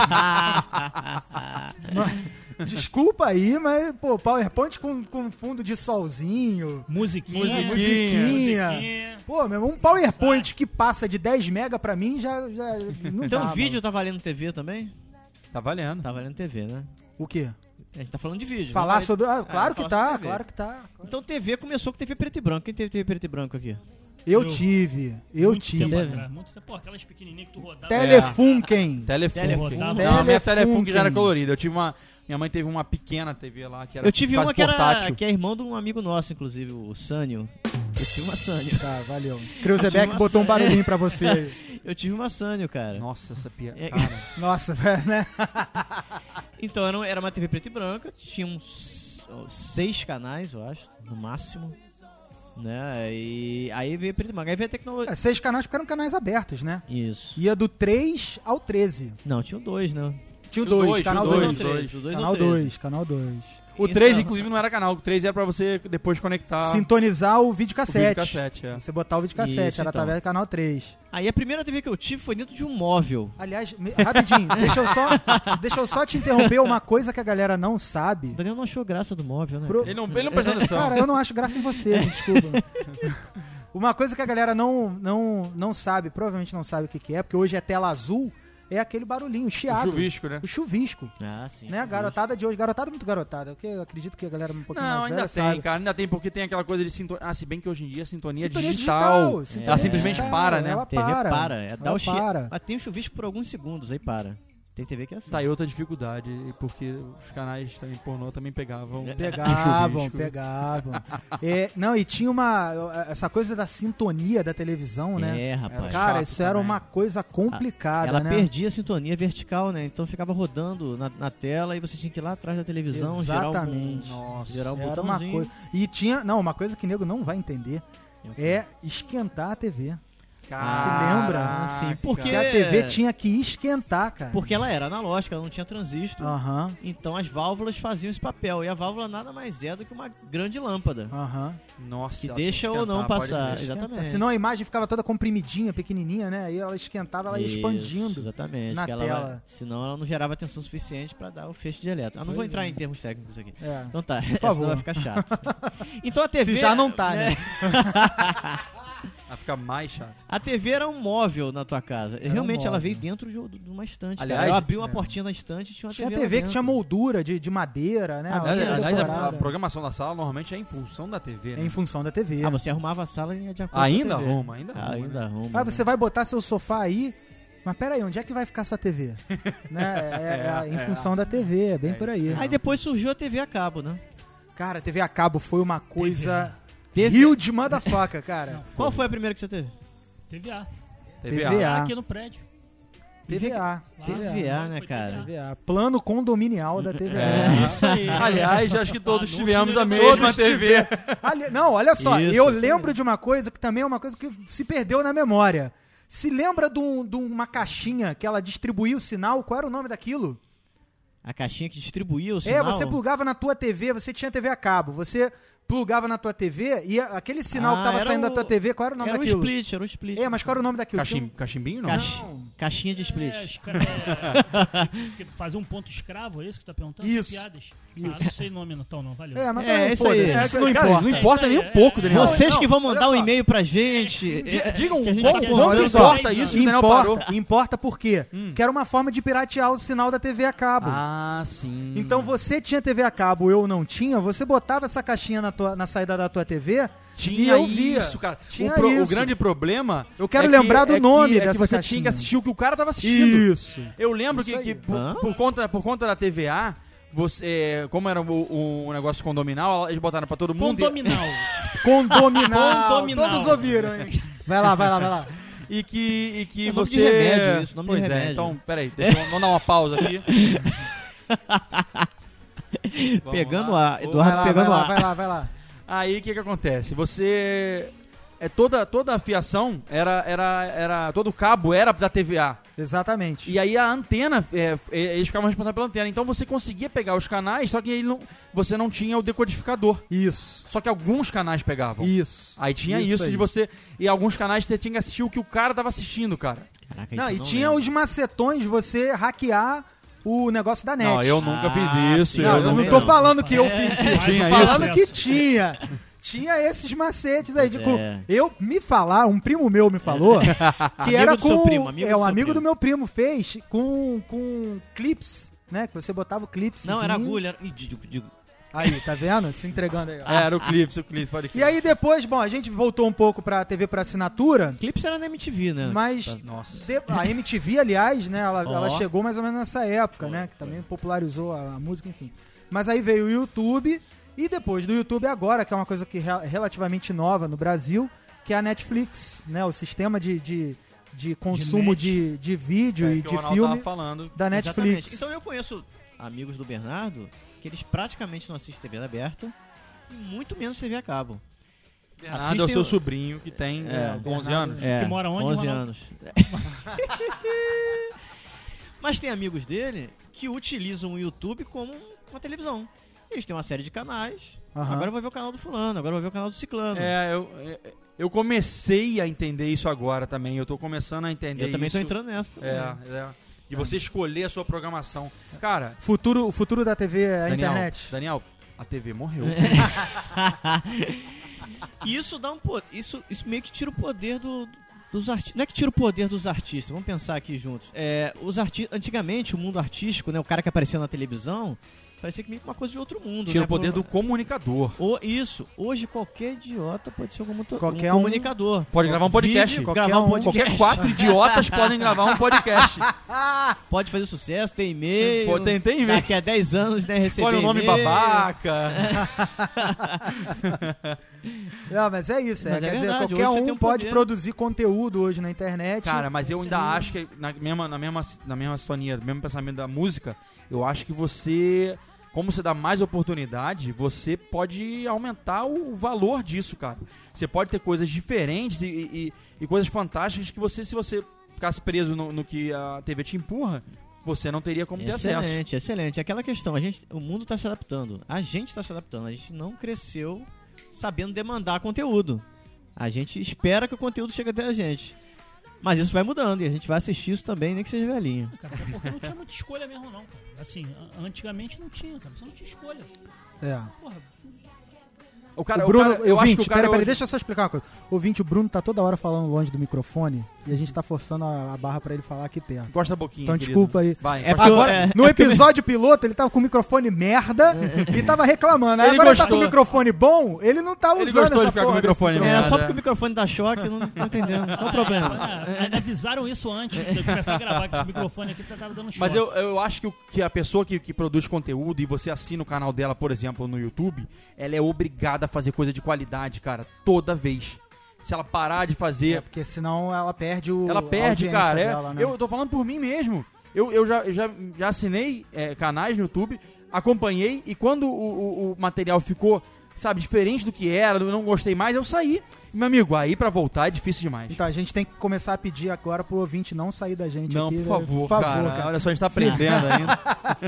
Mãe, desculpa aí, mas, pô, PowerPoint com, com fundo de solzinho. Musiquinha. Musiquinha. musiquinha. Pô, meu, um PowerPoint que passa de dez mega pra mim já, já não Então dá, o vídeo mano. tá valendo T V também? Tá valendo. Tá valendo T V, né? O quê? A gente tá falando de vídeo. Falar não vai- sobre. Ah, claro É, que falar tá, sobre T V. claro que tá. Então T V começou com T V preto e branco. Quem teve T V preto e branco aqui? Eu Eu- tive, eu Muito tive. tempo Teve? atrás, muito tempo. Pô, aquelas pequenininhas que tu rodava. Telefunken. Telefone. Telefone. Não, a minha Telefone. telefone já era colorida. Eu tive uma. Minha mãe teve uma pequena T V lá que era Eu tive quase uma que, era, portátil. que é irmão de um amigo nosso, inclusive, o Sânio. Eu tive uma Sânio. Tá, valeu. Eu tive Creuzebeck uma botou um série. barulhinho pra você aí. Eu tive uma Sânio, cara. Nossa, essa piada. É- Cara, Nossa, velho, né? Então era, um- era uma T V preta e branca, tinha uns ó, seis canais, eu acho, no máximo. Né? E aí veio preto e branco. Aí veio a tecnologia. É, seis canais porque eram canais abertos, né? Isso. Ia do três ao treze. Não, tinha dois, né? Tinha o Tinha o dois, dois, canal tinha o dois. dois, três, do dois ao Canal treze. dois, canal dois. o Então- três, inclusive, não era canal. O três era pra você depois conectar Sintonizar o o videocassete. videocassete. É. Você botar o videocassete, Isso, era então. através do canal três. Aí a primeira T V que eu tive foi dentro de um móvel. Aliás, me- rapidinho, deixa eu, só, deixa eu só te interromper uma coisa que a galera não sabe. O Daniel não achou graça do móvel, né? Pro- Ele não, ele não prestou atenção. Cara, eu não acho graça em você, me desculpa. Uma coisa que a galera não, não, não sabe, provavelmente não sabe o que, que é, porque hoje é tela azul, é aquele barulhinho, o chiado. O chuvisco, né? O chuvisco. Ah, sim. Né? A garotada de hoje, garotada muito garotada, porque eu acredito que a galera um pouquinho Não, mais ainda velha tem, sabe. cara, ainda tem, porque tem aquela coisa de sintonia. Ah, se bem que hoje em dia a sintonia, Sintonia é digital. sintonia Ela simplesmente digital, para, né? ela A T V para. para. É, dá Ela o chi... para. Ah, tem o chuvisco por alguns segundos, aí para. Tem T V que é assim. Tá aí outra dificuldade, porque os canais também pornô também pegavam. Pegavam, chuvisco. pegavam. É, não, e tinha uma. Essa coisa da sintonia da televisão, né? É, rapaz. Cara, chato isso era também. uma coisa complicada, Ela né? perdia a sintonia vertical, né? Então ficava rodando na, na tela e você tinha que ir lá atrás da televisão, Exatamente. gerar um, Nossa. gerar um Era uma botãozinho. coisa. E tinha. Não, uma coisa que o nego não vai entender é esquentar a T V. lembra? Ah, sim. Porque, Porque a T V tinha que esquentar, cara. porque ela era analógica, ela não tinha transistor. Aham, Então as válvulas faziam esse papel. E a válvula nada mais é do que uma grande lâmpada. aham. Nossa. Que ela deixa tinha ou não esquentar, pode passar. crer. Exatamente. Senão a imagem ficava toda comprimidinha, pequenininha, né? Aí ela esquentava, ela ia Isso, expandindo. Exatamente. na que ela tela. vai- senão ela não gerava tensão suficiente pra dar o feixe de elétron. Ah, não vou Pois entrar é. em termos técnicos aqui. É. Então tá, favor. senão vai ficar chato. Então a T V. Se já não tá, né? Vai ficar mais chato. A T V era um móvel na tua casa. Era um Realmente ela móvel. veio dentro de, de uma estante. Aliás, cara. Eu abri uma é. portinha na estante e tinha uma Tinha T V. T V lá que dentro. tinha moldura de, de madeira, né? Ah, Ela Aliás, era aliás, a, a decorada. programação da sala normalmente é em função da T V, É né? em função da T V. Ah, você arrumava a sala e ia de acordo Ainda com a T V. arruma, ainda Ah, arruma. ainda né? arruma. Ah, você vai botar seu sofá aí, mas pera aí, onde é que vai ficar sua T V? Né? É, é, em É, função é. da T V, é bem É por isso aí. mesmo. Aí depois surgiu a T V a cabo, né? Cara, T V a cabo foi uma coisa... T V. Rio de motherfucker, cara. Qual foi a primeira que você teve? T V A. T V T V A. A. Aqui no prédio. T V A. Lá. T V A, né, Foi cara? T V A. T V A. Plano condominial da T V A. É. Isso aí. Aliás, acho que todos Anúncio tivemos no a elevador. mesma T V. Ali- Não, olha só, Isso, eu isso lembro de uma coisa que também é uma coisa que se perdeu na memória. Se lembra de, um- de uma caixinha que ela distribuía o sinal? Qual era o nome daquilo? A caixinha que distribuía o sinal. É, você plugava na tua T V, você tinha T V a cabo, você plugava na tua T V e a- aquele sinal Ah, que tava era saindo o- da tua T V, qual era o nome Era o daquilo? split, era o split. É, mas qual era o nome daquilo? Tinha Cachim, cachimbinho, não? Caixa- Caixinha de split. É, os caras- é, que fazer um ponto escravo, é isso que tu tá perguntando? Isso. São piadas. Isso. Ah, não sei nome então, não, valeu. Um... É, mas É, também, isso aí. foda-se, É, isso não cara, importa. não importa nem um pouco, Daniel. Vocês não, que vão olha mandar um só. e-mail pra gente. Di- é, Digam que a um gente pouco quer- Bom, quanto olha só, importa isso que o Daniel parou. importa, importa por quê? Que era uma forma de piratear o sinal da T V a cabo. Ah, sim. Então você tinha T V a cabo, eu não tinha, você botava essa caixinha na, tua, na saída da tua T V e Tinha eu via. isso, cara. Tinha o, pro- o isso. grande problema... Eu quero é lembrar que- do é nome que, é que dessa você caixinha. tinha que assistir o que o cara tava assistindo. Isso. Eu lembro Isso que, aí. que por, Hã? por conta, por conta da T V A, você, é, como era o, o negócio condominal, eles botaram pra todo mundo. Condominal. Condominal. Condominal. Todos ouviram, hein? Vai lá, vai lá, vai lá. E que, e que É nome você... de remédio isso, nome de pois é, remédio. então, peraí, deixa eu vamos dar uma pausa aqui. Vamos Pegando lá. a. Vou- Eduardo vai lá, pegando vai lá, a. vai lá, vai lá. Aí o que que acontece? Você... É toda, toda a fiação, era, era, era, todo o cabo era da T V A. Exatamente. E aí a antena, é, é, eles ficavam responsáveis pela antena. Então você conseguia pegar os canais, só que ele não, você não tinha o decodificador. Isso. Só que alguns canais pegavam. Isso. Aí tinha Isso isso, aí. de você... E alguns canais você tinha que assistir o que o cara tava assistindo, cara. Caraca, Não, isso e eu tinha lembro. os macetões de você hackear o negócio da net. Não, eu nunca Ah, fiz isso. sim. Não, eu, eu não também tô não. falando que eu É, fiz é, isso. tinha Tô falando isso. que tinha. Tinha esses macetes aí. De, Pois com- é. Eu me falar, um primo meu me falou que Amigo era do com. seu primo, amigo é, do um seu amigo primo. do meu primo fez com, com clips, né? Que você botava o clips. Não, era agulha. Era... Ih, digo, digo. Aí, tá vendo? Se entregando aí. ó. É, era o Clips, o Clips, pode E aí depois, bom, a gente voltou um pouco pra T V por assinatura, Clips era na M T V, né? mas Nossa. de- a M T V, aliás, né, ela, Ó. ela chegou mais ou menos nessa época, né, que também popularizou a, a música, enfim. Mas aí veio o YouTube, e depois do YouTube agora, que é uma coisa que é relativamente nova no Brasil, que é a Netflix, né, o sistema de, de, de consumo net. de, de vídeo É, e que o de Ronaldo filme tava falando. da Netflix. Exatamente. Então eu conheço amigos do Bernardo que eles praticamente não assistem T V aberta e muito menos T V a cabo. Bernardo é o Assistem seu o- sobrinho que tem É, é, onze Bernardo. anos. É, Que mora onde, onze Ronaldo? anos. Mas tem amigos dele que utilizam o YouTube como uma televisão. Eles têm uma série de canais. Aham. Agora eu vou ver o canal do fulano, agora eu vou ver o canal do ciclano. É, eu, é, eu comecei a entender isso agora também. Eu tô começando a entender eu também isso. tô entrando nessa. também. É, é. De você escolher a sua programação. Cara, Futuro, o futuro da T V é a Daniel, internet. Daniel, a T V morreu. E isso dá um po- isso, isso meio que tira o poder do, dos arti- não é que tira o poder dos artistas, vamos pensar aqui juntos. É, os arti- Antigamente, o mundo artístico, né, o cara que aparecia na televisão, parecia que meio que uma coisa de outro mundo. Tira né? o poder Por- do comunicador. O- isso. Hoje, qualquer idiota pode ser um, comuto- Qualquer um um comunicador. Pode gravar um podcast. Vídeo, Qualquer gravar um um. podcast. Qualquer quatro idiotas podem gravar um podcast. Pode fazer sucesso, tem e-mail. Pô, tem- tem e-mail. Daqui a dez anos, né, receber Olha o nome e-mail. babaca. Não, mas é isso. É, Mas é quer dizer, verdade, qualquer hoje você um tem um pode poder. produzir conteúdo hoje na internet. Cara, mas eu Isso ainda aí. acho que na mesma, na mesma, na mesma sintonia, no mesmo pensamento da música, eu acho que você, como você dá mais oportunidade, você pode aumentar o valor disso, cara. Você pode ter coisas diferentes e, e, e coisas fantásticas que você, se você ficasse preso no, no que a T V te empurra, você não teria como ter acesso. Excelente, excelente. Aquela questão, a gente, o mundo está se adaptando. A gente está se adaptando. A gente não cresceu sabendo demandar conteúdo. A gente espera que o conteúdo chegue até a gente. Mas isso vai mudando e a gente vai assistir isso também, nem que seja velhinho. Cara, até porque não tinha muita escolha mesmo, não, cara. Assim, a- antigamente não tinha, cara. Você não tinha escolha. É. Porra, O cara, o Bruno, o cara, eu acho que ouvinte, o cara peraí, peraí, hoje- deixa eu só explicar uma coisa. Ouvinte, o Bruno tá toda hora falando longe do microfone e a gente tá forçando a, a barra pra ele falar aqui perto. Gosta da boquinha, Então querido. desculpa aí. Vai, É pode- porque eu- Agora, é- no é porque eu- episódio piloto, ele tava com o microfone merda e tava reclamando. Aí Ele agora ele tá gostou. com o microfone bom, ele não tá usando Ele gostou de essa ficar com o porra desse microfone É, merda. só porque o microfone dá choque, não tô entendendo. Qual o problema? é, ainda avisaram isso antes de eu começar a gravar, que esse microfone aqui tava dando choque. Mas eu, eu acho que, o- que a pessoa que, que produz conteúdo e você assina o canal dela, por exemplo, no YouTube, ela é obrigada a fazer coisa de qualidade, cara, toda vez. Se ela parar de É, fazer, porque senão ela perde o ela a perde, audiência cara. É, dela, né? Eu tô falando por mim mesmo. Eu, eu já, eu já, já assinei é, canais no YouTube, acompanhei, e quando o, o- o material ficou, sabe, diferente do que era, eu não gostei mais, eu saí. Meu amigo, aí pra voltar é difícil demais. Então a gente tem que começar a pedir agora pro ouvinte não sair da gente Não, aqui. por né? favor, cara. Olha só, a gente tá aprendendo ainda.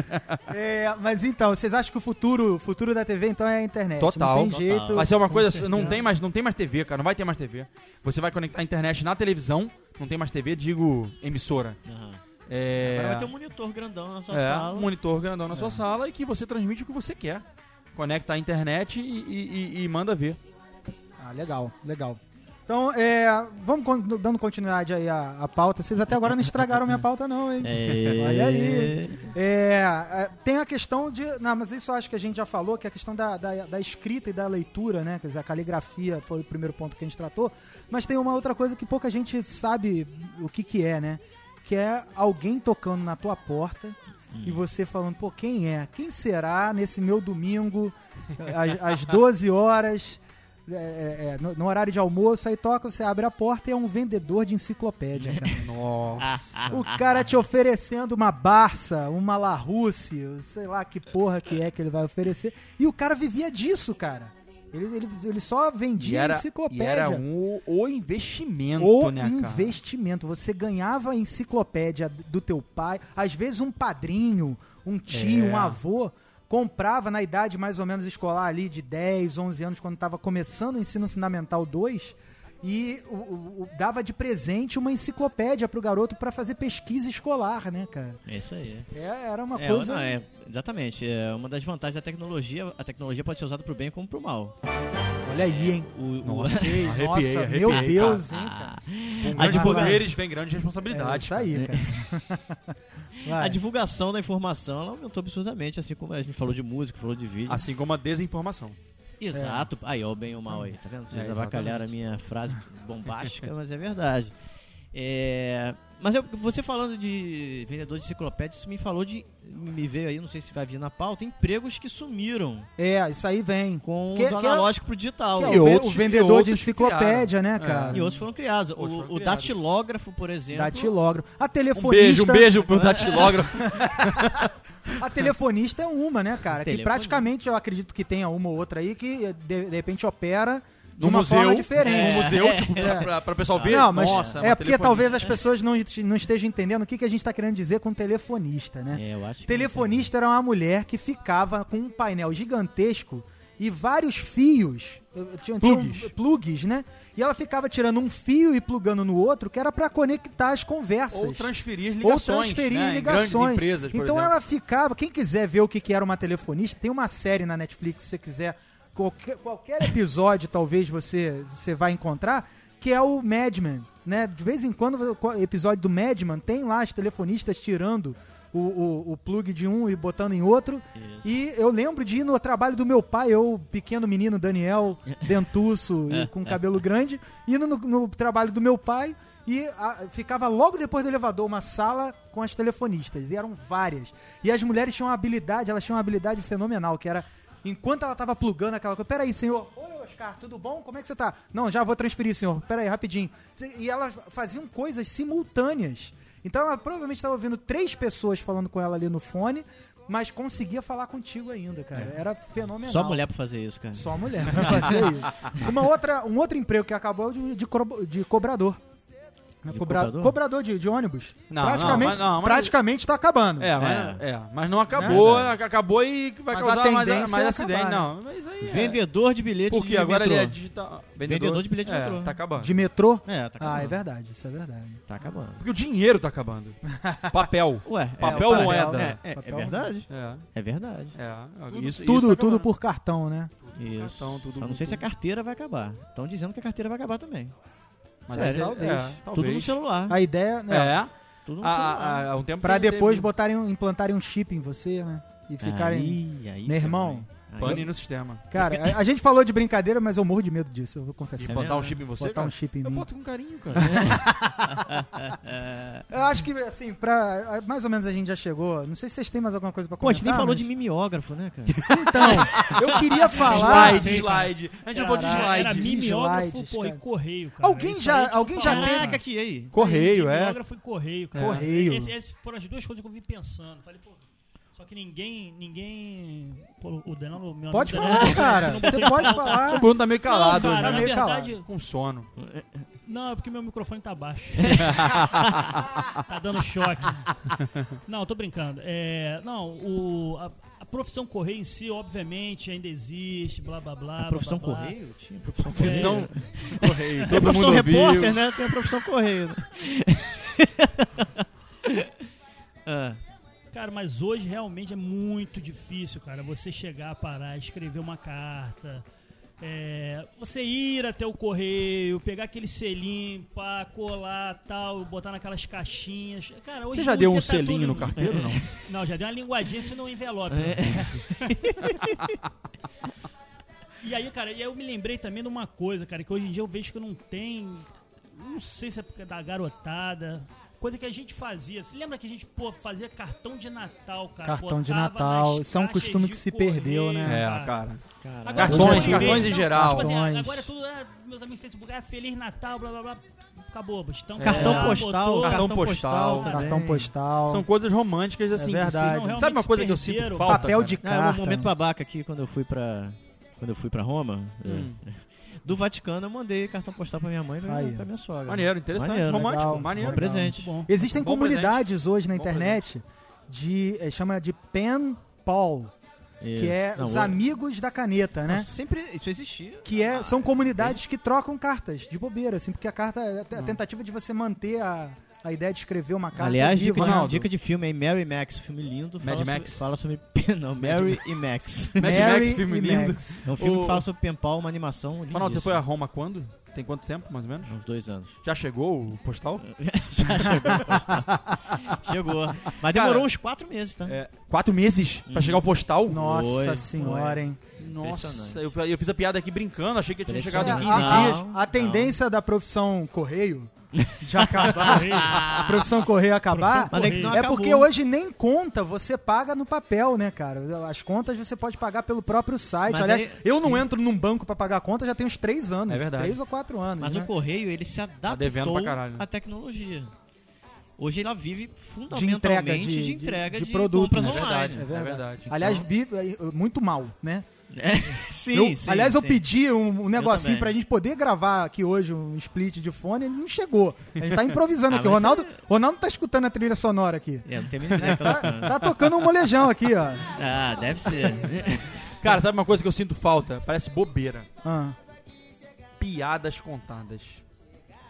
É, mas então, vocês acham que o futuro, o futuro da T V então é a internet? Total. Não tem Total. jeito. Vai ser uma com coisa, certeza. não tem, mais, não tem mais T V, cara, não vai ter mais T V. Você vai conectar a internet na televisão, não tem mais T V, digo emissora. Aham. É, Agora vai ter um monitor grandão na sua é, sala. um monitor grandão na sua sala e que você transmite o que você quer. Conecta a internet e, e- e- e manda ver. Ah, legal, legal. Então, é, vamos con- dando continuidade aí à, à pauta. Vocês até agora não estragaram minha pauta não, hein? É... Olha aí. É, é, tem a questão de... Não, mas isso eu acho que a gente já falou, que é a questão da, da, da escrita e da leitura, né? Quer dizer, a caligrafia foi o primeiro ponto que a gente tratou. Mas tem uma outra coisa que pouca gente sabe o que que é, né? Que é alguém tocando na tua porta e você falando, pô, quem é? Quem será nesse meu domingo, às, às doze horas... É, é, no, no horário de almoço, aí toca, você abre a porta e é um vendedor de enciclopédia, cara. Nossa. O cara te oferecendo uma Barça, uma Larousse, sei lá que porra que é que ele vai oferecer. E o cara vivia disso, cara. Ele, ele, ele só E vendia era, enciclopédia. e era um, o investimento, O né, cara? investimento. Você ganhava a enciclopédia do teu pai, às vezes um padrinho, um tio, É. um avô, comprava na idade mais ou menos escolar ali de dez, onze anos, quando estava começando o ensino fundamental dois, e o, o- o- dava de presente uma enciclopédia pro garoto para fazer pesquisa escolar, né, cara? É isso aí. É, era uma É, coisa... não, é, exatamente. É uma das vantagens da tecnologia. A tecnologia pode ser usada pro bem como pro mal. Olha aí, hein? O, o- Nossa, Ei, arrepiei, nossa, arrepiei, meu cara. Deus, hein, Ah, cara? Com a grandes divulga- poderes vem grandes É responsabilidades. isso aí, cara. Vai. a divulgação da informação ela aumentou absurdamente, assim como a gente falou de música, falou de vídeo. Assim como a desinformação. Exato. Aí, ó, o bem ou o mal aí, tá vendo? Vocês É, já avacalharam a minha frase bombástica, mas é verdade. É, mas eu- você falando de vendedor de enciclopédia, isso me falou de. Me veio aí, não sei se vai vir na pauta, empregos que sumiram É, isso aí vem. com Que- do que é- analógico pro digital. Que é E o, ve- outros- o e vendedor de outros enciclopédia, né, criaram. cara? E outros foram criados. Outros o foram o criados. datilógrafo, por exemplo. Datilógrafo. A Um telefonista. beijo, um beijo pro datilógrafo. A telefonista é uma, né, cara? Que Telefonista. praticamente eu acredito que tenha uma ou outra aí que de, de repente opera de No uma museu, forma diferente. no museu, tipo, É. pra, pra, pra pessoal ver. Não, mas Nossa, é uma porque telefonista. talvez as pessoas não, não estejam entendendo o que, que a gente está querendo dizer com telefonista, né? É, eu acho que Telefonista era uma mulher que ficava com um painel gigantesco e vários fios, eh, tinha, tinha Plugs. um- plugs, né? E ela ficava tirando um fio e plugando no outro, que era para conectar as conversas. Ou transferir Ou ligações. transferir né, em ligações. grandes empresas, por então exemplo. ela ficava. Quem quiser ver o que que era uma telefonista, tem uma série na Netflix, se você quiser. Qualquer, qualquer episódio, talvez você, você vai encontrar. que é o Mad Men, né? De vez em quando, o episódio do Mad Men tem lá as telefonistas tirando o, o, o plug de um e botando em outro. Isso. E eu lembro de ir no trabalho do meu pai, eu, pequeno menino Daniel, dentuço e com cabelo grande, indo no, no trabalho do meu pai e a, ficava logo depois do elevador uma sala com as telefonistas, e eram várias. E as mulheres tinham uma habilidade, elas tinham uma habilidade fenomenal, que era, enquanto ela tava plugando aquela coisa, peraí, senhor, oi, Oscar, tudo bom? Como é que você tá? Não, já vou transferir, senhor, peraí, rapidinho. E elas faziam coisas simultâneas. Então ela provavelmente estava ouvindo três pessoas falando com ela ali no fone, mas conseguia falar contigo ainda, cara. Era fenomenal. Só mulher pra fazer isso, cara. Só mulher pra fazer isso. Uma outra, um outro emprego que acabou é o de, de, cro- de cobrador. De Cobra- cobrador? cobrador de, de ônibus. Não, praticamente, não, mas- não, mas- praticamente tá acabando. É, mas, é, mas não acabou, É, acabou e vai Mas causar a mais, tendência mais é acidente. acabar, Não, mas isso aí é. Vendedor de bilhete Porque de agora metrô. ele é digital. Vendedor de bilhete de é, metrô. Tá acabando. De metrô? É, tá acabando. Ah, é verdade, isso é verdade. Tá acabando. Porque o dinheiro tá acabando. Papel. Ué, Papel é, moeda. papel, É, é, é papel, verdade. É, É verdade. é. Tudo, Isso, tudo, isso tá tudo acabando. por cartão, né? Isso. Cartão, tudo- Eu não sei se a tudo. carteira vai acabar. Estão dizendo que a carteira vai acabar também. Mas Sério, é, talvez. é, Tudo talvez. no celular. A ideia, né? É. Tudo no Há- celular. há- há um tempo Pra teve- depois botarem, um- implantarem um chip em você, né? E ficarem... Aí, aí, Meu irmão, aí. Pane no sistema. Cara, a, a gente falou de brincadeira, mas eu morro de medo disso, eu vou E confessar. botar um mesmo? chip em você, Botar cara? um chip em Eu mim. boto com carinho, cara. Eu acho que, assim, pra... Mais ou menos a gente já chegou. Não sei se vocês têm mais alguma coisa pra Pô, a comentar. gente nem falou mas- de mimeógrafo, né, cara? Então, eu queria falar... Slide, slide. A gente já falou de Caralho, slide. Era mimeógrafo, slides, pô, e cara. correio, cara. Alguém Isso já- aí a gente não alguém já falou, teve- né? Caraca, aqui aí. Correio, é. Mimeógrafo e correio, cara. Correio. Esse- Essas foram as duas coisas que eu vim pensando. Falei, pô, só que ninguém, ninguém... Pô, o Daniel, meu Pode amigo falar, Daniel, cara. não botou Você em pode pauta. falar. O Bruno tá meio calado, Não, cara, Tá né? na meio verdade... Com sono. Não, é porque meu microfone tá baixo. Tá dando choque. Não, tô brincando. É, não, o, a, a profissão correio em si, obviamente, ainda existe, blá, blá, blá. A profissão blá, blá, blá. correio? Tinha profissão Profissão correio. correio. Tem a Todo profissão mundo repórter, ouviu. né? Tem a profissão correio. Né? Ah, Cara, mas hoje realmente é muito difícil, cara, você chegar, parar, escrever uma carta, é, você ir até o correio, pegar aquele selinho, pá, colar, tal, botar naquelas caixinhas. Cara, hoje Você já o deu dia um tá selinho no tudo- carteiro, não? Não, já deu uma linguadinha assim no envelope. E aí, cara, e aí eu me lembrei também de uma coisa, cara, que hoje em dia eu vejo que não tem, não sei se é porque é da garotada, coisa que a gente fazia. Você lembra que a gente, pô, fazia cartão de Natal, cara? Cartão de Botava Natal. nas Isso é um caixas costume de que se correio, perdeu, né? É, cara. caralho. Agora, Cartões, hoje em dia- cartões em não, geral. tipo assim, Cartões. agora é tudo, ah, meus amigos no Facebook, ah, Feliz Natal, blá blá blá. Acabou, então, Cartão ah, postal, botou- cartão cartão postal, postal, também. Cartão postal. São coisas românticas, assim. É verdade. que se- Não, Sabe uma coisa que eu sinto perderam. falta, Papel cara? de Ah, é um carta. momento babaca aqui quando eu fui pra. Quando eu fui pra Roma. Hum. é, Do Vaticano eu mandei cartão postal pra minha mãe e pra, Aí. pra minha sogra. Maneiro, interessante, Maneiro, romântico, legal. maneiro. Bom presente. Bom. Existem Bom comunidades hoje na Bom internet de... eh, chama de pen pal, que é Não, os o- amigos da caneta, né? Nossa, sempre isso existia. Que é, são comunidades que trocam cartas de bobeira, assim, porque a carta, a tentativa de você manter a, a ideia de escrever uma carta Aliás, viva, dica de, né? Ronaldo. dica de filme aí, Mary Max, filme lindo. Mad fala Max. Sobre, fala sobre. Não, Mary e Max. Mad Mary Max, filme e lindo. Max. É um filme O- que fala sobre penpal, uma animação lindíssima. Ronaldo, você foi a Roma quando? Tem quanto tempo, mais ou menos? Uns dois anos. Já chegou o postal? Já chegou. o postal. Chegou. Mas demorou Cara, uns quatro meses, tá? É, quatro meses pra Uhum. chegar o postal? Nossa Foi, senhora, hein? Nossa, Impressionante. eu, eu fiz a piada aqui brincando, achei que tinha chegado em quinze Impressionante. dias. Não, a, a tendência da profissão correio de acabar, Correio. a profissão correio acabar, Profissão Mas é que não é acabou. porque hoje nem conta você paga no papel, né, cara? As contas você pode pagar pelo próprio site. Mas Aliás, aí- eu não entro num banco pra pagar a conta já tem uns três anos. É verdade. Três ou quatro anos. Mas né? o correio, ele se adaptou devendo pra caralho. à tecnologia. Hoje ela vive de fundamentalmente entrega de, de, entrega de, de produto, compras né? online. É verdade. É verdade. Aliás, vive é, muito mal, né? É, sim, Eu- sim, aliás, eu sim. pedi um, um negocinho também. pra gente poder gravar aqui hoje um split de fone, ele não chegou. A gente tá improvisando Ah, aqui. O mas Ronaldo, é- Ronaldo tá escutando a trilha sonora aqui. É, não tem mínima ideia que tá tocando. Tá tocando um molejão aqui, ó. Ah, deve ser. Cara, sabe uma coisa que eu sinto falta? Parece bobeira. Ah. Piadas contadas.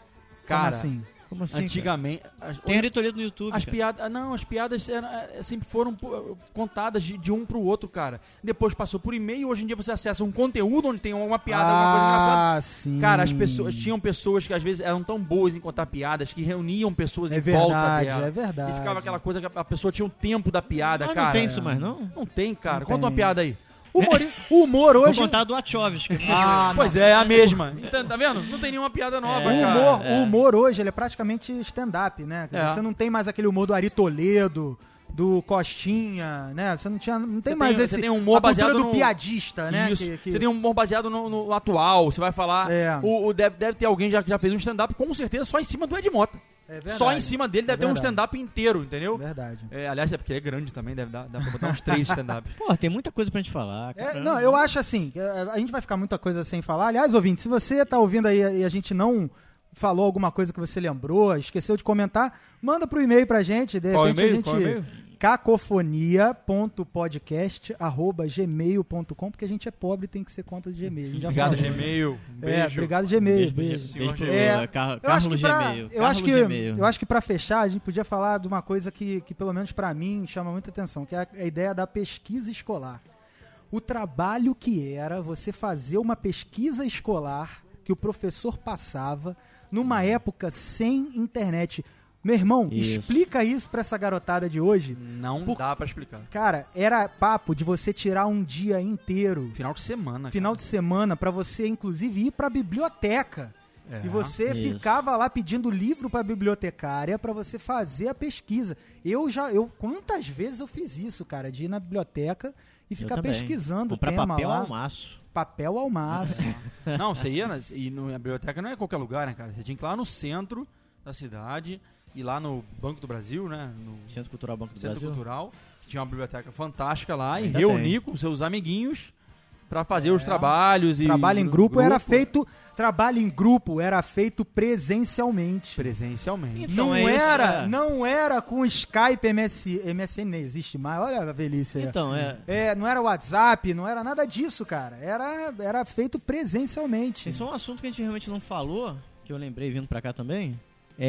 Cara, assim? Como assim? antigamente... as- Tem editoria no YouTube. As cara. piadas, não, as piadas eram, é, sempre foram pô, contadas de, de um pro outro, cara. Depois passou por e-mail, hoje em dia você acessa um conteúdo onde tem uma piada, alguma coisa engraçada. Ah, sim. Cara, as pessoas, tinham pessoas que às vezes eram tão boas em contar piadas que reuniam pessoas É em volta verdade, dela. é verdade. E ficava aquela coisa que a- a pessoa tinha o tempo da piada, Mas cara. não tem isso mais, não? Não tem, cara. Não Conta uma tem. piada aí. O humor, o humor Vou hoje... contar do Wachowski. Ah, Pois é, é a mesma. Então, tá vendo? Não tem nenhuma piada nova, É. O cara. humor, é. o humor hoje ele é praticamente stand-up, né? Quer dizer, É. Você não tem mais aquele humor do Ari Toledo, do Costinha, né? Você não, tinha, não tem Você mais tem- esse... você tem um humor a cultura baseado do no- piadista, né? Isso. Que- que- Você tem um humor baseado no, no atual. Você vai falar... É. O, o- deve, deve ter alguém já, que já fez um stand-up, com certeza, só em cima do Ed Mota. É verdade. Só em cima dele deve É ter um verdade. stand-up inteiro, entendeu? Verdade. É, aliás, é porque ele é grande também, deve dar, dá pra botar uns três stand-ups. Pô, tem muita coisa pra gente falar. Cara. É, não, eu acho assim, que, é, a gente vai ficar muita coisa sem falar. Aliás, ouvinte, se você tá ouvindo aí e a gente não falou alguma coisa que você lembrou, esqueceu de comentar, manda pro e-mail pra gente. De Qual repente e-mail? a gente... Qual e-mail? cacofonia ponto podcast arroba gmail ponto com, porque a gente é pobre e tem que ser conta de Gmail. A gente já Obrigado, falou. Gmail. Um É, beijo. obrigado, Gmail. Beijo, Beijo. beijo, beijo pro É, é, Car Eu acho, Carlos que pra, Gmail. eu, Carlos acho que, Gmail. eu acho que pra fechar, a gente podia falar de uma coisa que, que pelo menos pra mim, chama muita atenção, que é a, a ideia da pesquisa escolar. O trabalho que era você fazer uma pesquisa escolar que o professor passava numa época sem internet. Meu irmão, Isso. explica isso pra essa garotada de hoje. Não Por- dá pra explicar. Cara, era papo de você tirar um dia inteiro, Final de semana, final de semana, pra você inclusive ir pra biblioteca. É. E você Isso. ficava lá pedindo livro pra bibliotecária pra você fazer a pesquisa. Eu já, eu quantas vezes eu fiz isso, cara, de ir na biblioteca e Eu ficar também. pesquisando o Comprar tema papel lá. ao maço. Papel ao maço. Não, você ia na, e no, na biblioteca não é qualquer lugar, né, cara? Você tinha que ir lá no centro da cidade, ir lá no Banco do Brasil, né? No Centro Cultural Banco do Centro Brasil. Cultural, que tinha uma biblioteca fantástica lá, e Ainda reunir com seus amiguinhos pra fazer os trabalhos. E Trabalho em gru- grupo, era feito, trabalho em grupo era feito presencialmente. presencialmente. Então, não é isso, era, é. não era com Skype, M S, M S N, nem existe mais. Olha a velhice aí. Então, é. É, não era WhatsApp, não era nada disso, cara. Era, era feito presencialmente. Isso é um assunto que a gente realmente não falou, que eu lembrei vindo pra cá também.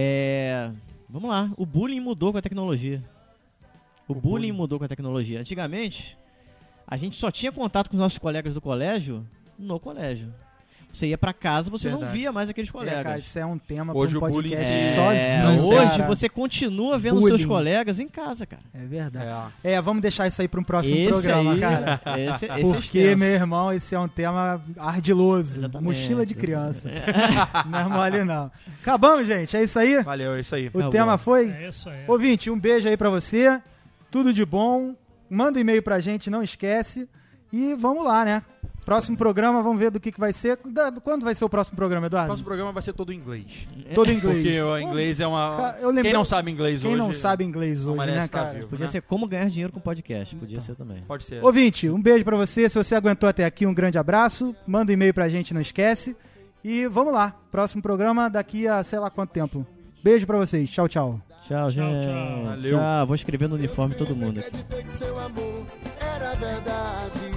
É. Vamos lá, o bullying mudou com a tecnologia. O, bullying, bullying. mudou com a tecnologia. Antigamente, a gente só tinha contato com os nossos colegas do colégio no colégio. Você ia pra casa, você não Verdade. via mais aqueles É, colegas. cara, isso é um tema Hoje pra um o bullying podcast é- sozinho. hoje cara. você continua vendo Bullying. seus colegas em casa, cara. É verdade. É. É, vamos deixar isso aí para um próximo esse programa, aí, cara. Esse, esse é Porque, extenso. meu irmão, esse é um tema ardiloso. Exatamente. Mochila de criança. Não é mole, não. Acabamos, gente. É isso aí? Valeu, é isso aí. O Acabou. tema foi? É isso aí. Ouvinte, um beijo aí pra você. Tudo de bom. Manda um e-mail pra gente, não esquece. E vamos lá, né? Próximo programa, vamos ver do que, que vai ser. Da- Quando vai ser o próximo programa, O Eduardo? próximo programa vai ser todo em inglês. Todo em inglês. Porque o inglês é uma... Cara, eu lembrei- Quem não sabe inglês Quem hoje... não sabe inglês não hoje, merece né, estar cara? vivo, Podia né? ser como ganhar dinheiro com podcast. Podia ser também. Pode ser. Ouvinte, um beijo pra você. Se você aguentou até aqui, um grande abraço. Manda um e-mail pra gente, não esquece. E vamos lá. Próximo programa daqui a sei lá quanto tempo. Beijo pra vocês. Tchau, tchau. Tchau, gente. tchau. Valeu. Tchau. Vou escrever no uniforme todo mundo aqui. Acreditei que seu amor era verdade.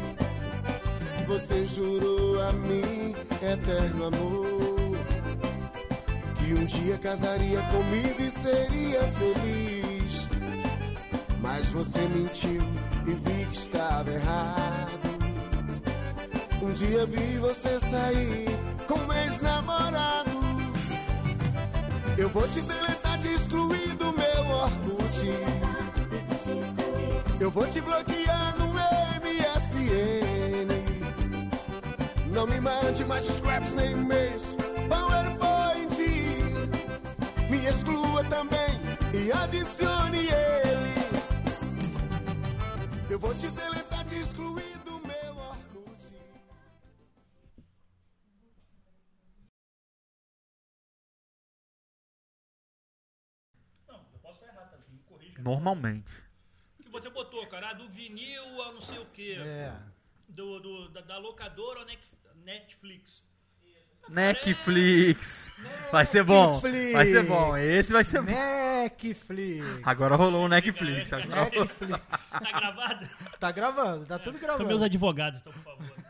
Você jurou a mim eterno amor, que um dia casaria comigo e seria feliz. Mas você mentiu e vi que estava errado. Um dia vi você sair com um ex-namorado. Eu vou te deletar, te excluir do meu Orkut. Eu vou te bloquear no M S N. Não me mande mais scraps nem e-mails, PowerPoint. Me exclua também e adicione ele. Eu vou te deletar, te excluir do meu Orkut. Normalmente. Que você botou, cara, ah, do vinil a não sei o quê. É. Do, do- da, da locadora ou Nex- Netflix. Netflix. Vai ser bom. Netflix. Vai ser bom. Esse vai ser bom. Netflix. Agora rolou o Netflix. Agora rolou. Netflix. Tá gravado? Tá gravando, tá tudo gravando. Meus advogados, então, por favor.